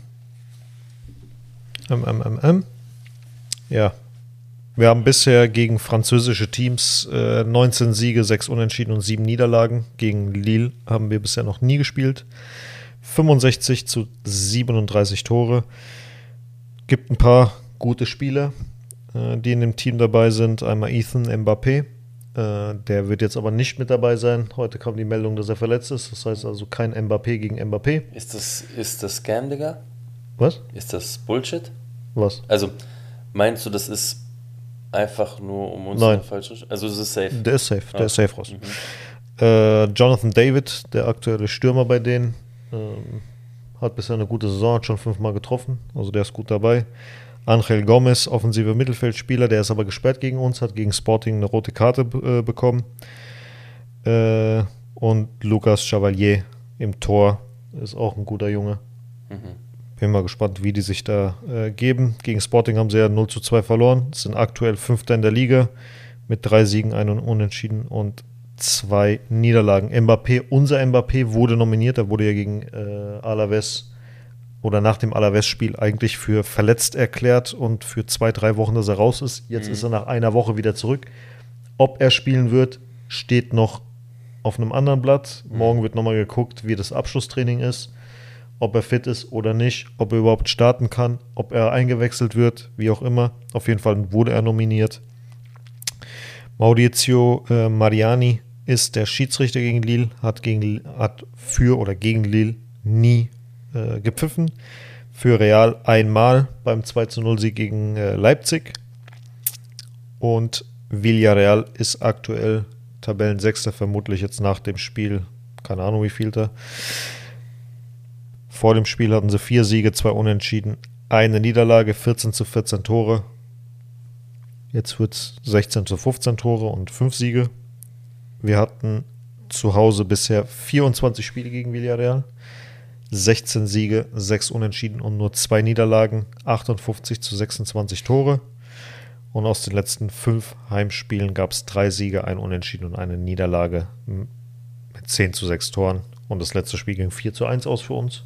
ähm, ähm, ähm, ähm. Ja, wir haben bisher gegen französische Teams äh, neunzehn Siege, sechs Unentschieden und sieben Niederlagen. Gegen Lille haben wir bisher noch nie gespielt. fünfundsechzig zu siebenunddreißig Tore. Gibt ein paar gute Spieler, äh, die in dem Team dabei sind. Einmal Ethan Mbappé. Äh, der wird jetzt aber nicht mit dabei sein. Heute kam die Meldung, dass er verletzt ist. Das heißt also kein Mbappé gegen Mbappé. Ist das, ist das Scam, Digga? Was? Ist das Bullshit? Was? Also, meinst du, das ist einfach nur um uns Nein. falsch? Also, es ist safe. Der ist safe. Der Ah. ist safe raus. Mhm. Äh, Jonathan David, der aktuelle Stürmer bei denen, ähm, hat bisher eine gute Saison, hat schon fünfmal getroffen, also der ist gut dabei. Angel Gomez, offensiver Mittelfeldspieler, der ist aber gesperrt gegen uns, hat gegen Sporting eine rote Karte äh, bekommen. Äh, und Lucas Chevalier im Tor ist auch ein guter Junge. Mhm. Bin mal gespannt, wie die sich da äh, geben. Gegen Sporting haben sie ja null zu zwei verloren, sind aktuell Fünfter in der Liga mit drei Siegen, ein Unentschieden und zwei Niederlagen. Mbappé, unser Mbappé wurde nominiert, er wurde ja gegen äh, Alaves oder nach dem Alaves-Spiel eigentlich für verletzt erklärt und für zwei, drei Wochen, dass er raus ist. Jetzt Mhm. ist er nach einer Woche wieder zurück. Ob er spielen wird, steht noch auf einem anderen Blatt. Mhm. Morgen wird nochmal geguckt, wie das Abschlusstraining ist, ob er fit ist oder nicht, ob er überhaupt starten kann, ob er eingewechselt wird, wie auch immer. Auf jeden Fall wurde er nominiert. Maurizio äh, Mariani ist der Schiedsrichter gegen Lille, hat, gegen, hat für oder gegen Lille nie äh, gepfiffen. Für Real einmal beim zwei zu null Sieg gegen äh, Leipzig. Und Villarreal ist aktuell Tabellensechster, vermutlich jetzt nach dem Spiel, keine Ahnung wie viel da. Vor dem Spiel hatten sie vier Siege, zwei Unentschieden, eine Niederlage, vierzehn zu vierzehn Tore. Jetzt wird es sechzehn zu fünfzehn Tore und fünf Siege. Wir hatten zu Hause bisher vierundzwanzig Spiele gegen Villarreal, sechzehn Siege, sechs Unentschieden und nur zwei Niederlagen, achtundfünfzig zu sechsundzwanzig Tore. Und aus den letzten fünf Heimspielen gab es drei Siege, ein Unentschieden und eine Niederlage mit zehn zu sechs Toren. Und das letzte Spiel ging vier zu eins aus für uns.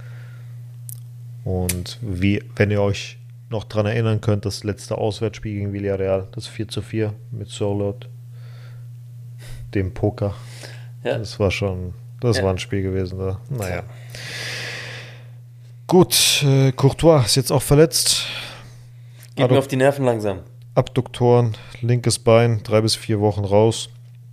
Und wie, wenn ihr euch noch dran erinnern könnt, das letzte Auswärtsspiel gegen Villarreal, das vier zu vier mit Sorlot, dem Poker. Ja. Das war schon, das Ja. war ein Spiel gewesen da. Naja. Gut, äh, Courtois ist jetzt auch verletzt. Geht mir auf die Nerven langsam. Abduktoren, linkes Bein, drei bis vier Wochen raus.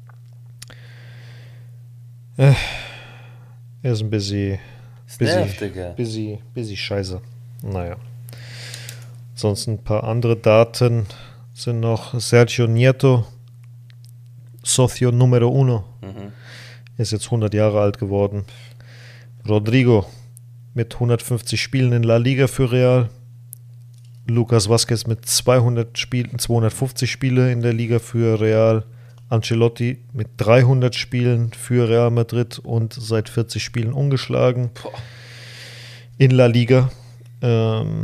Äh, er ist ein bisschen, Das busy, nervt, Digga. busy, busy scheiße. Naja. Sonst ein paar andere Daten sind noch Sergio Nieto, Socio Numero Uno. Mhm. Er ist jetzt hundert Jahre alt geworden. Rodrigo mit hundertfünfzig Spielen in La Liga für Real. Lucas Vázquez mit zweihundert Spielen, zweihundertfünfzig Spiele in der Liga für Real. Ancelotti mit dreihundert Spielen für Real Madrid und seit vierzig Spielen ungeschlagen Boah. in La Liga. Ähm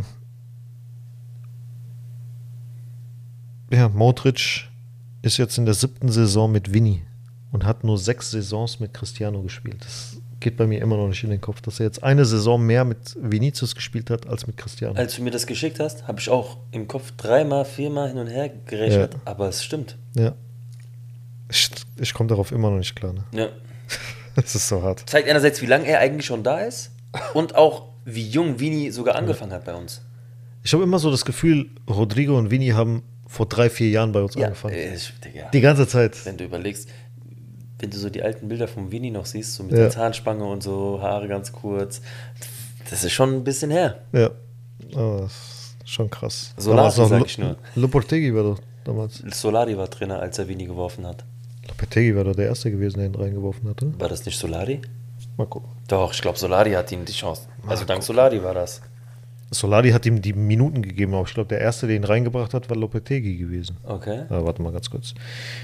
ja, Modric ist jetzt in der siebten Saison mit Vini und hat nur sechs Saisons mit Cristiano gespielt. Das geht bei mir immer noch nicht in den Kopf, dass er jetzt eine Saison mehr mit Vinicius gespielt hat als mit Cristiano. Als du mir das geschickt hast, habe ich auch im Kopf dreimal, viermal hin und her gerechnet, Ja. aber es stimmt. Ja. Ich, ich komme darauf immer noch nicht klar. Ne? Ja. Das ist so hart. Zeigt einerseits, wie lange er eigentlich schon da ist und auch, wie jung Vini sogar angefangen hat bei uns. Ich habe immer so das Gefühl, Rodrigo und Vini haben vor drei, vier Jahren bei uns Ja, angefangen. äh, ich- Digga. Die ganze Zeit. Wenn du überlegst, wenn du so die alten Bilder von Vini noch siehst, so mit Ja. der Zahnspange und so, Haare ganz kurz, das ist schon ein bisschen her. Ja. Oh, das ist schon krass. Solari, Damals noch sag Lo- ich nur. Lopetegui war doch damals. Solari war Trainer, als er Vini geworfen hat. Lopetegui war doch der Erste gewesen, der ihn reingeworfen hat, oder? War das nicht Solari? Mal gucken. Doch, ich glaube, Solari hat ihm die Chance. Also dank Solari war das. Solari hat ihm die Minuten gegeben, aber ich glaube, der erste, der ihn reingebracht hat, war Lopetegui gewesen. Okay. Ah, warte mal ganz kurz.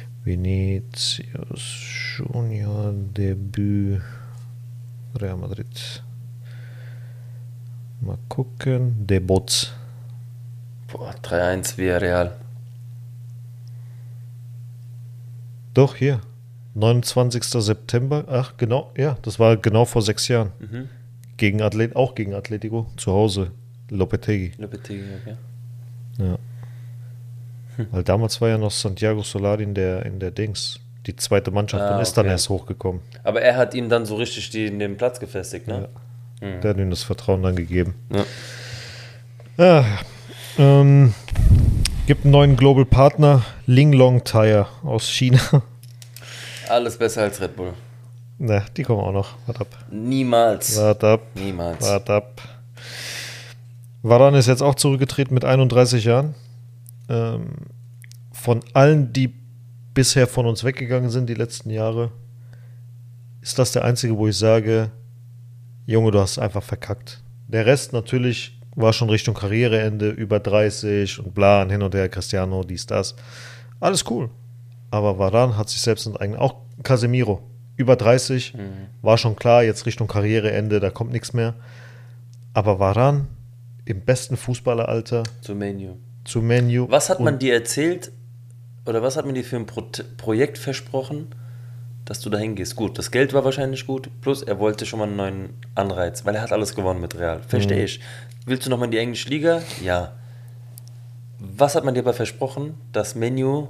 Vinicius Junior Debüt Real Madrid. Mal gucken. Debut. Boah, drei eins Villarreal. Doch, hier. neunundzwanzigster September. Ach, genau. Ja, das war genau vor sechs Jahren. Mhm. Gegen Atlet, auch gegen Atletico. Zu Hause. Lopetegui. Lopetegui, okay. Ja. Hm. Weil damals war ja noch Santiago Solari in der, in der Dings. Die zweite Mannschaft Ah, und ist okay. dann erst hochgekommen. Aber er hat ihm dann so richtig die, den Platz gefestigt, ne? Ja. Mhm. Der hat ihm das Vertrauen dann gegeben. Ja. Ja, ähm, gibt einen neuen Global Partner, Linglong Tire aus China. Alles besser als Red Bull. Ne, die kommen auch noch. Warte ab. Niemals. Warte ab. Niemals. Warte ab. Varane ist jetzt auch zurückgetreten mit einunddreißig Jahren. Ähm, von allen, die bisher von uns weggegangen sind, die letzten Jahre, ist das der einzige, wo ich sage, Junge, du hast einfach verkackt. Der Rest natürlich war schon Richtung Karriereende, über dreißig und bla, und hin und her, Cristiano, dies, das. Alles cool. Aber Varane hat sich selbst enteignet. Auch Casemiro, über dreißig, mhm. war schon klar, jetzt Richtung Karriereende, da kommt nichts mehr. Aber Varane im besten Fußballeralter Zu Menu. zu Man U. Was hat man dir erzählt, oder was hat man dir für ein Pro- Projekt versprochen, dass du da hingehst? Gut, das Geld war wahrscheinlich gut, plus er wollte schon mal einen neuen Anreiz, weil er hat alles gewonnen mit Real. Verstehe Mhm. ich. Willst du nochmal in die englische Liga? Ja. Was hat man dir aber versprochen, dass Man U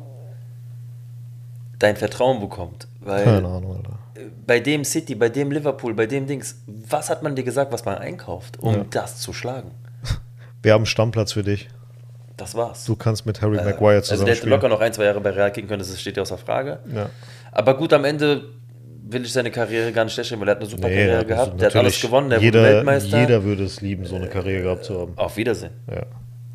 dein Vertrauen bekommt? Weil Keine Ahnung, Alter. bei dem City, bei dem Liverpool, bei dem Dings, was hat man dir gesagt, was man einkauft, um Ja. das zu schlagen? Wir haben einen Stammplatz für dich. Das war's. Du kannst mit Harry Äh, Maguire also zusammen der hätte spielen. locker noch ein, zwei Jahre bei Real kicken können, das steht ja außer Frage. Ja. Aber gut, am Ende will ich seine Karriere gar nicht schlecht reden, weil er hat eine super Nee, Karriere das- gehabt. Der hat alles natürlich, gewonnen, der jeder, wurde Weltmeister. Jeder würde es lieben, so eine Karriere gehabt zu haben. Auf Wiedersehen. Ja.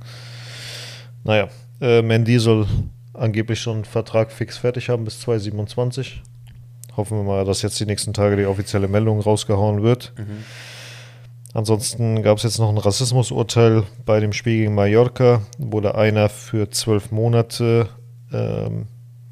Naja, äh, Mendy soll angeblich schon einen Vertrag fix fertig haben bis zwanzig siebenundzwanzig. Hoffen wir mal, dass jetzt die nächsten Tage die offizielle Meldung rausgehauen wird. Mhm. Ansonsten gab es jetzt noch ein Rassismusurteil bei dem Spiel gegen Mallorca. Wurde einer für zwölf Monate ähm,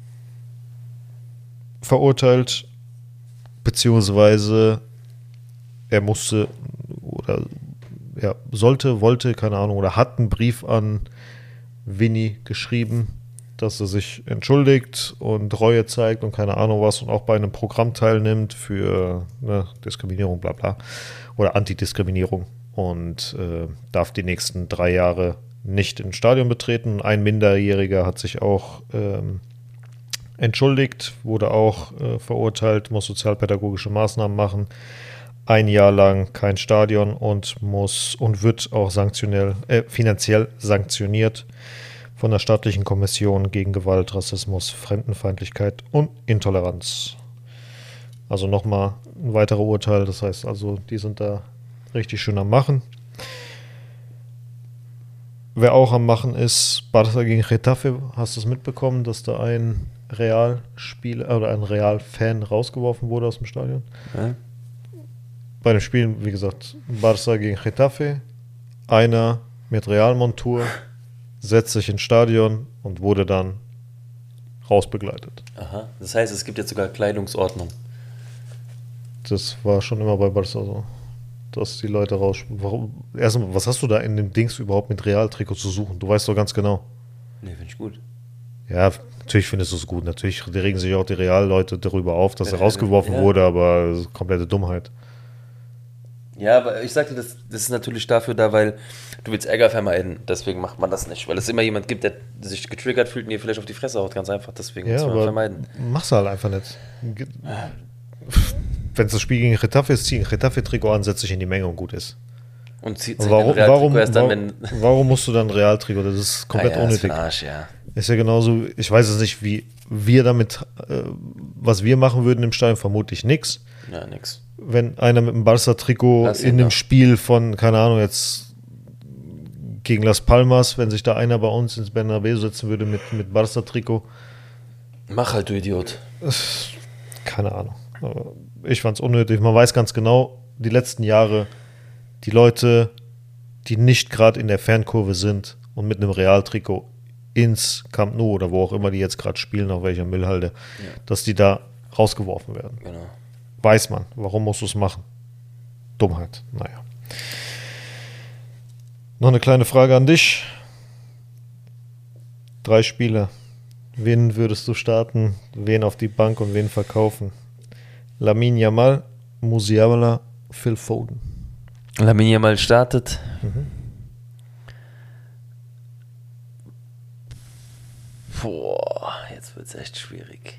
verurteilt, beziehungsweise er musste oder ja, sollte, wollte, keine Ahnung, oder hat einen Brief an Vinny geschrieben, dass er sich entschuldigt und Reue zeigt und keine Ahnung was und auch bei einem Programm teilnimmt für ne, Diskriminierung, bla bla, oder Antidiskriminierung und äh, darf die nächsten drei Jahre nicht ins Stadion betreten. Ein Minderjähriger hat sich auch ähm, entschuldigt, wurde auch äh, verurteilt, muss sozialpädagogische Maßnahmen machen, ein Jahr lang kein Stadion und muss und wird auch sanktionell, äh, finanziell sanktioniert von der staatlichen Kommission gegen Gewalt, Rassismus, Fremdenfeindlichkeit und Intoleranz. Also nochmal ein weiterer Urteil, das heißt also, die sind da richtig schön am Machen. Wer auch am Machen ist, Barca gegen Getafe, hast du es mitbekommen, dass da ein Real-Spieler oder ein Real-Fan rausgeworfen wurde aus dem Stadion? Ja. Bei dem Spiel, wie gesagt, Barca gegen Getafe, einer mit Real-Montur setzt sich ins Stadion und wurde dann rausbegleitet. Aha. Das heißt, es gibt jetzt sogar Kleidungsordnung. Das war schon immer bei Barca so, dass die Leute raus... Warum? Erstmal, was hast du da in dem Dings überhaupt mit Real-Trikot zu suchen? Du weißt doch ganz genau. Nee, finde ich gut. Ja, natürlich findest du es gut. Natürlich regen sich auch die Real-Leute darüber auf, dass er Ja, rausgeworfen ja. wurde, aber das ist komplette Dummheit. Ja, aber ich sagte, das, das ist natürlich dafür da, weil du willst Ärger vermeiden. Deswegen macht man das nicht. Weil es immer jemand gibt, der sich getriggert fühlt und dir vielleicht auf die Fresse haut. Ganz einfach. Deswegen Ja, muss man aber vermeiden. mach's halt einfach nicht. Wenn es das Spiel gegen Getafe ist, zieh ein Getafe-Trikot an, setz dich in die Menge und gut ist. Und zieht Und sich warum, ein Real-Trikot warum, erst dann, warum, wenn... warum musst du dann ein Real-Trikot? Das ist komplett Ah ja, ist für unnötig. den Arsch, ja. Ist ja genauso, ich weiß es nicht, wie wir damit, äh, was wir machen würden im Stadion, vermutlich nichts. Ja, nix. Wenn einer mit einem Barca-Trikot Lass ihn in einem doch. Spiel von, keine Ahnung, jetzt gegen Las Palmas, wenn sich da einer bei uns ins Bernabeu setzen würde mit, mit Barca-Trikot, Mach halt, du Idiot. keine Ahnung. Aber ich fand's unnötig. Man weiß ganz genau, die letzten Jahre, die Leute die nicht gerade in der Fankurve sind und mit einem Real-Trikot ins Camp Nou oder wo auch immer die jetzt gerade spielen, auf welcher Müllhalde, ja. dass die da rausgeworfen werden. Genau. Weiß man. Warum musst du es machen? Dummheit. Naja. Noch eine kleine Frage an dich. Drei Spieler. Wen würdest du starten? Wen auf die Bank und wen verkaufen? Lamine Yamal, Musiala, Phil Foden. Lamine Yamal startet. Mhm. Boah, jetzt wird es echt schwierig.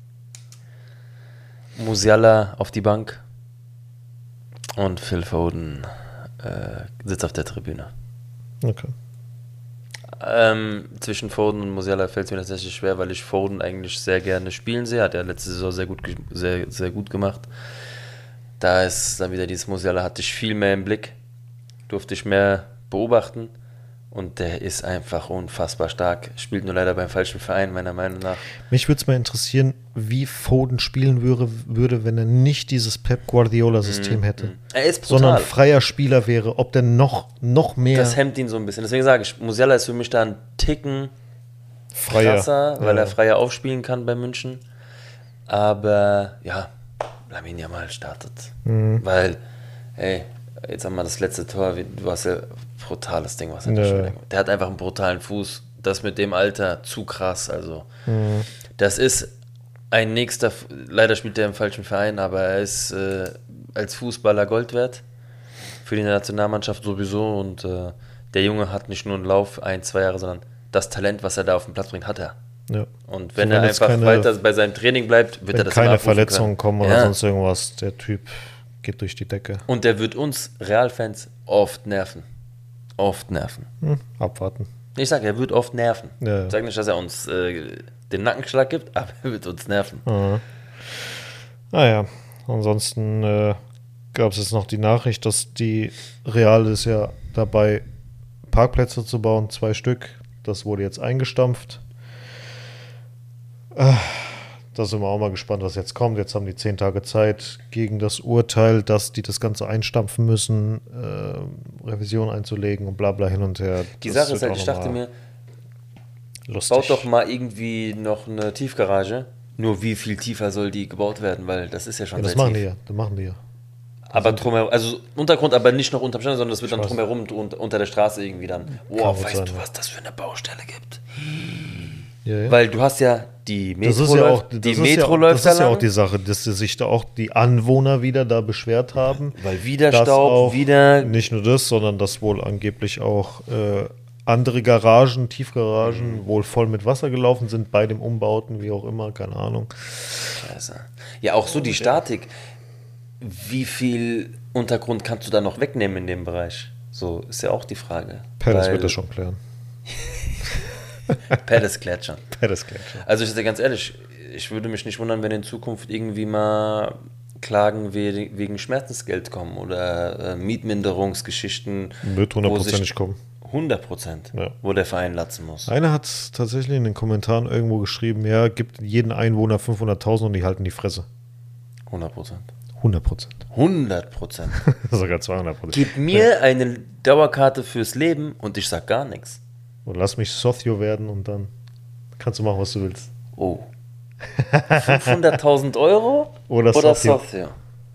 Musiala auf die Bank und Phil Foden äh, sitzt auf der Tribüne. Okay. Ähm, zwischen Foden und Musiala fällt es mir tatsächlich schwer, weil ich Foden eigentlich sehr gerne spielen sehe. Hat er letzte Saison sehr gut, sehr, sehr gut gemacht. Da ist dann wieder dieses Musiala, hatte ich viel mehr im Blick, durfte ich mehr beobachten und der ist einfach unfassbar stark. Spielt nur leider beim falschen Verein, meiner Meinung nach. Mich würde es mal interessieren, wie Foden spielen würde, würde, wenn er nicht dieses Pep Guardiola-System mm, hätte. Er ist brutal. Sondern freier Spieler wäre, ob der noch, noch mehr... Das hemmt ihn so ein bisschen. Deswegen sage ich, Musiala ist für mich da ein Ticken freier, krasser, weil ja. er freier aufspielen kann bei München. Aber ja, Lamine Yamal startet. Mhm. Weil, ey, jetzt haben wir das letzte Tor, du hast ja brutales Ding, was er ja. da Der hat einfach einen brutalen Fuß. Das mit dem Alter, zu krass. Also, mhm. das ist ein nächster, leider spielt er im falschen Verein, aber er ist äh, als Fußballer Gold wert. Für die Nationalmannschaft sowieso. Und äh, der Junge hat nicht nur einen Lauf, ein, zwei Jahre, sondern das Talent, was er da auf den Platz bringt, hat er. Ja. Und wenn so, wenn er einfach keine, weiter bei seinem Training bleibt, wird er das keine Verletzungen kommen oder ja. sonst irgendwas. Der Typ geht durch die Decke. Und der wird uns Real-Fans oft nerven. Oft nerven. Hm, abwarten. Ich sage, er wird oft nerven. Ja, ja. Ich sage nicht, dass er uns äh, den Nackenschlag gibt, aber er wird uns nerven. Mhm. Naja, ansonsten äh, gab es jetzt noch die Nachricht, dass die Real ist ja dabei, Parkplätze zu bauen, zwei Stück. Das wurde jetzt eingestampft. Äh, da sind wir auch mal gespannt, was jetzt kommt. Jetzt haben die zehn Tage Zeit gegen das Urteil, dass die das Ganze einstampfen müssen, äh, Revision einzulegen und bla bla hin und her. Die das Sache ist halt, ich dachte mir, lustig. Baut doch mal irgendwie noch eine Tiefgarage. Nur wie viel tiefer soll die gebaut werden? Weil das ist ja schon ja, das sehr machen tief. Die ja, das machen die ja. Aber drumherum, also Untergrund, aber nicht noch unterm Stand, sondern das wird dann drumherum und unter der Straße irgendwie dann. Wow, weißt sein, du, was das für eine Baustelle gibt? Ja, ja. Weil du hast ja die Metro, das ist ja auch, die das Metro ist ja, läuft das ist ja auch die Sache, dass sich da auch die Anwohner wieder da beschwert haben. Weil wieder Staub, auch, wieder... Nicht nur das, sondern dass wohl angeblich auch äh, andere Garagen, Tiefgaragen, mhm. wohl voll mit Wasser gelaufen sind bei dem Umbauten, wie auch immer, keine Ahnung. Scheiße. Ja, auch so die Statik. Wie viel Untergrund kannst du da noch wegnehmen in dem Bereich? So ist ja auch die Frage. Perez wird das schon klären. Perez klärt schon. Perez klärt schon. Also ich sage ganz ehrlich, ich würde mich nicht wundern, wenn in Zukunft irgendwie mal Klagen wegen Schmerzensgeld kommen oder äh, Mietminderungsgeschichten. Wird hundertprozentig kommen. hundert Prozent, ja. Wo der Verein latzen muss. Einer hat tatsächlich in den Kommentaren irgendwo geschrieben, ja, gibt jeden Einwohner fünfhunderttausend und die halten die Fresse. hundert Prozent. hundert Prozent. hundert Prozent. Sogar zweihundert Prozent. Gib mir ja. eine Dauerkarte fürs Leben und ich sag gar nichts. Und lass mich Socio werden und dann kannst du machen, was du willst. Oh. fünfhunderttausend Euro oder, oder Socio. Socio?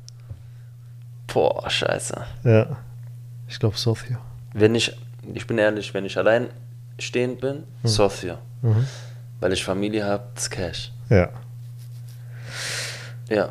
Boah, scheiße. Ja, ich glaube Socio. Wenn ich, ich bin ehrlich, wenn ich allein stehend bin, hm. Socio. Mhm. Weil ich Familie habe, das Cash. Ja. Ja.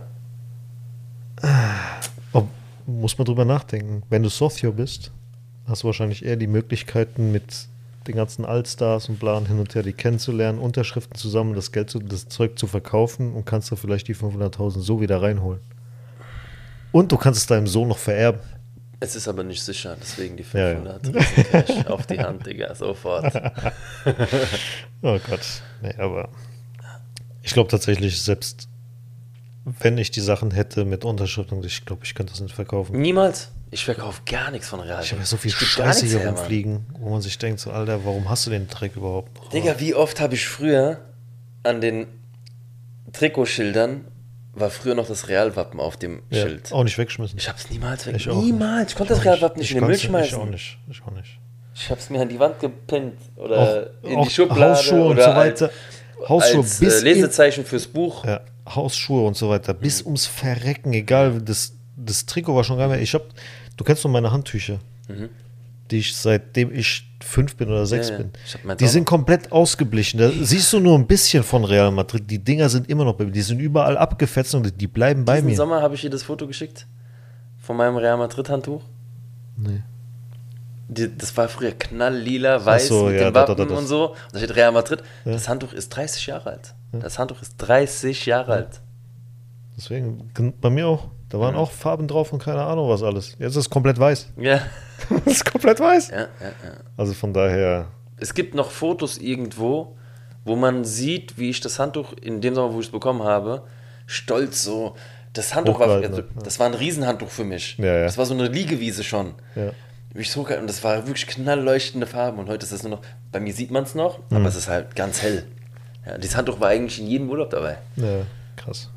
Ob, muss man drüber nachdenken. Wenn du Socio bist, hast du wahrscheinlich eher die Möglichkeiten, mit den ganzen Allstars und Plan hin und her die kennenzulernen, Unterschriften zusammen, das Geld, zu, das Zeug zu verkaufen und kannst du vielleicht die fünfhunderttausend so wieder reinholen. Und du kannst es deinem Sohn noch vererben. Es ist aber nicht sicher, deswegen die fünfhundert ja, ja. Cash auf die Hand, Digga, sofort. Oh Gott. Nee, aber ich glaube tatsächlich, selbst wenn ich die Sachen hätte mit Unterschriften, ich glaube, ich könnte das nicht verkaufen. Niemals. Ich verkaufe gar nichts von Real. Ich habe ja so viel Scheiße hier her, rumfliegen, Mann. Wo man sich denkt, so, Alter, warum hast du den Dreck überhaupt noch? Digga, wie oft habe ich früher an den Trikotschildern war früher noch das Realwappen auf dem Ja, Schild. auch nicht weggeschmissen. Ich hab's niemals weg. Ich auch Niemals. Ich konnte das auch Realwappen nicht Ich in den Müll konnte- schmeißen. Ich auch nicht. Ich auch nicht. Ich hab's mir an die Wand gepinnt oder Auch, in auch die Schublade Hausschuhe und oder so weiter. als, Hausschuhe als bis äh, in, Lesezeichen fürs Buch. ja, Hausschuhe und so weiter. Bis ums Verrecken, egal. Das, das Trikot war schon geil. Ich hab, du kennst doch meine Handtücher, die ich seitdem ich fünf bin oder sechs Ja, ja. bin. Ich hab meins Die auch sind noch. komplett ausgeblichen. Da siehst du nur ein bisschen von Real Madrid. Die Dinger sind immer noch bei mir. Die sind überall abgefetzt und die bleiben bei Diesen mir. Sommer habe ich dir das Foto geschickt von meinem Real Madrid Handtuch. Nee. Die, das war früher knalllila, weiß so, mit ja, dem da, da, Wappen da, das- und so. Da steht Real Madrid. Das Handtuch ist dreißig Jahre alt. Das Handtuch ist dreißig Jahre alt. Deswegen, bei mir auch. Da waren auch Farben drauf und keine Ahnung was alles. Jetzt ist es komplett weiß. Ja. Es ist komplett weiß. Ja, ja, ja. Also von daher, Es gibt noch Fotos irgendwo, wo man sieht, wie ich das Handtuch in dem Sommer, wo ich es bekommen habe, stolz so. Das Handtuch war, Hochgehalten also, hat, ja. das war ein Riesenhandtuch für mich. Ja, ja. Das war so eine Liegewiese schon. ja. Wie ich so, und das war wirklich knallleuchtende Farben. Und heute ist das nur noch, bei mir sieht man es noch, Mhm. aber es ist halt ganz hell. Ja, dieses Handtuch war eigentlich in jedem Urlaub dabei. Ja, krass.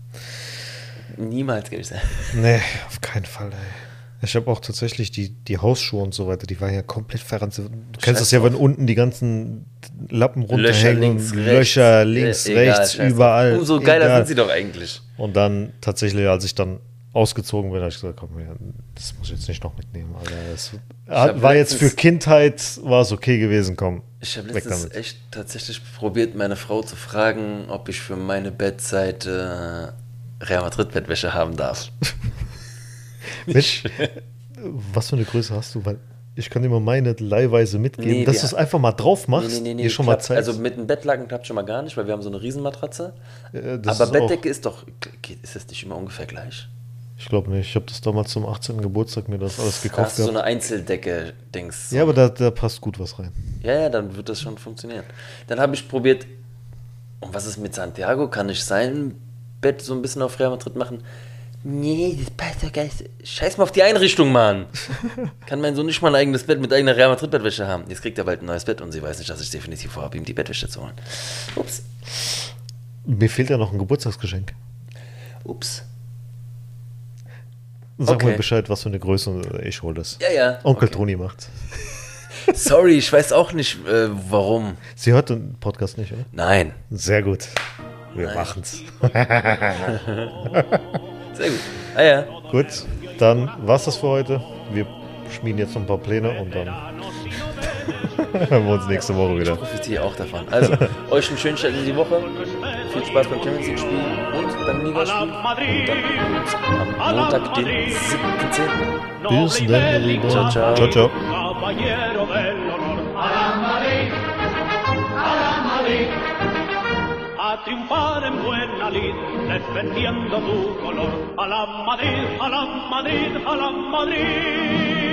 Niemals, gebe ich sagen. Nee, auf keinen Fall, ey. Ich habe auch tatsächlich die, die Hausschuhe und so weiter, die waren ja komplett verrannt. Du kennst das ja, wenn unten die ganzen Lappen runterhängen, links, Löcher rechts. links, Äh, egal, rechts, scheiß überall. drauf. Umso geiler egal. sind sie doch eigentlich. Und dann tatsächlich, als ich dann ausgezogen bin, habe ich gesagt, komm, ja, das muss ich jetzt nicht noch mitnehmen. Alter. Das hab war jetzt für letztens- Kindheit, war es okay gewesen, komm. Ich habe weg letztens damit. echt tatsächlich probiert, meine Frau zu fragen, ob ich für meine Bettseite Real Madrid Bettwäsche haben darf. Mit, was für eine Größe hast du? Weil ich kann dir mal meine leihweise mitgeben, Nee, dass wir- du es einfach mal drauf machst, dir schon mal klappt, zeigst. also mit dem Bettlaken klappt schon mal gar nicht, weil wir haben so eine Riesenmatratze. Ja, das Aber ist Bettdecke ist doch, geht- ist das nicht immer ungefähr gleich? Ich glaube nicht. Ich habe das damals zum achtzehnten Geburtstag mir das alles Da gekauft hast du so gehabt. eine Einzeldecke-Dings. So. Ja, aber da, da passt gut was rein. Ja, ja, dann wird das schon funktionieren. Dann habe ich probiert, und was ist mit Santiago? Kann ich sein Bett so ein bisschen auf Real Madrid machen? Nee, das passt doch gar nicht. Scheiß mal auf die Einrichtung, Mann. Kann mein Sohn nicht mal ein eigenes Bett mit eigener Real Madrid Bettwäsche haben? Jetzt kriegt er bald ein neues Bett und sie weiß nicht, dass ich definitiv vorhabe, ihm die Bettwäsche zu holen. Ups. Mir fehlt ja noch ein Geburtstagsgeschenk. Ups. Sag Okay. mir Bescheid, was für eine Größe und ich hole das. Ja, ja. Onkel okay. Toni macht's. Sorry, ich weiß auch nicht, äh, warum. Sie hört den Podcast nicht, oder? Nein. Sehr gut. Wir Nein. machen's. Sehr gut. Ah ja. Gut, dann war's das für heute. Wir schmieden jetzt noch ein paar Pläne und dann hören wir uns nächste Woche wieder. Profitiere auch davon. Also, euch einen schönen Start in die Woche. Viel Spaß beim Champions League Spiel und beim Ligaspiel. Und dann sehen wir uns am Montag, den siebten zehnten Bis dann, ihr Lieben. Ciao, ciao. Ciao, ciao. Caballero del honor. A la Madrid, a la Madrid, a triunfar en buena lid, defendiendo tu color. A la Madrid, a la Madrid, a la Madrid.